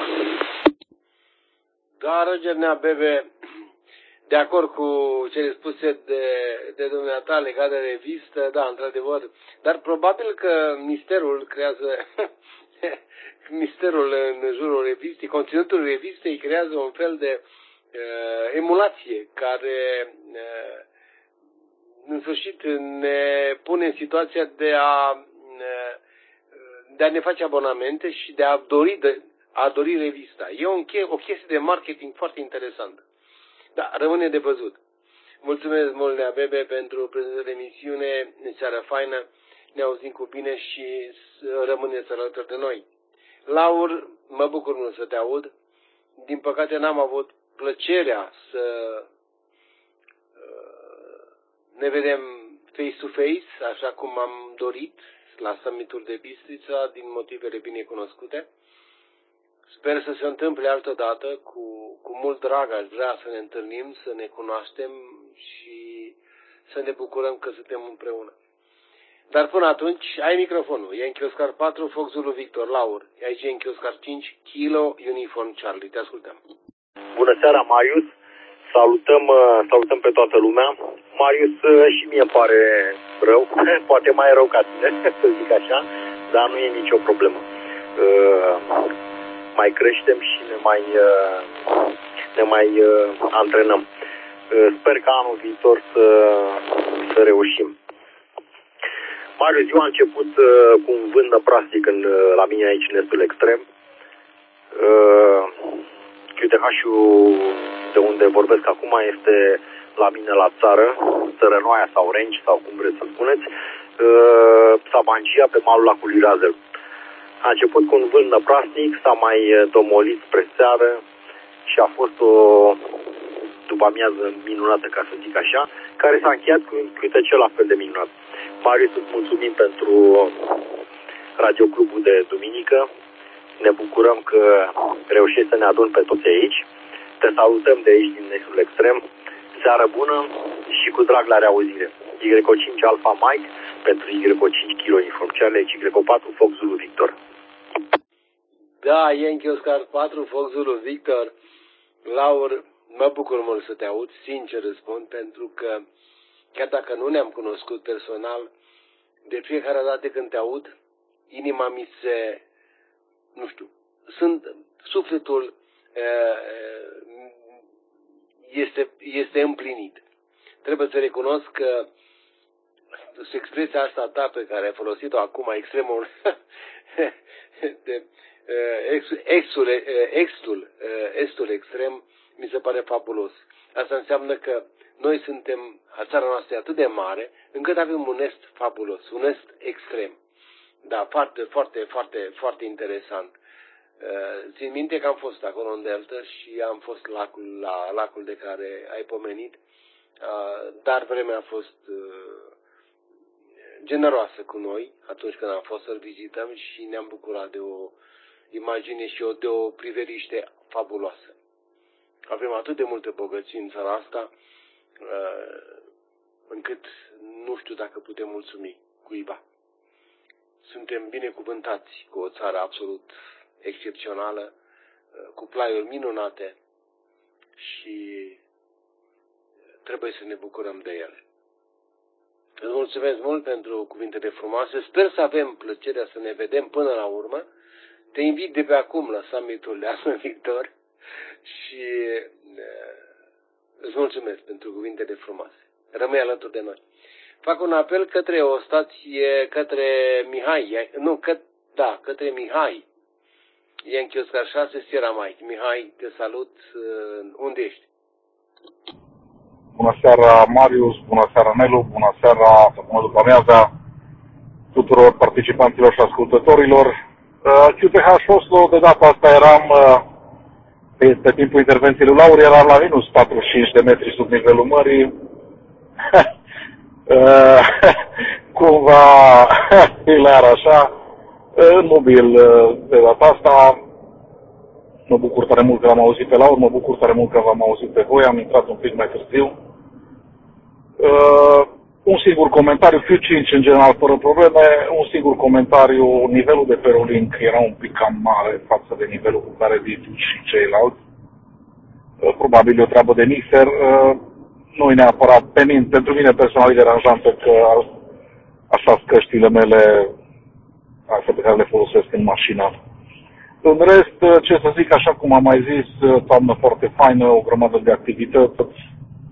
Da, Roger Nea Bebe, de acord cu cele spuse de dumneata legat de revistă, da, într-adevăr, dar probabil că misterul creează misterul în jurul revistei, conținutul revistei creează un fel de emulație care în sfârșit ne pune în situația de a ne face abonamente și de a dori revista. E o chestie de marketing foarte interesantă. Da, rămâne de văzut. Mulțumesc mult, Nea Bebe, pentru prezența de emisiune. Seară faină. Ne auzim cu bine și rămâneți alături de noi. Laur, mă bucur mult să te aud. Din păcate n-am avut plăcerea să ne vedem face-to-face, așa cum am dorit, la summitul de Bistrița, din motivele bine cunoscute. Sper să se întâmple altă dată, cu mult drag aș vrea să ne întâlnim, să ne cunoaștem și să ne bucurăm că suntem împreună. Dar până atunci, ai microfonul. Yankee Oscar 4, Fox Zulu Victor, Laur. Aici Yankee Oscar 5, kg Uniform Charlie. Te ascultăm. Bună seara, Marius. Salutăm pe toată lumea. Marius, și mie îmi pare rău, poate mai rău ca tine, să zic așa, dar nu e nicio problemă. Mai creștem și ne mai antrenăm. Sper că anul viitor să reușim. Marius, eu am început cu un vânt năprastic la mine aici în estul extrem. QTH-ul de unde vorbesc acum este la mine la țară, Țărănoaia sau Renci sau cum vreți să spuneți, Sabancia pe malul lacului Razel. A început cu un vânt năprasnic, s-a mai domolit spre seară și a fost o după amiază minunată, ca să zic așa, care s-a încheiat cu un cântece la fel de minunat. Marius, îți mulțumim pentru radioclubul de duminică. Ne bucurăm că reușești să ne aduni pe toți aici. Te salutăm de aici, din estul extrem. Seară bună și cu drag la reauzire. Y5 Alpha Mike pentru Y5 Kilo Uniform Charlie, Y4 Fox Zulu Victor. Da, Yankee Oscar 4 Fox Zulu Victor. Laur, mă bucur mult să te aud, sincer răspund, pentru că chiar dacă nu ne-am cunoscut personal, de fiecare dată când te aud, inima mi se, nu știu, sufletul este împlinit. Trebuie să recunosc că expresia asta ta pe care ai folosit-o acum, extremul de estul extrem, mi se pare fabulos. Asta înseamnă că noi suntem, țara noastră e atât de mare, încât avem un est fabulos, un est extrem. Da, foarte, foarte, foarte, foarte interesant. Țin minte că am fost acolo în delta și am fost la lacul de care ai pomenit, dar vremea a fost generoasă cu noi atunci când am fost să-l vizităm și ne-am bucurat de o imagine și de o priveliște fabuloasă. Avem atât de multe bogății în țara asta, încât nu știu dacă putem mulțumi cuiva. Suntem binecuvântați cu o țară absolut excepțională, cu plaiuri minunate și trebuie să ne bucurăm de ele. Îți mulțumesc mult pentru cuvintele frumoase. Sper să avem plăcerea să ne vedem până la urmă. Te invit de pe acum la summitul de anul viitor și îți mulțumesc pentru cuvintele frumoase. Rămâi alături de noi. Fac un apel către o stație, către Mihai, către Mihai. Yankee Oscar 6, Sierra Mike. Mihai, te salut. Unde ești? Bună seara, Marius, bună seara, Nelu, bună seara, bună după amiaza tuturor participanților și ascultătorilor. QTH Oslo, de data asta eram, pe timpul intervenției lui Laur, eram la minus 45 de metri sub nivelul mării. Cumva hilar așa, în mobil de data asta. Mă bucur tare mult că l-am auzit pe Laur, mă bucur tare mult că v-am auzit pe voi, am intrat un pic mai târziu. Un singur comentariu, Q5 în general fără probleme, un singur comentariu, nivelul de Perolink era un pic cam mare față de nivelul cu care vii tu și ceilalți. Probabil e o treabă de mixer, nu e neapărat pentru mine personal e deranjant pentru că așa sunt căștile mele, astea pe care le folosesc în mașină. În rest, ce să zic, așa cum am mai zis, toamnă foarte faină, o grămadă de activități.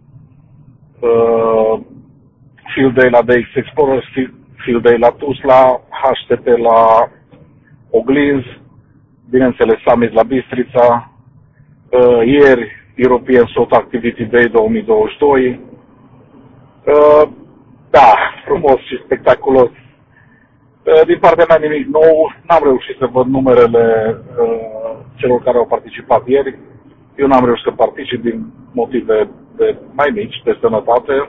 Field Day la DX Explorer, Field Day la Tuzla, HTP la Oglinz, bineînțeles Summit la Bistrița, ieri European Salt Activity Day 2022. Da, frumos și spectaculos. Din partea mea nimic nou, n-am reușit să văd numerele celor care au participat ieri. Eu n-am reușit să particip din motive mai mici, de sănătate.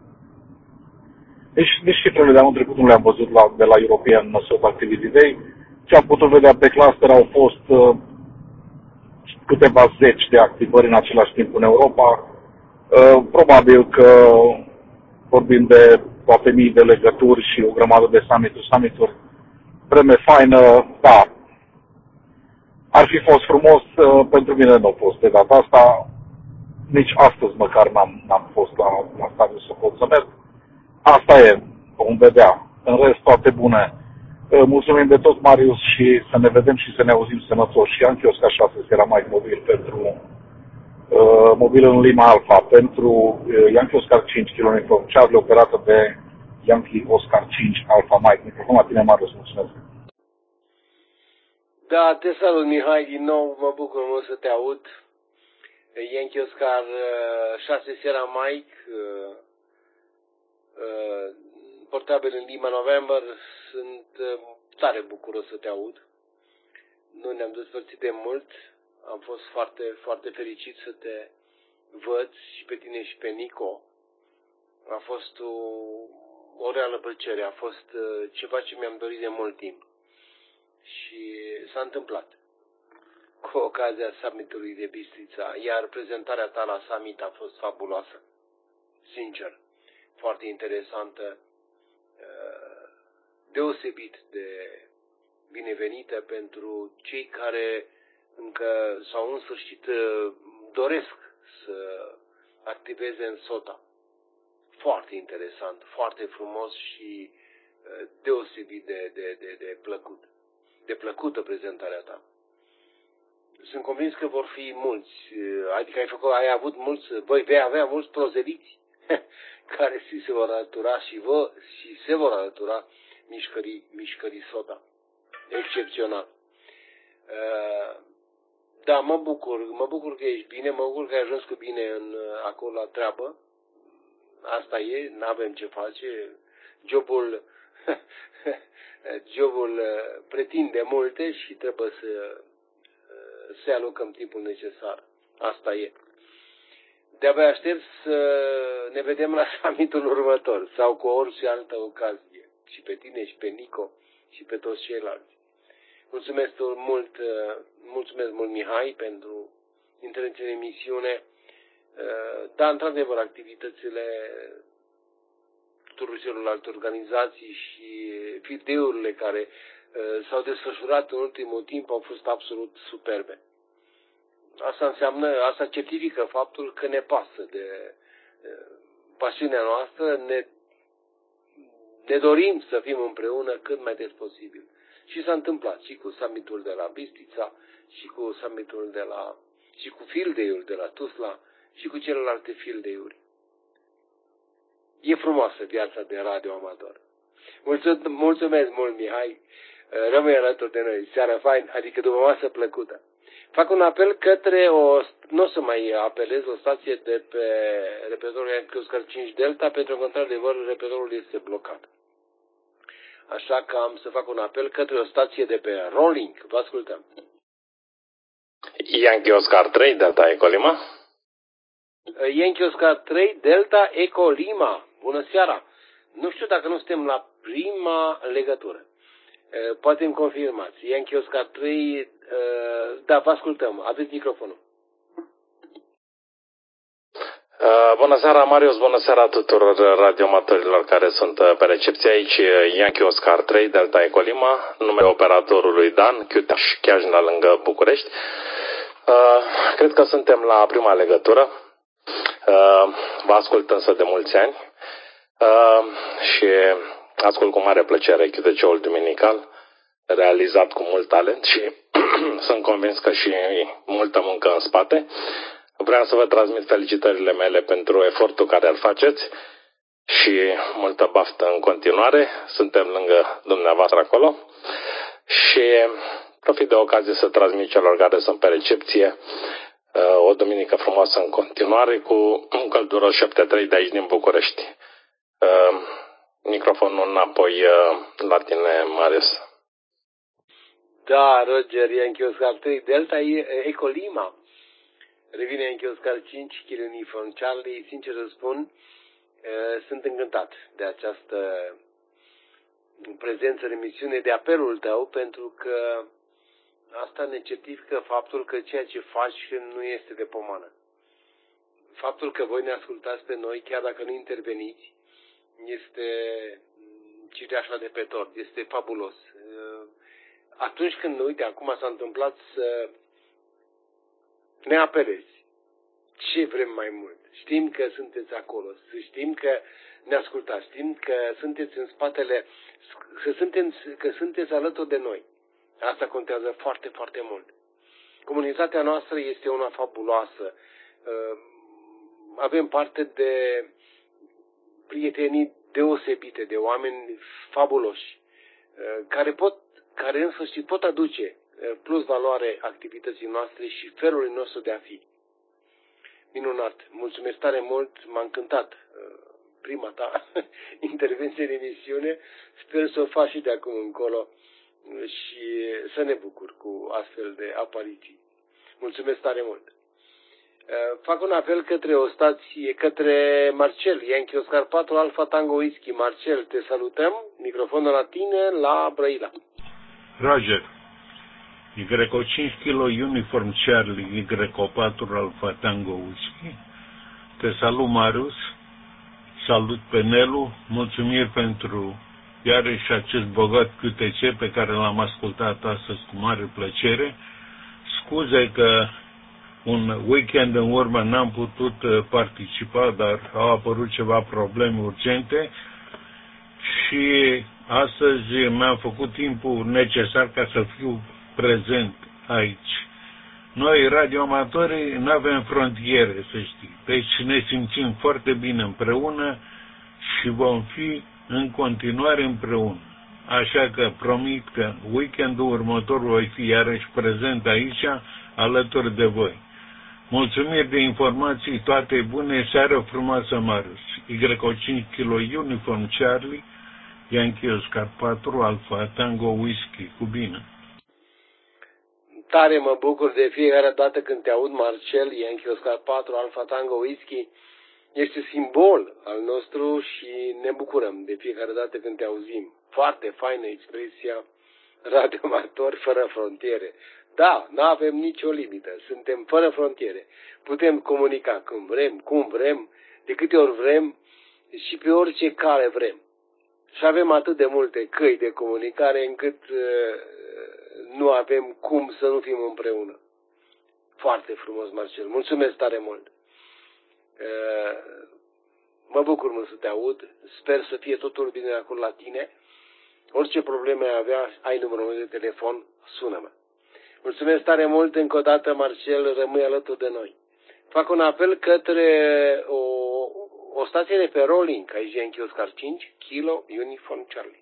Nici cifrele de anul trecut nu le-am văzut de la European Salt Activity Day. Ce am putut vedea pe cluster au fost câteva zeci de activări în același timp în Europa. Probabil că vorbim de poate mii de legături și o grămadă de summituri. Vreme faină, da. Ar fi fost frumos, pentru mine nu a fost de data asta. Nici astăzi măcar n-am fost la stadiu să pot să merg. Asta e, vom vedea. În rest, toate bune. Mulțumim de tot, Marius, și să ne vedem și să ne auzim sănătoși. Yankee Oscar 6 era mai mobil pentru mobilă în Lima Alpha pentru Yankee Oscar 5 km uniform Charlie, operată de Yankee Oscar 5 Alpha Mike. Microfonul la tine, Marius, mulțumesc. Da, te salut, Mihai, din nou, mă bucur mult să te aud. Yankee Oscar 6 Sierra Mike, portabil în Lima November, sunt tare bucuros să te aud. Noi ne-am despărțit de mult, am fost foarte, foarte fericit să te văd și pe tine și pe Nico. A fost o reală plăcere, a fost ceva ce mi-am dorit de mult timp. Și s-a întâmplat cu ocazia summitului de Bistrița, iar prezentarea ta la summit a fost fabuloasă, sincer, foarte interesantă, deosebit de binevenită pentru cei care încă sau în sfârșit doresc să activeze în SOTA. Foarte interesant, foarte frumos și deosebit de plăcut. De plăcută prezentarea ta. Sunt convins că vor fi mulți, adică ai avut mulți, vei avea mulți prozeliți care se vor alătura și se vor alătura mișcării SOTA. Excepțional. Da, mă bucur că ești bine, mă bucur că ai ajuns cu bine acolo la treabă. Asta e, n-avem ce face. Jobul pretinde multe și trebuie să alocăm timpul necesar. Asta e. De-abia aștept să ne vedem la summitul următor sau cu orice altă ocazie. Și pe tine și pe Nico și pe toți ceilalți. Mulțumesc mult, Mihai, pentru intervenția în emisiune. Da, într-adevăr, activitățile tuturor celorlalte organizații și videourile care s-au desfășurat în ultimul timp au fost absolut superbe. Asta certifică faptul că ne pasă de pasiunea noastră, ne dorim să fim împreună cât mai des posibil. Și s-a întâmplat și cu summitul de la Bistrița, și cu summitul și cu field day-ul de la Tuzla, și cu celelalte field day-uri. E frumoasă viața de radioamator. Mulțumesc mult, Mihai. Rămâi alături de noi. Seara fain, adică după masă plăcută. Fac un apel către nu o să mai apelez o stație de pe repetitorul Yankee Oscar 5 Delta, pentru că, într-adevăr, repetitorul este blocat. Așa că am să fac un apel către o stație de pe Rolling. Vă ascultăm. Yankee Oscar 3 Delta Eco Lima. Yankee Oscar 3 Delta Eco Lima. Bună seara! Nu știu dacă nu suntem la prima legătură. Poate îmi confirmați. Yankee Oscar 3, da, vă ascultăm. Aveți microfonul. Bună seara, Marius, bună seara tuturor radioamatorilor care sunt pe recepție aici. Yankee Oscar 3 Delta Eco Lima, numele operatorului Dan, Chiuteș, Chiajna, lângă București. Cred că suntem la prima legătură. Vă ascult însă de mulți ani și ascult cu mare plăcere QTC-ul duminical, realizat cu mult talent și sunt convins că și multă muncă în spate. Vreau să vă transmit felicitările mele pentru efortul care îl faceți și multă baftă în continuare. Suntem lângă dumneavoastră acolo și profit de ocazie să transmit celor care sunt pe recepție o duminică frumoasă în continuare cu un călduros 7-3 de aici din București. Microfonul înapoi la tine, Marius. Da, Roger, Yankee Oscar 3 Delta Eco Lima. Revine Yankee Oscar 5 Kilo Uniform Charlie. Sincer să spun, sunt încântat de această prezență în emisiune, de apelul tău, pentru că asta ne certifică faptul că ceea ce faci nu este de pomană. Faptul că voi ne ascultați pe noi, chiar dacă nu interveniți, este cireașa de pe tort, este fabulos. Atunci când, uite, acum s-a întâmplat să ne apelezi, ce vrem mai mult? Știm că sunteți acolo, știm că ne ascultați, știm că sunteți în spatele, că sunteți alături de noi. Asta contează foarte, foarte mult. Comunitatea noastră este una fabuloasă. Avem parte de prietenii deosebite, de oameni fabuloși, care în sfârșit pot aduce plus valoare activității noastre și felului nostru de a fi. Minunat! Mulțumesc tare mult, m-a încântat prima ta intervenție în emisiune. Sper să o faci și de acum încolo și să ne bucur cu astfel de apariții. Mulțumesc tare mult! Fac un apel către o stație, către Marcel, Yankee Oscar 4 Alpha Tango Whisky. Marcel, te salutăm, microfonul la tine, la Brăila. Roger, Y5 kg Uniform Charlie, Y4 Alpha Tango Whisky. Te salut, Marius, salut pe Nelu, mulțumiri pentru iarăși acest bogat QTC pe care l-am ascultat astăzi cu mare plăcere. Scuze că un weekend în urmă n-am putut participa, dar au apărut ceva probleme urgente și astăzi mi-am făcut timpul necesar ca să fiu prezent aici. Noi, radioamatorii, nu avem frontiere, să știi. Deci ne simțim foarte bine împreună și vom fi în continuare împreună. Așa că promit că weekendul următor voi fi iarăși prezent aici, alături de voi. Mulțumiri de informații, toate bune, seară frumoasă, Marius. Y5 kg Uniform Charlie, Yankee Oscar 4 Alpha Tango Whisky, cu bine. Tare mă bucur de fiecare dată când te aud, Marcel, Yankee Oscar 4 Alpha Tango Whisky. Ești simbol al nostru și ne bucurăm de fiecare dată când te auzim. Foarte faină expresia, radioamatori fără frontiere. Da, nu avem nicio limită, suntem fără frontiere. Putem comunica când vrem, cum vrem, de câte ori vrem și pe orice cale vrem. Și avem atât de multe căi de comunicare încât nu avem cum să nu fim împreună. Foarte frumos, Marcel. Mulțumesc tare mult. Mă bucur mult să te aud. Sper să fie totul bine acolo la tine. Orice probleme ai avea, ai numărul meu de telefon, sună-mă. Mulțumesc tare mult încă o dată, Marcel, rămâi alături de noi. Fac un apel către o stație de pe Rolling, aici Yankee Oscar 5 kg Uniform Charlie.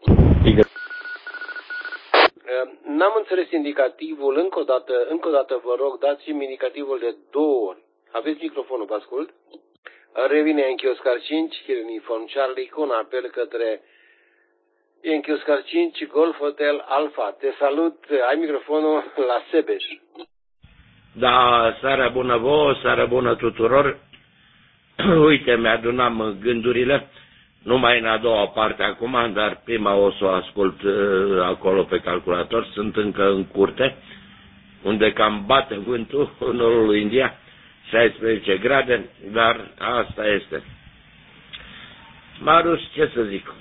N-am înțeles indicativul, încă o dată vă rog, dați-mi indicativul de 2 ori. Aveți microfonul, vă ascult? Revine Yankee Oscar 5 kg Uniform Charlie cu un apel către Yankee Oscar 5 Golf Hotel Alpha. Te salut, ai microfonul la Sebeș. Da, seara bună vouă, seara bună tuturor. Uite, mi-adunam gândurile, numai în a doua parte acum, dar prima o să o ascult acolo pe calculator. Sunt încă în curte, unde cam bate vântul în nordul India, 16 grade, dar asta este. Marius, ce să zic,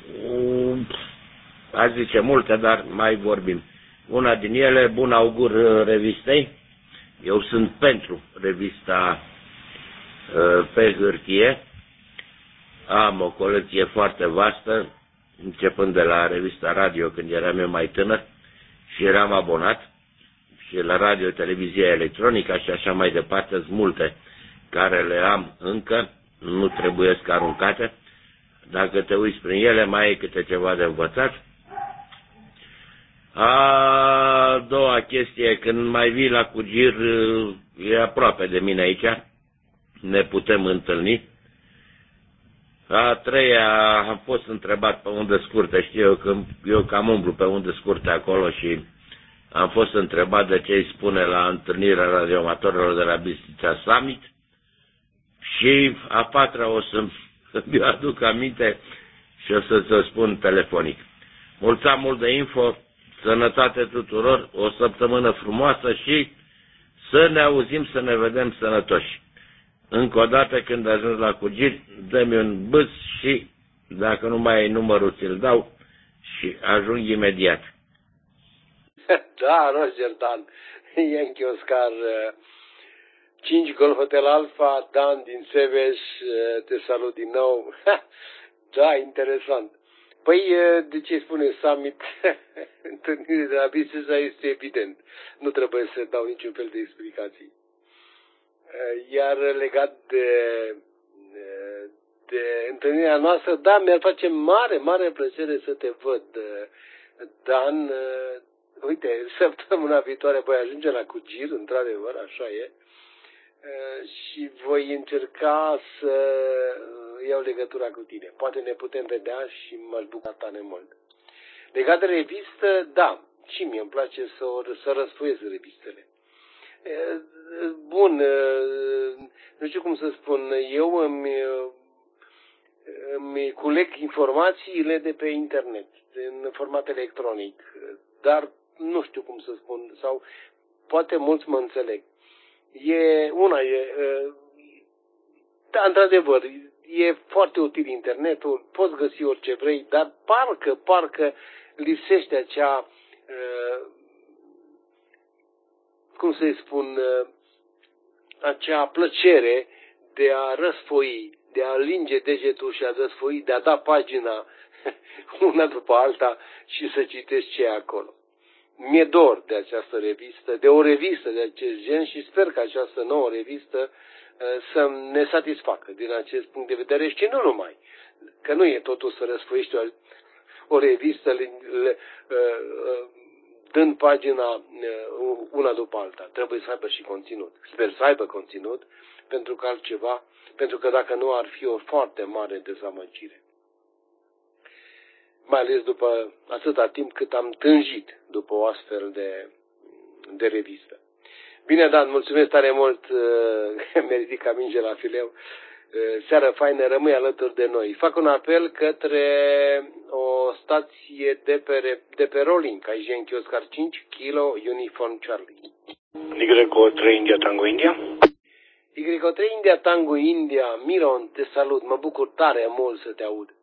aș zice multe, dar mai vorbim. Una din ele, bun augur revistei. Eu sunt pentru revista pe hârtie. Am o colecție foarte vastă, începând de la revista radio când eram eu mai tânăr și eram abonat, și la radio, televizie electronică și așa mai departe. Sunt multe care le am încă, nu trebuie să aruncate. Dacă te uiți prin ele, mai e câte ceva de învățat. A doua chestie, când mai vii la Cugir, e aproape de mine aici, ne putem întâlni. A treia, am fost întrebat pe unde scurte, știu că eu cam umblu pe unde scurte acolo și am fost întrebat de ce îi spune la întâlnirea radioamatorilor de la Bistrița Summit. Și a patra o să-mi aduc aminte și o să-ți spun telefonic. Mulțumim mult de info, sănătate tuturor, o săptămână frumoasă și să ne auzim, să ne vedem sănătoși. Încă o dată, când ajungi la Cugiri, dă-mi un bâs și, dacă nu mai ai numărul, ți-l dau și ajung imediat. Da, Roger, Dan, Yankee Oscar 5 Golf Hotel Alpha, Dan din Sebeș, te salut din nou. Da, interesant. Păi, de ce spune Summit? Întâlnire de la Bistrița este evident. Nu trebuie să dau niciun fel de explicații. Iar legat de întâlnirea noastră, da, mi-ar face mare plăcere să te văd, Dan. Uite, săptămâna viitoare voi ajunge la Cugir, într-adevăr, așa e, și voi încerca să iau legătura cu tine. Poate ne putem vedea și m-aș bucura tare mult. Legat de revistă, da, și mie îmi place să răsfoiesc revistele. Bun, nu știu cum să spun, eu îmi culeg informațiile de pe internet, în format electronic, dar nu știu cum să spun, sau poate mulți mă înțeleg. Da, într-adevăr, e foarte util internetul, poți găsi orice vrei, dar parcă lipsește acea, cum să-i spun, acea plăcere de a răsfoi, de a linge degetul și a răsfoi, de a da pagina una după alta și să citești ce e acolo. Mi-e dor de această revistă, de o revistă de acest gen și sper că această nouă revistă să ne satisfacă din acest punct de vedere și nu numai. Că nu e totul să răsfoiești o revistă dând pagina una după alta. Trebuie să aibă și conținut. Sper să aibă conținut, pentru că dacă nu ar fi o foarte mare dezamăgire. Mai ales după atâta timp cât am tânjit după o astfel de revistă. Bine, Dan, mulțumesc tare mult, mi-a ridicat minge la fileu. Seară faină, rămâi alături de noi. Fac un apel către o stație de pe Rolling, aici în Oscar 5, Kilo Uniform Charlie. Y3 India Tango India. Y3 India Tango India. Miron, te salut, mă bucur tare mult să te aud.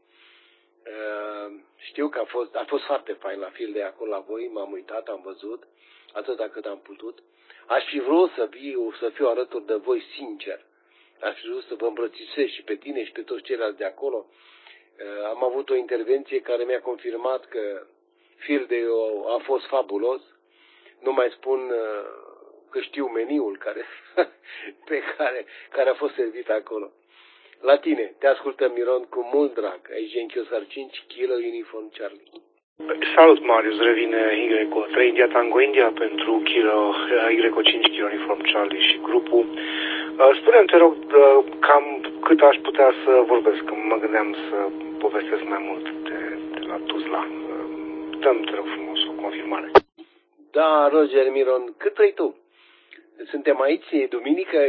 Știu că a fost foarte fain la fil de acolo la voi, m-am uitat, am văzut, atâta cât am putut. Aș fi vrut să fiu alături de voi sincer. Aș fi vrut să vă îmbrățișez și pe tine și pe toți ceilalți de acolo. Am avut o intervenție care mi-a confirmat că fil de a fost fabulos. Nu mai spun că știu meniul care a fost servit acolo. La tine, te ascultăm, Miron, cu mult drag. Aici în Oscar 5, Kilo Uniform Charlie. Salut, Marius, revine Y3 India Tango India pentru Y5 Kilo Uniform Charlie și grupul. Spune-mi, te rog, cam cât aș putea să vorbesc, că mă gândeam să povestesc mai mult de la Tuzla. Dă-mi, te rog frumos, o confirmare. Da, Roger, Miron, cât vrei tu? Suntem aici, e duminică,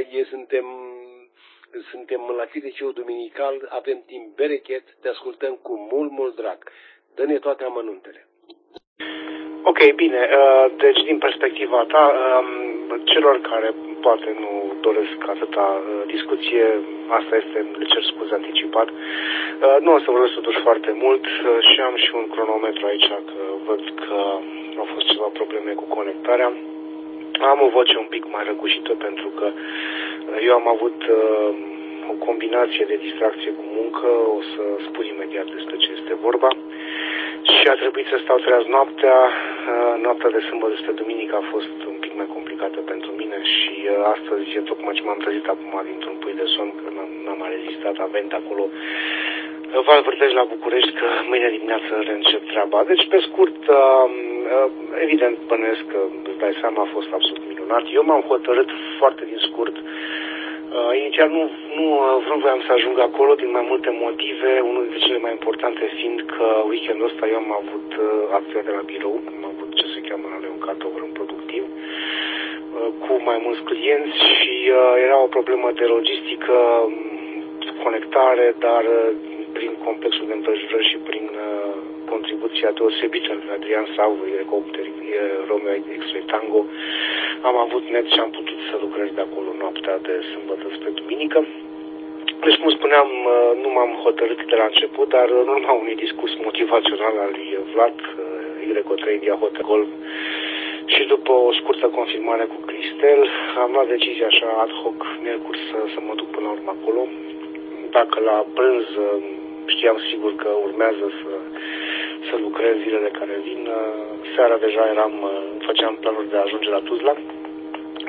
suntem la FDC-ul duminical, avem timp berechet, te ascultăm cu mult drag. Dă-ne toate amănuntele. Ok, bine. Deci, din perspectiva ta, celor care poate nu doresc atâta discuție, asta este, le cer scuze anticipat. Nu o să vorbesc totuși foarte mult și am și un cronometru aici, că văd că au fost ceva probleme cu conectarea. Am o voce un pic mai răgușită pentru că eu am avut o combinație de distracție cu muncă, o să spun imediat despre ce este vorba. Și a trebuit să stau treaz noaptea. Noaptea de sâmbătă spre duminică a fost un pic mai complicată pentru mine și astăzi, tocmai ce m-am trezit acum dintr-un pui de somn, că n-am mai rezistat, având acolo Val Vârtej la București, că mâine dimineață reîncep treaba. Deci, pe scurt, evident, bănuiesc că îți dai seama, a fost absolut minunat. Eu m-am hotărât foarte din scurt. Inițial nu voiam să ajung acolo din mai multe motive, unul dintre cele mai importante fiind că weekendul ăsta eu am avut acțiune de la birou, am avut ce se cheamă un cutover productiv cu mai mulți clienți și era o problemă de logistică, conectare, dar prin complexul de împrejurări și prin contribuția deosebită lui Adrian Savu, Romeo X-Ray Tango, am avut net și am putut să lucrez de acolo noaptea de sâmbătă spre duminică. Deci, cum spuneam, nu m-am hotărât de la început, dar în urma unui discurs motivațional al lui Vlad, Y3 India Hotel Golf, și după o scurtă confirmare cu Cristel, am luat decizia așa ad hoc, miercuri, să mă duc până la urmă acolo. Dacă la prânz știam sigur că urmează să lucrez zilele care vin, seara deja făceam planuri de a ajunge la Tuzla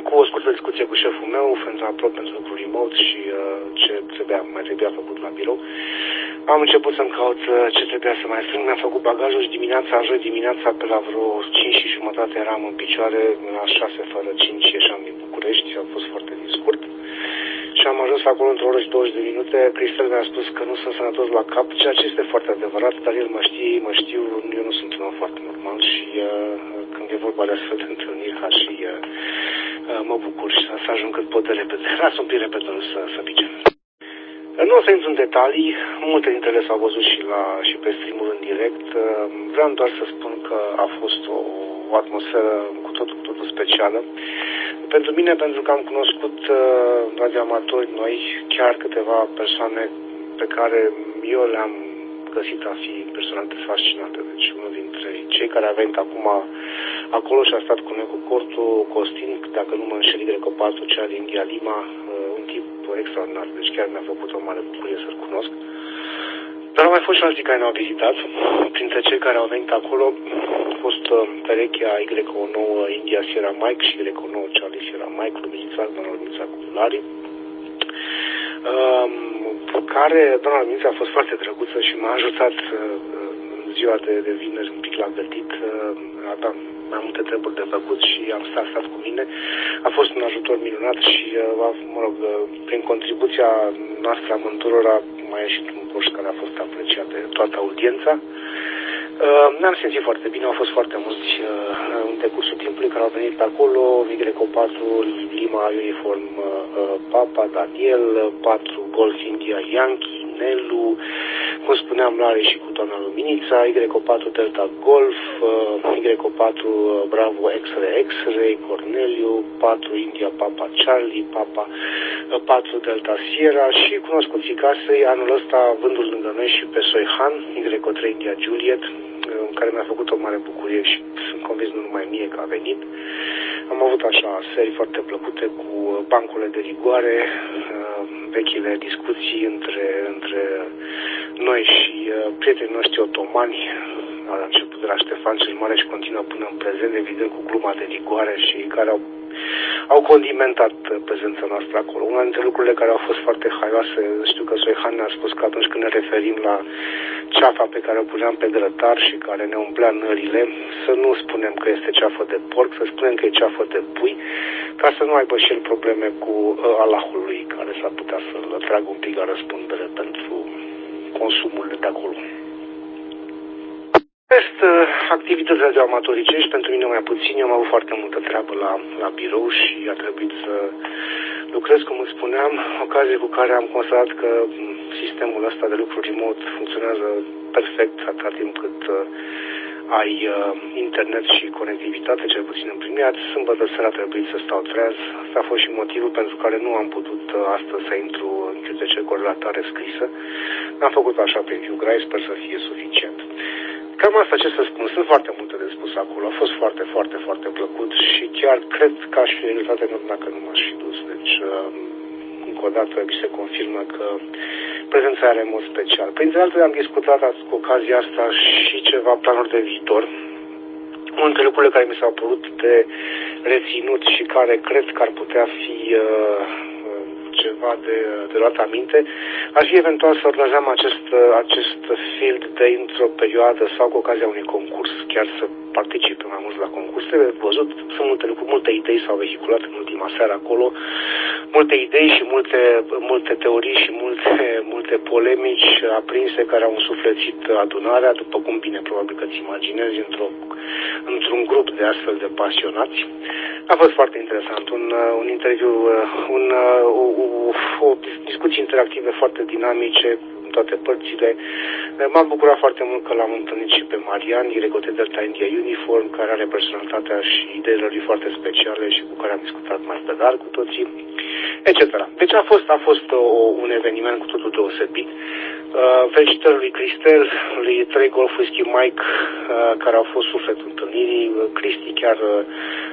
cu o scurtă discuție cu șeful meu, pentru lucru remote și ce mai trebuia făcut la birou. Am început să-mi caut ce trebuia să mai strâng, mi-am făcut bagajul și joi dimineața, pe la vreo 5:30 eram în picioare, la 6 fără 5 ieșeam din București, a fost foarte din scurt. Și am ajuns acolo într-o oră și 20 de minute. Cristel mi-a spus că nu sunt sănătos la cap, ceea ce este foarte adevărat, dar el mă știu, eu nu sunt un om foarte normal și când e vorba de astfel de întâlniri, și mă bucur și să ajung cât pot de repede. Las un pic repede să pice. Nu o să intru în detalii, multe dintre ele s-au văzut și pe stream-ul în direct. Vreau doar să spun că a fost o atmosferă cu totul specială. Pentru mine, pentru că am cunoscut radioamatori noi, chiar câteva persoane pe care eu le-am găsit a fi personalitate fascinante. Deci unul dintre cei care a venit acum acolo și a stat cu noi cu cortul Costin, dacă nu mă înșel, Greco 4, cea din India Lima, un tip extraordinar. Deci chiar mi-a făcut o mare bucurie să-l cunosc. Dar au mai fost și alții care ne-au vizitat. Printre cei care au venit acolo a fost perechea Y9 India Sierra Mike și Y9 Charlie Sierra Mike, doamna Luminița cu Lari, care, doamna Luminița a fost foarte drăguță și m-a ajutat în ziua de vineri un pic la gătit. Aveam mai multe treburi de făcut și am stat cu mine. A fost un ajutor minunat și, prin contribuția noastră a mânturora mai ieșit un coș care a fost apreciat de toată audiența. Ne-am simțit foarte bine, au fost foarte mulți în decursul timpului care au venit pe acolo, Y4, Lima Uniform Papa, Daniel, 4 Golf India Yankee, Nelu, cum spuneam, Lare și cu doamna Luminița, Y4 Delta Golf, Y4 Bravo X-Ray, Corneliu, 4 India Papa Charlie, Papa 4 Delta Sierra și cunoscuții casei, anul ăsta vându-l lângă noi și pe Soihan, Y3 India Juliet, care mi-a făcut o mare bucurie și sunt convins nu numai mie că a venit. Am avut așa serii foarte plăcute cu bancurile de rigoare, vechile discuții între noi și prietenii noștri otomani. A început de la Ștefan cel Mare și continuă până în prezent, evident cu gluma de rigoare și care au condimentat prezența noastră acolo. Una dintre lucrurile care au fost foarte haioase, știu că Soihan ne-a spus că atunci când ne referim la ceafa pe care o puneam pe grătar și care ne umplea nările, să nu spunem că este ceafă de porc, să spunem că e ceafă de pui, ca să nu aibă și el probleme cu Allahul lui, care s-ar putea să-l tragă un pic la răspundere pentru consumurile de acolo. Activități radioamatoricești, pentru mine mai puțin, eu am avut foarte multă treabă la birou și a trebuit să lucrez, cum îți spuneam, ocazie cu care am constatat că sistemul ăsta de lucru remote funcționează perfect atâta timp cât ai internet și conectivitate, cel puțin în primul. Sâmbătă seara a trebuit să stau treaz. Asta a fost și motivul pentru care nu am putut astăzi să intru în QTC cu o relatare scrisă. Am făcut așa pe viu grai, sper să fie suficient. Cam asta, ce să spun, sunt foarte multe de spus acolo, a fost foarte, foarte, foarte plăcut și chiar cred că aș fi regretat enorm dacă nu m-aș fi dus. Deci, încă o dată, mi se confirmă că prezența are în mod special. Printre altele, am discutat cu ocazia asta și ceva planuri de viitor. Unul dintre lucrurile care mi s-au părut de reținut și care cred că ar putea fi ceva de luat aminte, ar fi eventual să organizăm acest field day într-o perioadă sau cu ocazia unui concurs, chiar să participe mai mult la concurs. Trebuie văzut, sunt multe lucruri, multe idei s-au vehiculat în ultima seară acolo, multe idei și multe teorii și multe polemici aprinse care au însuflețit adunarea, după cum bine probabil că îți imaginezi, într-un grup de astfel de pasionați. A fost foarte interesant, un interviu, o discuții interactive foarte dinamice în toate părțile. M-am bucurat foarte mult că l-am întâlnit și pe Marian, Y3 Delta India Uniform, care are personalitatea și ideile lui foarte speciale și cu care am discutat mai pe larg cu toții, etc. Deci a fost un eveniment cu totul deosebit. Felicitări lui Cristel, lui 3 Golf Whisky Mike, care au fost sufletul întâlnirii. Cristi chiar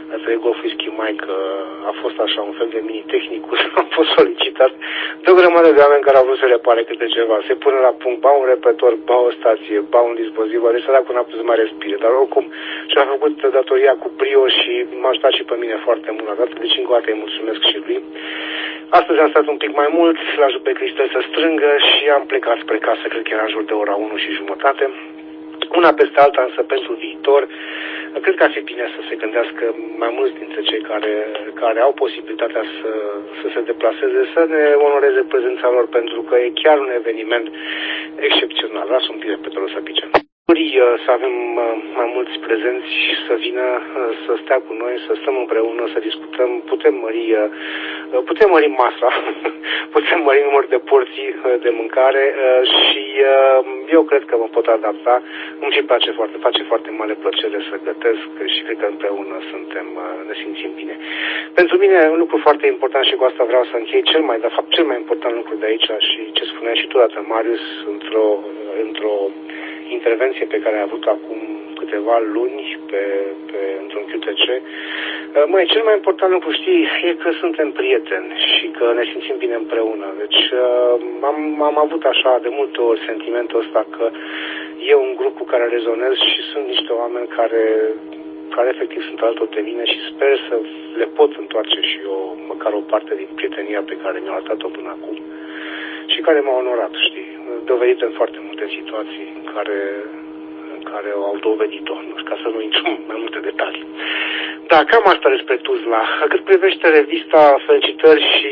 de Golf Whisky Mike a fost așa un fel de mini-tehnicus, am fost solicitat de o grămadă de oameni care au vrut să repare câte ceva. Se pune la punct, ba un repetor, ba o stație, ba un dispozitiv, deci săracul n-a putut să mai respire, dar oricum și-a făcut datoria cu brio și m-a ajutat și pe mine foarte mult la dată, deci încă o dată îi mulțumesc și lui. Astăzi am stat un pic mai mult, l-ajut pe Cristel să strângă și am plecat spre casă, cred că era în jur de ora 1:30. Una peste alta, însă pentru viitor, cred că ar fi bine să se gândească mai mulți dintre cei care au posibilitatea să se deplaseze, să ne onoreze prezența lor, pentru că e chiar un eveniment excepțional. Lasă un pic de petrol să pice. Să avem mai mulți prezenți și să vină să stea cu noi, să stăm împreună, să discutăm, putem mări masa, putem mări numărul de porții de mâncare și eu cred că mă pot adapta. Îmi și face foarte mare plăcere să gătesc și cred că împreună ne simțim bine. Pentru mine un lucru foarte important și cu asta vreau să închei, cel mai important lucru de aici și ce spunea și tu, dată Marius, într-o intervenție pe care a avut acum câteva luni într-un QTC. Cel mai important lucru, știi, e că suntem prieteni și că ne simțim bine împreună. Deci am avut așa de multe ori sentimentul ăsta că e un grup cu care rezonez și sunt niște oameni care efectiv sunt alături de mine și sper să le pot întoarce și eu măcar o parte din prietenia pe care mi-au arătat-o până acum și care m-a onorat, știi, dovedit în foarte multe situații în care au dovedit-o, ca să nu intru mai multe detalii. Da, cam asta despre Tuzla. Cât privește revista, felicitări și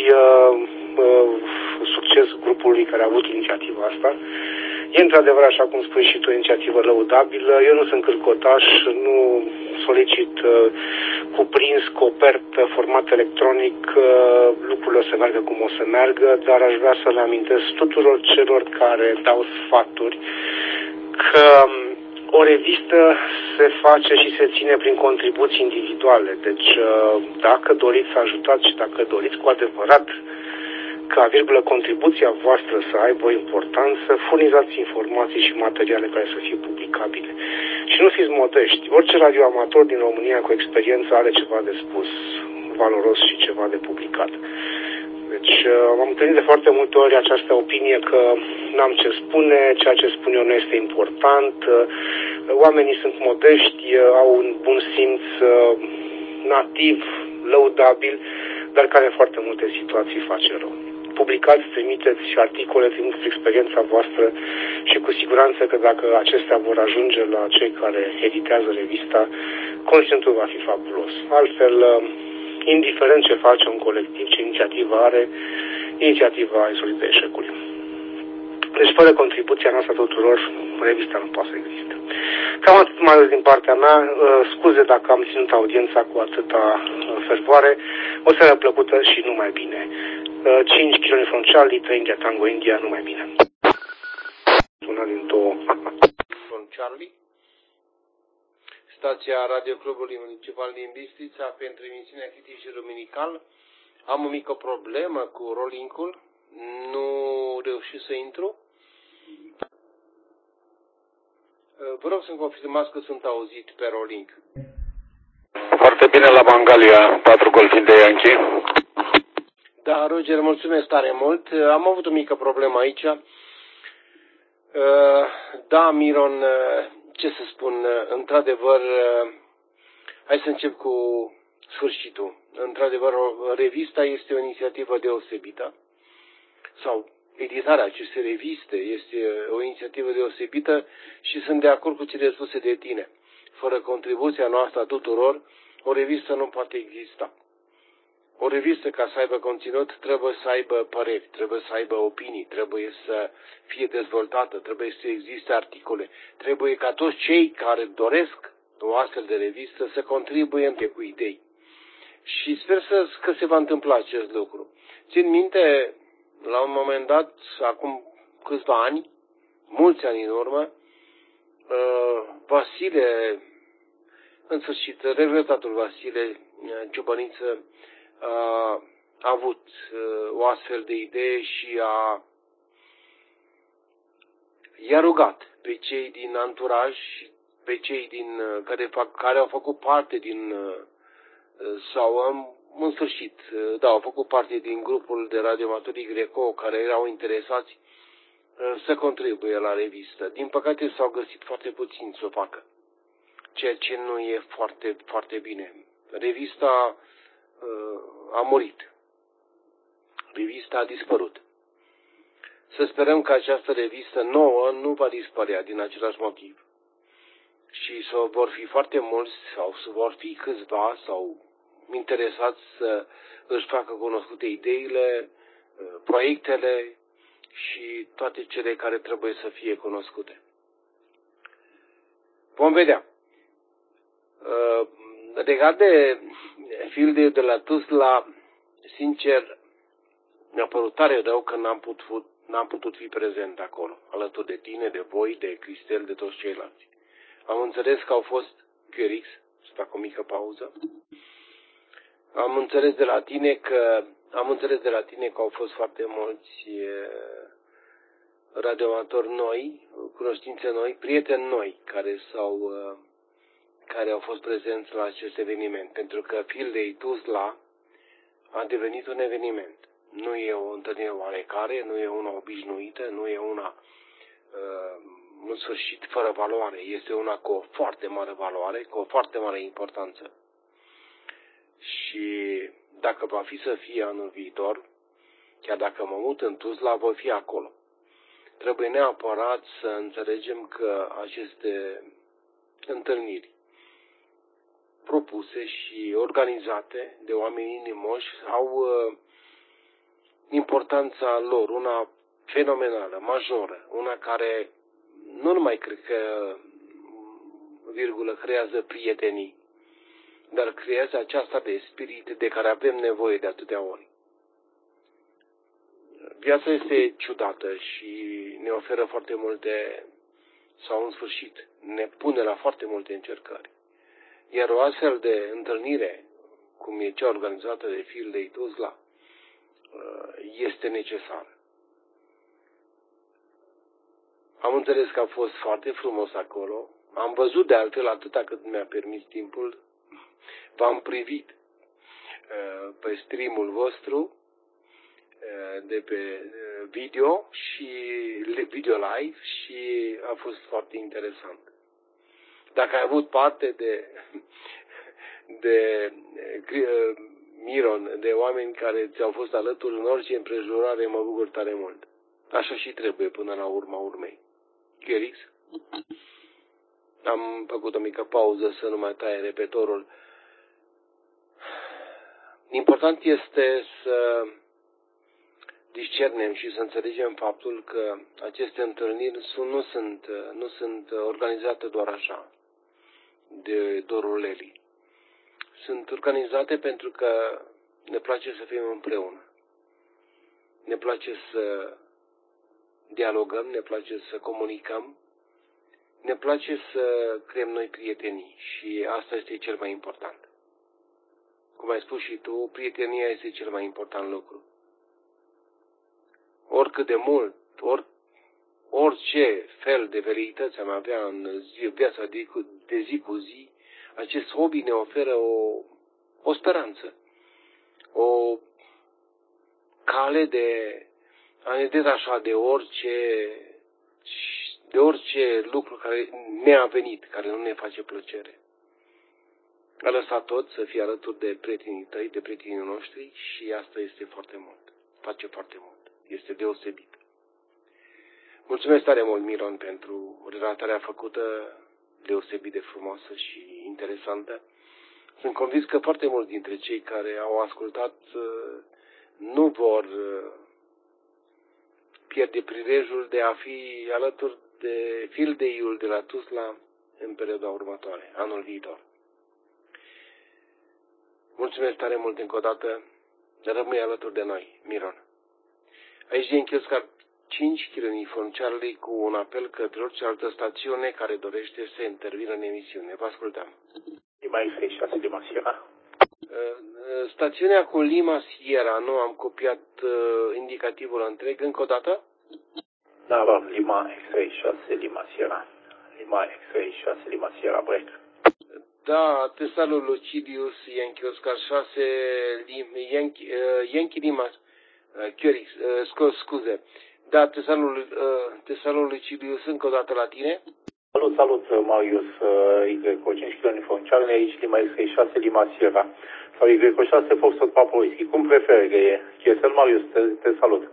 succes grupului care a avut inițiativa asta. E într-adevăr, așa cum spui și tu, o inițiativă lăudabilă. Eu nu sunt cârcotaș, nu solicit cuprins, copertă, format electronic, lucrurile o să meargă cum o să meargă, dar aș vrea să le amintesc tuturor celor care dau sfaturi că o revistă se face și se ține prin contribuții individuale. Deci, dacă doriți să ajutați și dacă doriți cu adevărat ca virgulă contribuția voastră să aibă o importanță, furnizați informații și materiale care să fie publicabile. Și nu fiți modești. Orice radioamator din România cu experiență are ceva de spus, valoros și ceva de publicat. Deci am întâlnit de foarte multe ori această opinie că n-am ce spune, ceea ce spun eu nu este important, oamenii sunt modești, au un bun simț nativ, lăudabil, dar care în foarte multe situații face rău. Publicați, trimiteți și articole, trimiteți experiența voastră și cu siguranță că dacă acestea vor ajunge la cei care editează revista, conținutul va fi fabulos. Altfel, indiferent ce face un colectiv, ce inițiativă are, inițiativa e sulit de eșecuri. Deci, fără contribuția noastră tuturor, revista nu poate să existe. Cam atât mai ales din partea mea. Scuze dacă am ținut audiența cu atâta fervoare. O seară plăcută și numai bine. 5 kg from Charlie, 3 India Tango India, numai bine. Una din două. From Charlie. Stația Radio Clubului Municipal din Bistrița pentru emisiunea Critic și Duminical. Am o mică problemă cu rolling-ul. Nu reușit să intru. Vă rog să-mi confirmați că sunt auzit pe rolling. Foarte bine la Mangalia, 4 golfi de Yankee. Da, Roger, mulțumesc tare mult. Am avut o mică problemă aici. Da, Miron, ce să spun, într-adevăr, hai să încep cu sfârșitul. Într-adevăr, revista este o inițiativă deosebită, sau editarea acestei reviste este o inițiativă deosebită și sunt de acord cu cele spuse de tine. Fără contribuția noastră a tuturor, o revistă nu poate exista. O revistă, ca să aibă conținut, trebuie să aibă păreri, trebuie să aibă opinii, trebuie să fie dezvoltată, trebuie să existe articole, trebuie ca toți cei care doresc o astfel de revistă să contribuie cu idei. Și sper că se va întâmpla acest lucru. Țin minte, la un moment dat, acum câțiva ani, mulți ani în urmă, Vasile, în sfârșit, regretatul Vasile Ciobăniță, a avut o astfel de idee și i-a rugat pe cei din anturaj și pe cei care au făcut parte din sau în sfârșit, da, au făcut parte din grupul de radioamatori Greco care erau interesați să contribuie la revistă. Din păcate s-au găsit foarte puțini să o facă, ceea ce nu e foarte, foarte bine. Revista a murit. Revista a dispărut. Să sperăm că această revistă nouă nu va dispărea din același motiv. Și vor fi foarte mulți sau vor fi câțiva sau interesați să își facă cunoscute ideile, proiectele și toate cele care trebuie să fie cunoscute. Vom vedea. Legat de Field de la Tuzla, sincer, mi-a părut tare rău că n-am putut fi prezent acolo, alături de tine, de voi, de Cristel, de toți ceilalți. Am înțeles că au fost QRX, să fac o mică pauză. Am înțeles de la tine că au fost foarte mulți radioamatori noi, cunoștințe noi, prieteni noi care au fost prezenți la acest eveniment, pentru că Field Day Tuzla a devenit un eveniment. Nu e o întâlnire oarecare, nu e una obișnuită, nu e una în sfârșit fără valoare. Este una cu o foarte mare valoare, cu o foarte mare importanță. Și dacă va fi să fie anul viitor, chiar dacă mă mut în Tuzla, voi fi acolo. Trebuie neapărat să înțelegem că aceste întâlniri propuse și organizate de oameni inimoși au importanța lor, una fenomenală, majoră, una care nu numai cred că, creează prietenii, dar creează aceasta de spirit de care avem nevoie de atâtea ori. Viața este ciudată și ne oferă foarte multe, sau în sfârșit, ne pune la foarte multe încercări. Iar o astfel de întâlnire, cum e cea organizată de Field Day Tuzla, este necesară. Am înțeles că a fost foarte frumos acolo. Am văzut de altfel atâta cât mi-a permis timpul. V-am privit pe streamul vostru de pe video și video live și a fost foarte interesant. Dacă ai avut parte de Miron, de oameni care ți-au fost alături în orice împrejurare, mă bucur tare mult. Așa și trebuie până la urma urmei. QRX? Am făcut o mică pauză să nu mai taie repetorul. Important este să discernem și să înțelegem faptul că aceste întâlniri nu sunt organizate doar așa, de dorul Leli. Sunt organizate pentru că ne place să fim împreună. Ne place să dialogăm, ne place să comunicăm, ne place să creăm noi prietenii și asta este cel mai important. Cum ai spus și tu, prietenia este cel mai important lucru. Oricât de mult, orice fel de veleități am avea în viața de zi cu zi, acest hobby ne oferă o speranță, o cale de a ne detașa de orice lucru care ne-a venit, care nu ne face plăcere. A lăsat tot să fie alături de prietenii tăi, de prietenii noștri și asta este foarte mult. Face foarte mult. Este deosebit. Mulțumesc tare mult, Miron, pentru relatarea făcută, deosebit de frumoasă și interesantă. Sunt convins că foarte mulți dintre cei care au ascultat nu vor pierde prilejul de a fi alături de Field Day-ul de la Tuzla în perioada următoare, anul viitor. Mulțumesc tare mult încă o dată. Rămâi alături de noi, Miron. Aici din Chioscar 5 km Charlie cu un apel către orice altă stațiune care dorește să intervină în emisiune. Vă ascultăm. Lima X66 Lima Sierra. Stațiunea cu Lima Sierra, nu am copiat indicativul întreg. Încă o dată? Da, Lima X66 Lima Sierra. Lima X66 Lima Sierra, break. Da, te salut Lucidius, Yankee Oscar 6, Yankee Lima, Chiorix, scuze. Da, te salut Lucidius încă o dată la tine. Salut, Marius, Y5 kg uniform Charlie, aici Lima X6 Lima Sierra, sau Y6 Foxtrot Papa Whisky, cum preferi că e? Chesel, Marius, te salut.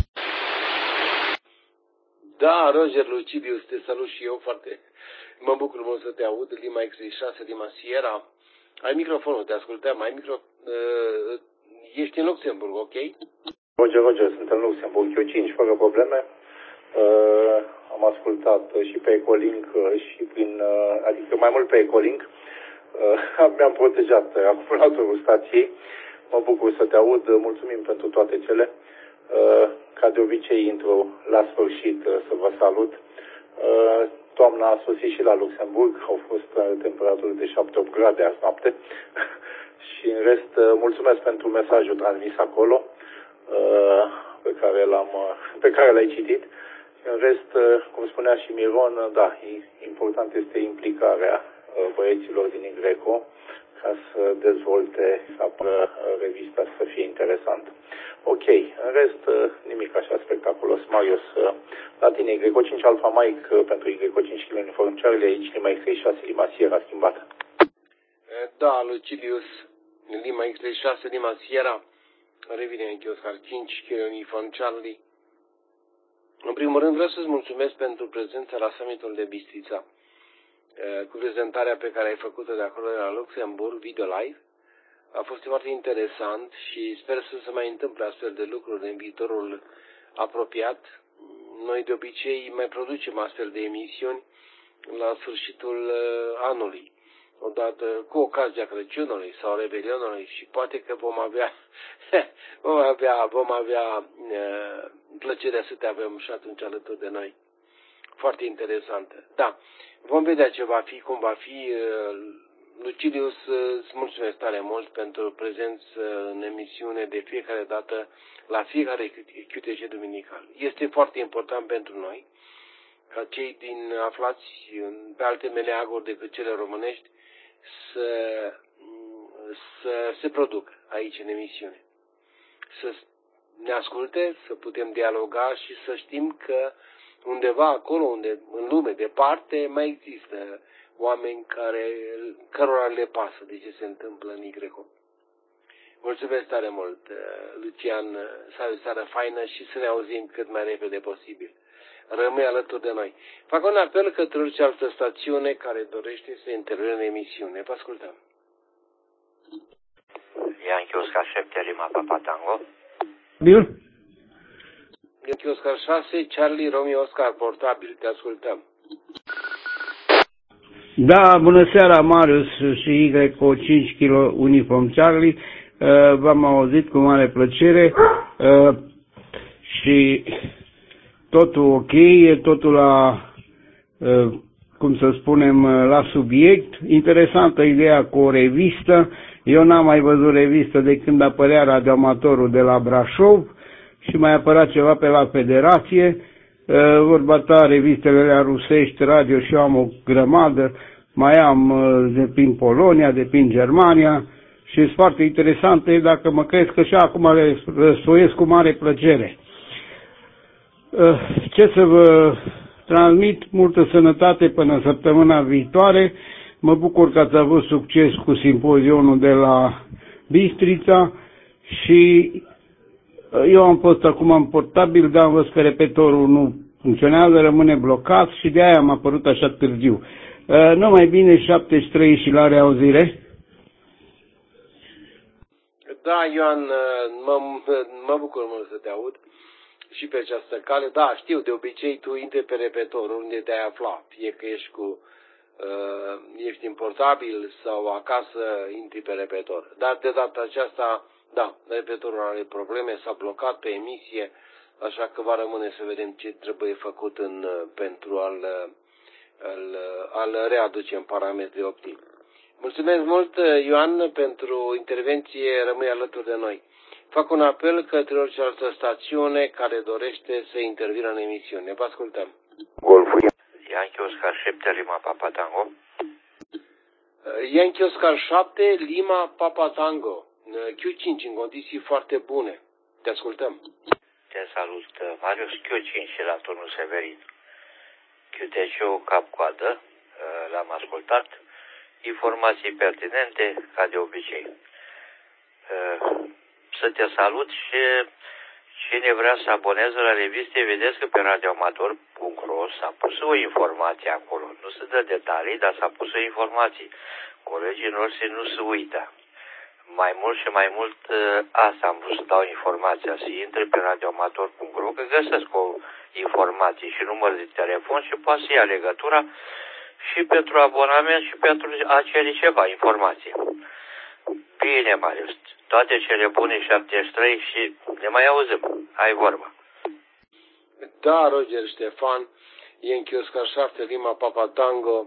Da, Roger Lucidius, te salut și eu foarte. Mă bucur mult să te aud, Lima X6 Lima Sierra. Ai microfonul, te ascultăm, ești în Luxemburg, ok? Roger, sunt în Luxemburg, Q5, fără probleme. Am ascultat și pe Ecolink și adică mai mult pe Ecolink. Mi-am protejat acumulatorul stației. Mă bucur să te aud, mulțumim pentru toate cele. Ca de obicei intru la sfârșit să vă salut. Toamna a sosit și la Luxemburg, au fost temperaturi de 7-8 grade azi noapte. Și în rest, mulțumesc pentru mesajul transmis acolo, pe care l-ai citit. În rest, cum spunea și Miron, da, important este implicarea băieților din Igreco ca să dezvolte, să apară revista, să fie interesant. Ok, în rest, nimic așa spectaculos. Marius, la tine Igreco 5 Alpha Mike pentru Igreco 5 kg uniform Charlie, aici Lima X6 Lima Sierra schimbat. Da, Lucilius, Lima X6 Lima Sierra, revine în Oscar 5 kg uniform Charlie. În primul rând vreau să-ți mulțumesc pentru prezența la summitul de Bistrița, cu prezentarea pe care ai făcut-o de acolo de la Luxemburg, video live. A fost foarte interesant și sper să se mai întâmple astfel de lucruri în viitorul apropiat. Noi de obicei mai producem astfel de emisiuni la sfârșitul anului, odată cu ocazia Crăciunului sau Revelionului și poate că vom avea plăcerea să te avem și atunci alături de noi. Foarte interesantă. Da, vom vedea ce va fi, cum va fi. Lucilius, îți mulțumesc tare mult pentru prezență în emisiune de fiecare dată, la fiecare QTC duminical. Este foarte important pentru noi, ca cei aflați pe alte meleaguri decât cele românești, să se producă aici în emisiune. Să ne asculte, să putem dialoga și să știm că undeva acolo, în lume, departe, mai există oameni cărora le pasă de ce se întâmplă în Igreco. Mulțumesc tare mult, Lucian, să ai o seară faină și să ne auzim cât mai repede posibil. Rămâi alături de noi. Fac un apel către orice altă stațiune care dorește să intervină în emisiune. Vă ascultăm. Yankee Oscar 7, Lima Papa Tango. Bill? Yankee Oscar 6, Charlie Romeo Oscar portabil. Te ascultăm. Da, bună seara, Marius și Y 5 kg uniform Charlie. V-am auzit cu mare plăcere și totul ok, totul la, cum să spunem, la subiect. Interesantă ideea cu o revistă. Eu n-am mai văzut revistă de când apărea Radioamatorul de la Brașov și mai apărea ceva pe la Federație. Vorba ta, revistele alea rusești, radio, și eu am o grămadă. Mai am de prin Polonia, de prin Germania și sunt foarte interesante, dacă mă crezi că și acum le răsuiesc cu mare plăcere. Ce să vă transmit? Multă sănătate până săptămâna viitoare. Mă bucur că ați avut succes cu simpozionul de la Bistrița și eu am fost acum în portabil, dar am văzut că repetorul nu funcționează, rămâne blocat și de aia am apărut așa târziu. Numai bine, 73 și la reauzire. Da, Ioan, mă bucur mult să te aud și pe această cale. Da, știu, de obicei tu intri pe repetor unde te-ai aflat. Fie că ești în portabil sau acasă, intri pe repetor. Dar de data aceasta, da, repetorul are probleme, s-a blocat pe emisie, așa că va rămâne să vedem ce trebuie făcut pentru a-l readuce în parametri optimi. Mulțumesc mult, Ioan, pentru intervenție, rămâi alături de noi. Fac un apel către orice altă stațiune care dorește să intervină în emisiune. Vă ascultăm. Golful Yankee Oscar 7, Lima Papa Tango. Yankee Oscar 7, Lima, Papa Tango, Q5 în condiții foarte bune. Te ascultăm. Te salut, Marius, Q5 la turnul Severin. QTC cap-coadă, l-am ascultat. Informații pertinente, ca de obicei. Să te salut și cine vrea să aboneze la reviste, vedeți că pe radioamator.ro s-a pus o informație acolo. Nu se dă detalii, dar s-a pus o informație. Colegii noștri nu se uită. Mai mult și mai mult, asta am vrut să dau informația, să intre pe radioamator.ro, că găsesc o informație și număr de telefon și poate să ia legătura și pentru abonament și pentru a cere ceva informație. Bine, Marius, toate cele bune 73 și ne mai auzim. Ai vorba. Da, Roger Ștefan, Yankee Oscar 7, Lima, Papa Tango.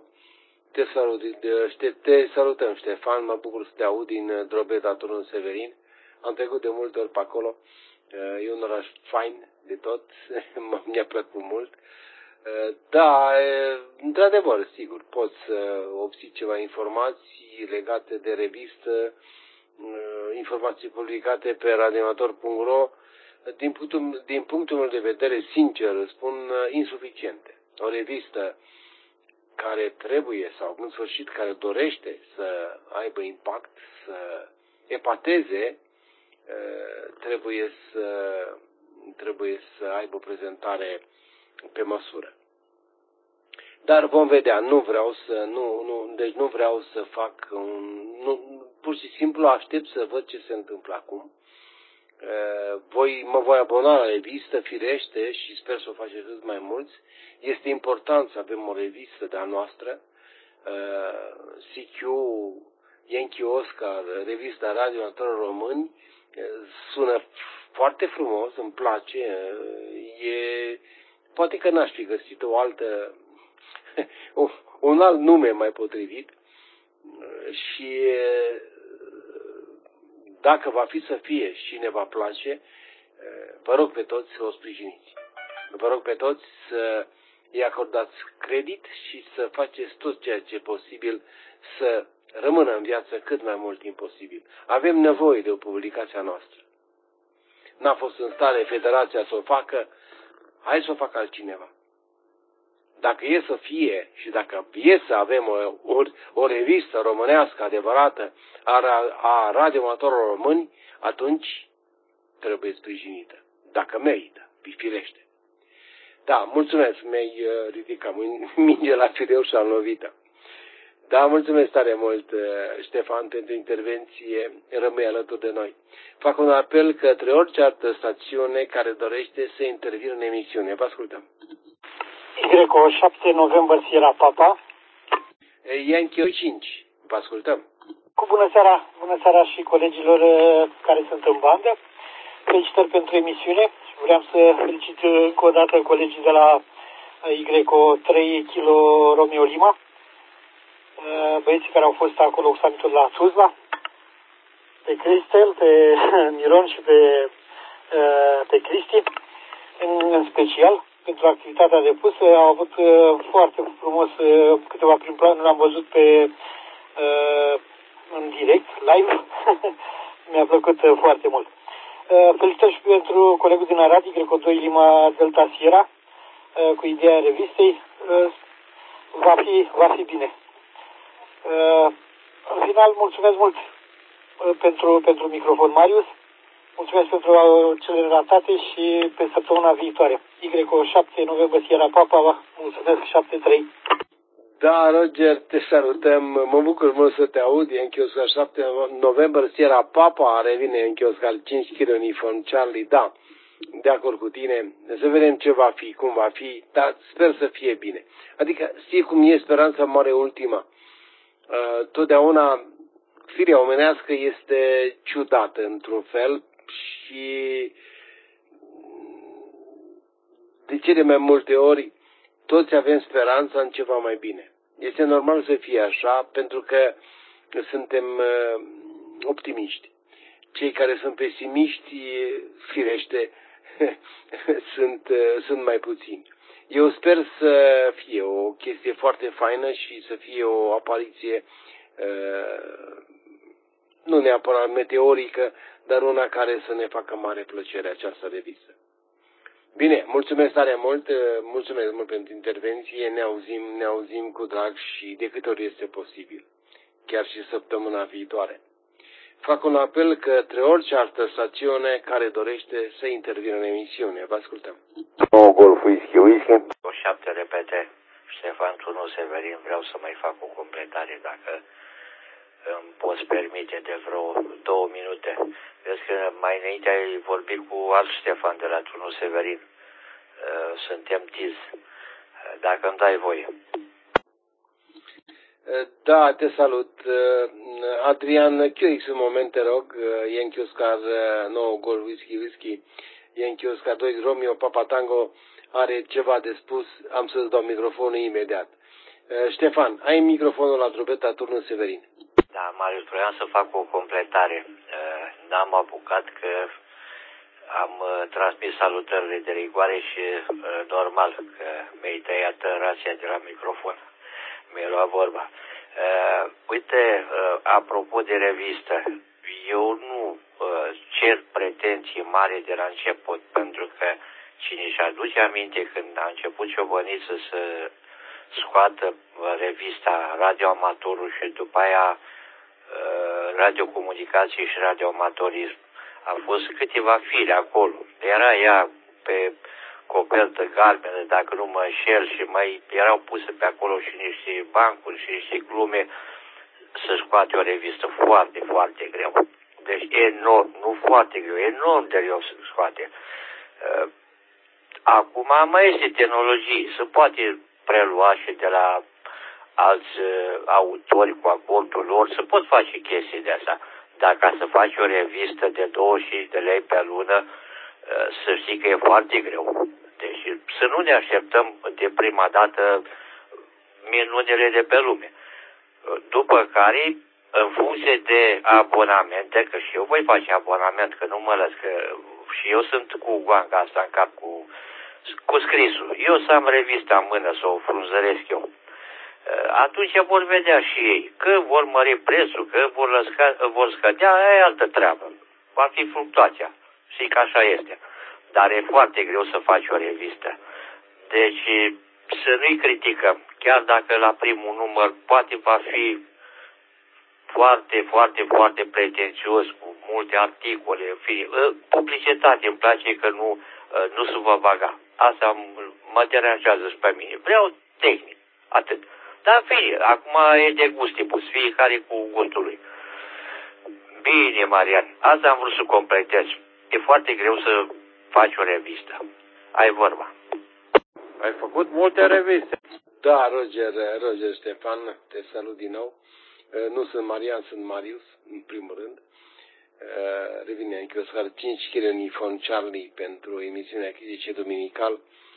Te salutăm, Ștefan, mă bucur să te aud din Drobeta, turnul Severin. Am trecut de multe ori pe acolo. E un oraș fain de tot, mi-a plăcut mult. Da, într-adevăr, sigur, poți să obții ceva informații legate de revistă, informații publicate pe radioamator.ro, din punctul meu de vedere, sincer, spun, insuficiente. O revistă care trebuie, sau în sfârșit care dorește să aibă impact, să epateze, trebuie să aibă o prezentare pe măsură. Dar vom vedea, nu vreau să fac pur și simplu aștept să văd ce se întâmplă acum. Mă voi abona la revistă, firește, și sper să o faceți cât mai mulți. Este important să avem o revistă de-a noastră, CQ, Yankee Oscar, revista Radio Amatorul Români, sună foarte frumos, îmi place, poate că n-aș fi găsit un alt nume mai potrivit și dacă va fi să fie și ne va place, vă rog pe toți să o sprijiniți. Vă rog pe toți să îi acordați credit și să faceți tot ceea ce e posibil să rămână în viață cât mai mult timp posibil. Avem nevoie de o publicație a noastră. N-a fost în stare Federația să o facă, hai să o facă altcineva. Dacă e să fie și dacă e să avem o revistă românească adevărată a radioamatorilor români, atunci trebuie sprijinită. Dacă merită, firește. Da, mulțumesc, mi-ai ridicat minge la fireu și am lovit-o. Da, mulțumesc tare mult, Ștefan, pentru intervenție, rămâi alături de noi. Fac un apel către orice altă stațiune care dorește să intervină în emisiune. Vă ascultăm. Y7 November Sierra Papa. Yankee 5. Vă ascultăm. Cu bună seara și colegilor care sunt în bandă. Felicitări pentru emisiune. Vreau să felicit încă o dată colegii de la Y3 Kilo Romeo Lima. Băieții care au fost acolo cu summitul la Tuzla. Pe Cristel, pe Miron și pe Cristi. În special pentru activitatea depusă. Au avut foarte frumos câteva prin planuri, am văzut în direct, live. Mi-a plăcut foarte mult. Felicitări și pentru colegul din Arad, Y2 Lima Delta Sierra, cu ideea revistei. Va fi bine. În final, mulțumesc mult pentru microfon, Marius. Mulțumesc pentru cele relatate și pe săptămâna viitoare. Y7 November Sierra Papa, mulțumesc 73. Da, Roger, te salutăm. Mă bucur mult să te aud. Yankee Oscar 7 November Sierra Papa, revine Yankee Oscar 5 kg uniform Charlie. Da, de acord cu tine. Să vedem ce va fi, cum va fi, dar sper să fie bine. Adică, știi cum e, speranța moare ultima. Totdeauna firea omenească este ciudată într-un fel și de cele mai multe ori toți avem speranța în ceva mai bine. Este normal să fie așa pentru că suntem optimiști. Cei care sunt pesimiști, firește, sunt mai puțini. Eu sper să fie o chestie foarte faină și să fie o apariție nu neapărat meteorică, dar una care să ne facă mare plăcere această revistă. Bine, mulțumesc tare mult, mulțumesc mult pentru intervenție, ne auzim cu drag și de câte ori este posibil, chiar și săptămâna viitoare. Fac un apel către orice altă stațiune care dorește să intervină în emisiune. Vă ascultăm. Golf Whisky. O 7 repete, Ștefan Tunu Severin, vreau să mai fac o completare, dacă îmi poți permite, de vreo 2 minute. Vezi că mai înainte ai vorbit cu alt Ștefan de la Tunu Severin. Suntem tiz. Dacă îmi dai voie. Da, te salut. Adrian QX, un moment, te rog. Yankee Oscar 9 Golf Whisky. Yankee Oscar 2 Romeo Papa Tango are ceva de spus. Am să-ți dau microfonul imediat. Ștefan, ai microfonul la trupeta Turnul Severin. Da, Marius, vreau să fac o completare. N-am apucat că am transmis salutările de rigoare și normal că mi-ai tăiat rația de la microfon. Mi-a luat vorba. Uite, apropo de revistă, eu nu cer pretenții mari de la început, pentru că cine își aduce aminte când a început Ciobăniță să scoată revista Radioamatorul și după aia Radiocomunicații și Radioamatorism, a fost câteva fire acolo. Era ea pe copertă galbenă, dacă nu mă înșel, și mai erau puse pe acolo și niște bancuri și niște glume să scoate o revistă foarte, foarte greu. Deci enorm, nu foarte greu, enorm de greu să scoate. Acum mai este tehnologie, se poate prelua și de la alți autori cu acordul lor, se pot face chestii de asta. Dar ca să faci o revistă de 25 de lei pe lună, să știi că e foarte greu. Deci să nu ne așteptăm de prima dată minunile de pe lume. După care, în funcție de abonamente, că și eu voi face abonament, că nu mă las, că și eu sunt cu goanga asta în cap, cu scrisul. Eu să am revista în mână, să o frunzăresc eu. Atunci vor vedea și ei că vor mări prețul, că vor scădea, aia e altă treabă. Va fi fluctuația. Știi că așa este. Dar e foarte greu să faci o revistă. Deci să nu-i criticăm. Chiar dacă la primul număr poate va fi foarte, foarte, foarte pretențios, cu multe articole, publicitate, îmi place că nu se va baga. Asta mă deranjează și pe mine. Vreau tehnic. Atât. Dar fie, acum e de gustibus, fiecare cu gustul lui. Bine, Marian, asta am vrut să completez. E foarte greu să faci o revistă. Ai vorba. Ai făcut multe reviste. Da, Roger Ștefan, te salut din nou. Nu sunt Marian, sunt Marius, în primul rând. Revine în Chioscar 5 kg uniform Charlie pentru emisiunea critice dominical.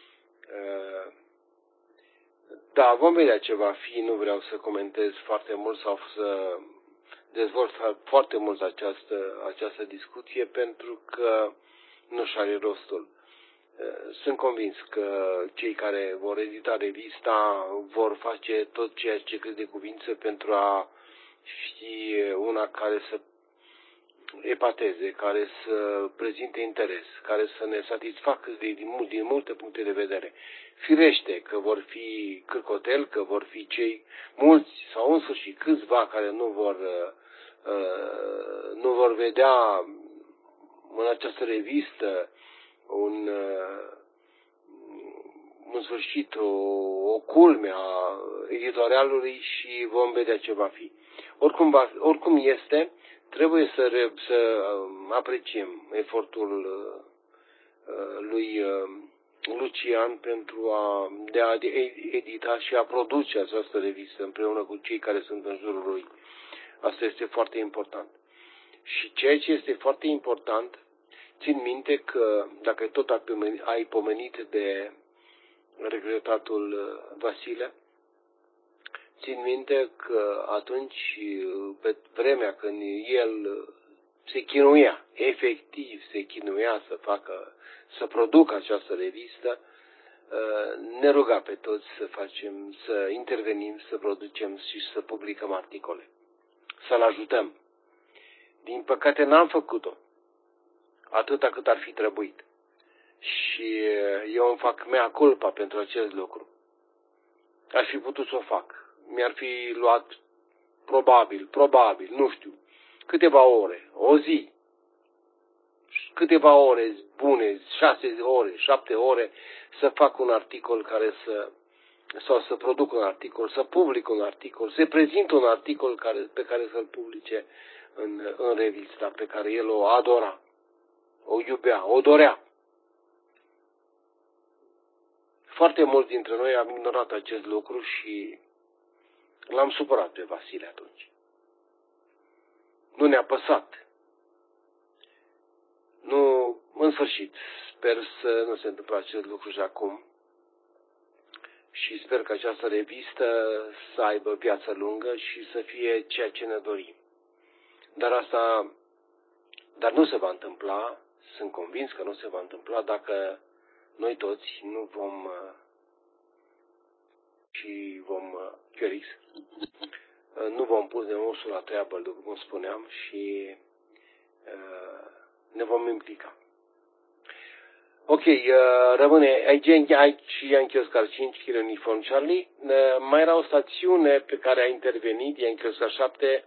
Da, vom vedea ce va fi, nu vreau să comentez foarte mult sau să dezvolt foarte mult această discuție, pentru că nu-și are rostul. Sunt convins că cei care vor edita revista vor face tot ceea ce cred de cuvință pentru a fi una care să epateze, care să prezinte interes, care să ne satisfacă din multe puncte de vedere. Firește că vor fi cârcotel, că vor fi cei mulți sau în sfârșit câțiva care nu vor vedea în această revistă în sfârșit o culme a editorialului și vom vedea ce va fi. Oricum este, trebuie să apreciem efortul lui Lucian de a edita și a produce această revistă împreună cu cei care sunt în jurul lui. Asta este foarte important. Și ceea ce este foarte important, țin minte că, dacă tot ai pomenit de regretatul Vasile, țin minte că atunci, pe vremea când el se chinuia, efectiv se chinuia să producă această revistă, ne ruga pe toți să intervenim, să producem și să publicăm articole. să-l ajutăm. Din păcate n-am făcut-o atâta cât ar fi trebuit. Și eu îmi fac mea culpa pentru acest lucru. Aș fi putut să o fac. Mi-ar fi luat probabil, nu știu, câteva ore, o zi, câteva ore bune, 6 ore, 7 ore, să fac un articol care sau să produc un articol, să public un articol, să prezint un articol pe care să-l publice în revista pe care el o adora, o iubea, o dorea. Foarte mulți dintre noi am ignorat acest lucru și l-am supărat pe Vasile atunci. Nu ne-a păsat. Nu, în sfârșit, sper să nu se întâmple acest lucru și acum. Și sper că această revistă să aibă viață lungă și să fie ceea ce ne dorim. Dar nu se va întâmpla, sunt convins că nu se va întâmpla dacă noi toți nu vom Felix, nu vom pune osul la treabă, după cum spuneam, și ne vom implica. Ok, rămâne aici și Yankee Oscar 5 kg uniform Charlie. Mai era o stațiune pe care a intervenit Yankee Oscar 7.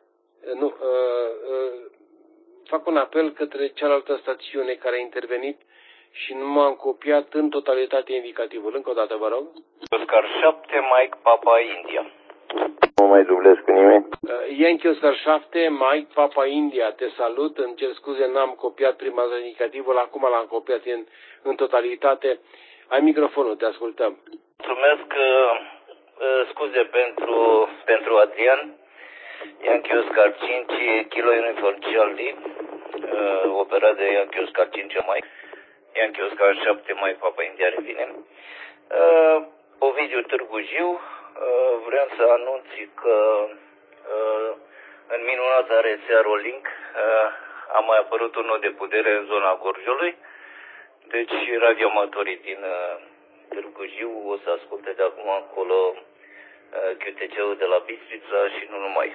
Fac un apel către cealaltă stațiune care a intervenit și nu m-am copiat în totalitate indicativul. Încă o dată, vă rog. Oscar 7, Mike Papa India. Nu mai dublez cu nimeni. Yankee Oscar 7, Mike Papa India, te salut. Îmi cer scuze, n-am copiat prima dată indicativul, acum l-am copiat în totalitate. Ai microfonul, te ascultăm. Mulțumesc, scuze pentru Adrian. Yankee Oscar 5, Kilo Uniform Charlie, operat de Yankee Oscar 5 Mike. Yankee Oscar 7 Mike Papa India revine. Ovidiu Târgu Jiu, vreau să anunț că în minunata rețea Rolink a mai apărut un nod de putere în zona Gorjului. Deci radioamatorii din Târgu Jiu o să asculte de acum acolo QTC-ul de la Bistrița și nu numai.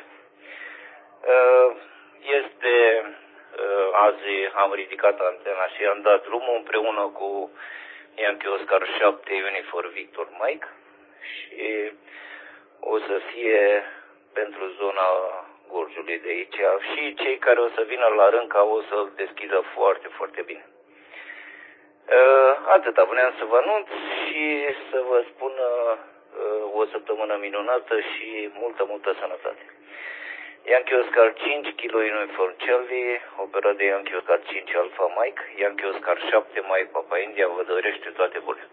Azi am ridicat antena și am dat drumul împreună cu Yankee Oscar 7 Uniform Victor Mike și o să fie pentru zona Gorjului de aici și cei care o să vină la Rânca o să deschidă foarte, foarte bine. Atâta vreau să vă anunț și să vă spun o săptămână minunată și multă, multă sănătate. Yankee Oscar 5, Kilo Uniform Charlie, operat de Yankee Oscar 5 Alpha Mike, Yankee Oscar 7 Mike Papa India, vă dorește toate bune.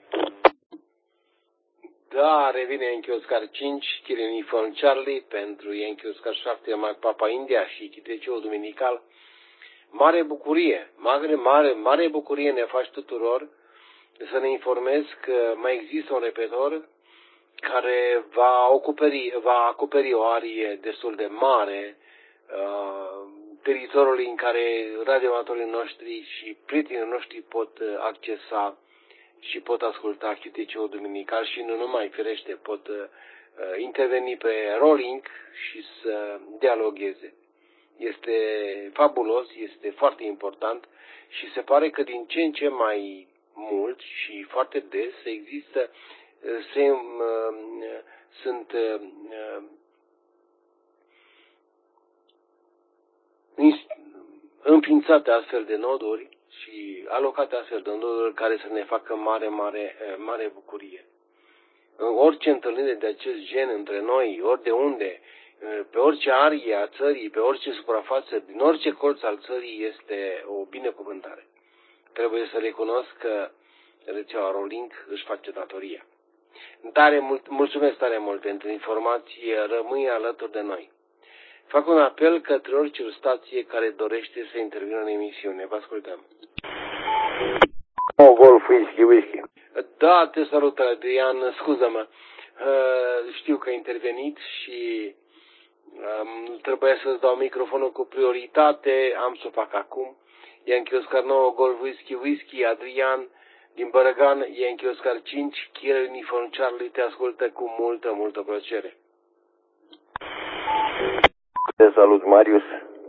Da, revine Yankee Oscar 5, Kilo Uniform Charlie pentru Yankee Oscar 7 Mike Papa India și chiteciul duminical. Mare bucurie, mare bucurie ne faci tuturor să ne informez că mai există un repetor care va acoperi o arie destul de mare teritoriului în care radioamatorii noștri și prietenii noștri pot accesa și pot asculta QTC-ul duminical și nu numai, firește, pot interveni pe Rolling și să dialogueze. Este fabulos, este foarte important și se pare că din ce în ce mai mult și foarte des există sunt înființate astfel de noduri și alocate astfel de noduri care să ne facă mare bucurie. Orice întâlnire de acest gen între noi, ori de unde, pe orice arie a țării, pe orice suprafață, din orice colț al țării este o binecuvântare. Trebuie să recunosc că rețeaua Rolink își face datoria. Mulțumesc tare mult pentru informație, rămâi alături de noi. Fac un apel către orice stație care dorește să intervină în emisiune. Vă ascultăm. Golf whisky. Da, te salut, Adrian, scuză-mă. Știu că ai intervenit și trebuia să-ți dau microfonul cu prioritate, am să o fac acum. Yankee Oscar 9, Golf Whisky, Adrian din Bărăgan, Yankee Oscar 5, Kilo Uniform Charlie, te ascultă cu multă plăcere. Te salut, Marius.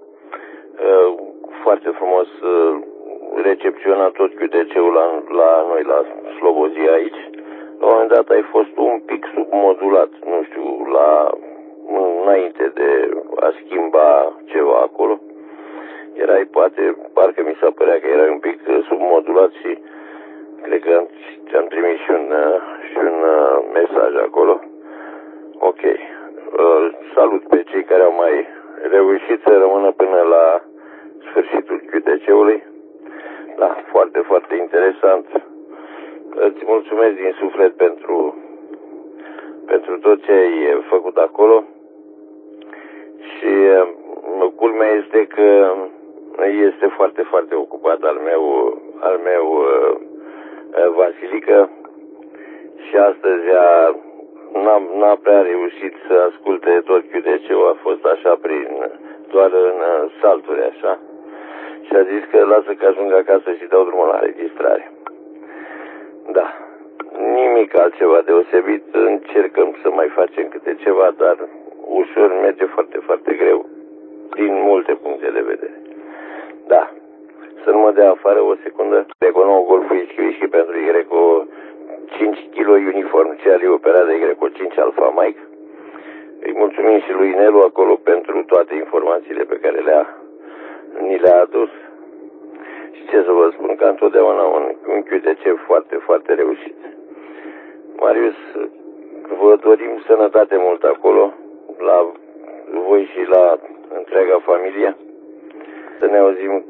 Foarte frumos recepționat tot QTC-ul la noi, la Slobozia aici. La un moment dat ai fost un pic submodulat, nu știu, înainte de a schimba ceva acolo. Erai, parcă mi s-a părea că erai un pic submodulat și cred că ți-am trimis și un mesaj acolo. Ok. Salut pe cei care au mai reușit să rămână până la sfârșitul QTC-ului. Da, foarte, foarte interesant. Îți mulțumesc din suflet pentru tot ce ai făcut acolo. Și culmea este că este foarte, foarte ocupat al meu Vasilică și astăzi n-a prea reușit să asculte tot QTC-ul, a fost așa doar în salturi așa și a zis că lasă că ajung acasă și dau drumul la registrare. Da, nimic altceva deosebit, încercăm să mai facem câte ceva, dar ușor merge foarte, foarte greu din multe puncte de vedere. Da, să nu mă dea afară o secundă. Greco 9 Golf Whisky pentru Greco 5 kg uniform Charlie operat de Greco 5 Alpha Mike. Îi mulțumim și lui Nelu acolo pentru toate informațiile pe care ni le-a adus. Și ce să vă spun, că întotdeauna un QTC foarte, foarte reușit. Marius, vă dorim sănătate mult acolo, la voi și la întreaga familie. Să ne auzim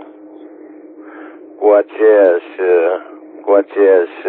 cu aceeași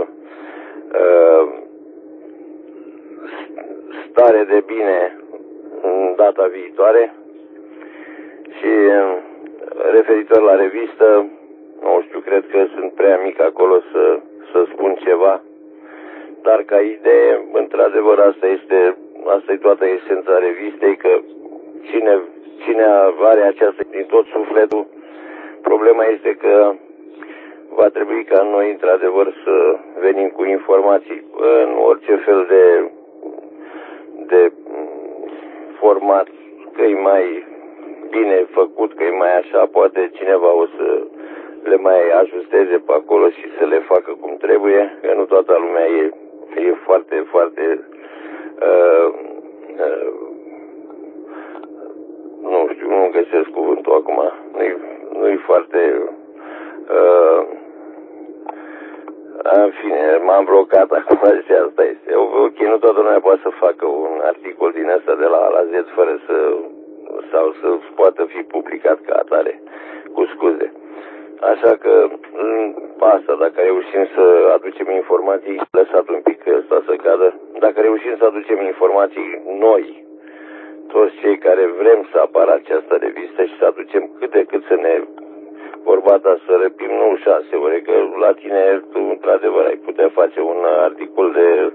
stare de bine în data viitoare. Și referitor la revistă, nu știu, cred că sunt prea mic acolo să spun ceva, dar ca idee, într-adevăr, asta e toată esența revistei, că cine are aceasta din tot sufletul, problema este că va trebui ca noi, într-adevăr, să venim cu informații în orice fel de format, că e mai bine făcut, că e mai așa, poate cineva o să le mai ajusteze pe acolo și să le facă cum trebuie, că nu toată lumea e foarte, foarte nu știu, nu găsesc cuvântul acum, nu-i foarte în fine, m-am blocat acum și asta este. Ok, nu toată lumea poate să facă un articol din ăsta de la A la Z fără sau să poată fi publicat ca atare, cu scuze. Așa că asta, dacă reușim să aducem informații, lăsat un pic ăsta să cadă, dacă reușim să aducem informații noi, toți cei care vrem să apară această revistă și să aducem cât de cât să ne vorba ta să răpim, nu 6 ore, că la tine, tu, într-adevăr, ai putea face un articol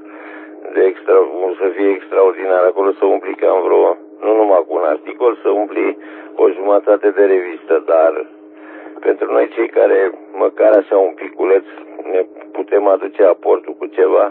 să fie extraordinar acolo, să umpli cam vreo, nu numai cu un articol, să umpli o jumătate de revistă, dar pentru noi cei care măcar așa un piculeț ne putem aduce aportul cu ceva,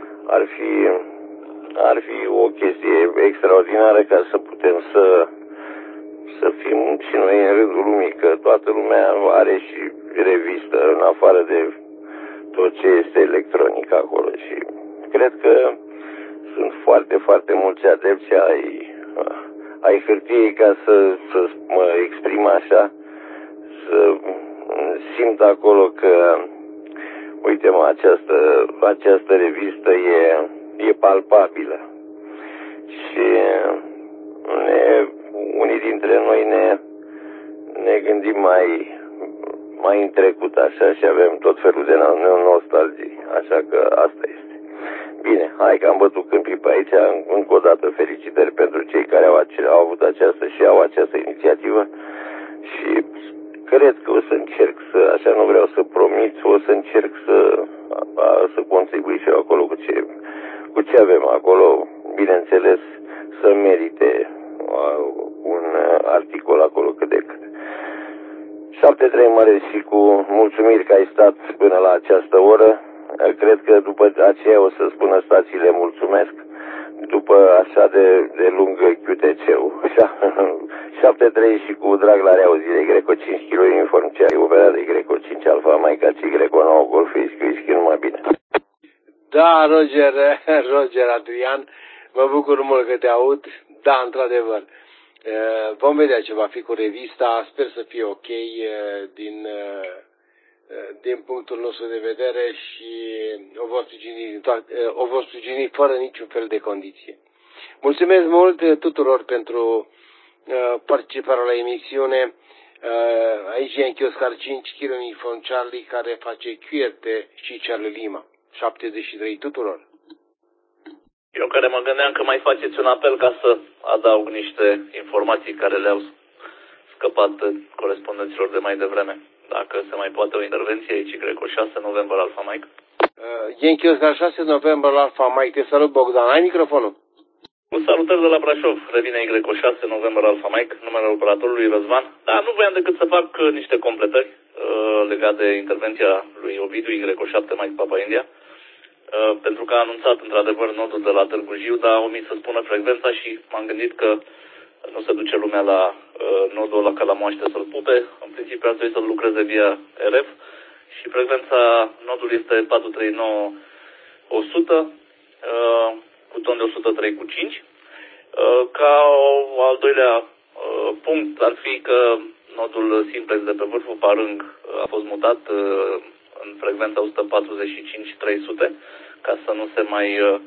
ar fi o chestie extraordinară ca să putem să fim și noi în rândul lumii, că toată lumea are și revistă, în afară de tot ce este electronic acolo. Și cred că sunt foarte, foarte mulți adepți ai hârtiei, ca să mă exprim așa, să simt acolo că, uite-mă, această revistă e palpabilă. Și unii dintre noi ne gândim mai în trecut așa și avem tot felul de nostalgii. Așa că asta este. Bine, hai că am bătut câmpii pe aici. Încă o dată felicitări pentru cei care au avut această și au această inițiativă. Și cred că o să încerc așa nu vreau să promit, o să încerc să contribui și eu acolo cu ce avem acolo. Bineînțeles, să merite un articol acolo cât de cât. 7-3 mare și cu mulțumiri că ai stat până la această oră. Cred că după aceea o să spună stațiile mulțumesc după așa de lungă QTC-ul. 7-3 și cu drag la reauzire, Greco 5 kg uniform Charlie, operat de Greco 5 Alfa Maica și Greco 9 Golf, ischi numai bine. Da, Roger Adrian, mă bucur mult că te aud. Da, într-adevăr. Vom vedea ce va fi cu revista, sper să fie ok din punctul nostru de vedere și o vor sprijini fără niciun fel de condiție. Mulțumesc mult tuturor pentru participarea la emisiune. Aici e în Chioscar 5 kg uniform Charlie care face QRT și Charlie Lima. 73 tuturor. Eu care mă gândeam că mai faceți un apel ca să adaug niște informații care le-au scăpat corespondenților de mai devreme. Dacă se mai poate o intervenție aici, Greco 6 November Alfa Mike. E în Chioscar 6 November Alfa Mike. Te salut, Bogdan. Ai microfonul? Cu salutări de la Brașov. Revine Greco 6 November Alfa Mike, numele operatorului Răzvan. Da, nu voiam decât să fac niște completări legate de intervenția lui Ovidiu, Greco 7 Mike Papa India. Pentru că a anunțat într-adevăr nodul de la Târgu Jiu, dar a omis să spună frecvența și m-am gândit că nu se duce lumea la nodul ăla ca la moaște să-l pupe. În principiu ar trebui să-l lucreze via RF și frecvența nodului este 439-100 cu ton de 103 cu 5. Ca al doilea punct ar fi că nodul simplex de pe vârful Parâng a fost mutat în frecvența 145-300 ca să nu se mai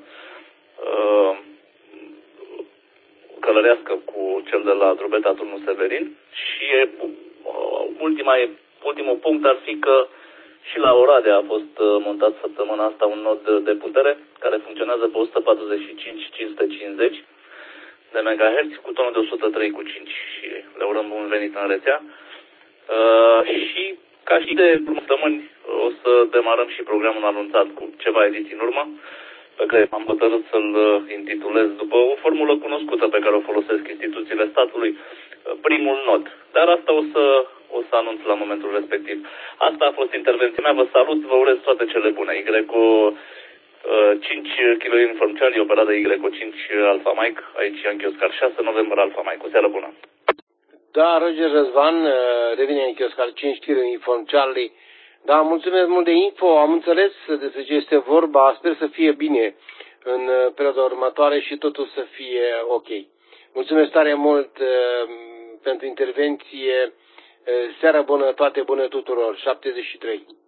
călărească cu cel de la Drobeta Turnul Severin. Și ultimul punct ar fi că și la Oradea a fost montat săptămâna asta un nod de putere care funcționează pe 145-550 de MHz cu tonul de 103 cu 5 și le urăm bun venit în rețea. Și ca și de săptămâni o să demarăm și programul anunțat cu ceva ediții în urmă, pe care am hotărât să-l intitulez după o formulă cunoscută pe care o folosesc instituțiile statului, primul nod. Dar asta o să anunț la momentul respectiv. Asta a fost intervenția mea, vă salut, vă urez toate cele bune. Yco 5 kg uniform Charlie, operat de Yco 5 Alfa Mike, aici în Chioscar 6 November Alfa Mike. O seară bună! Da, Roger Răzvan, revine în Chioscar 5 kg uniform Charlie. Da, mulțumesc mult de info, am înțeles despre ce este vorba, sper să fie bine în perioada următoare și totul să fie ok. Mulțumesc tare mult pentru intervenție, seara bună, toate bune tuturor, 73.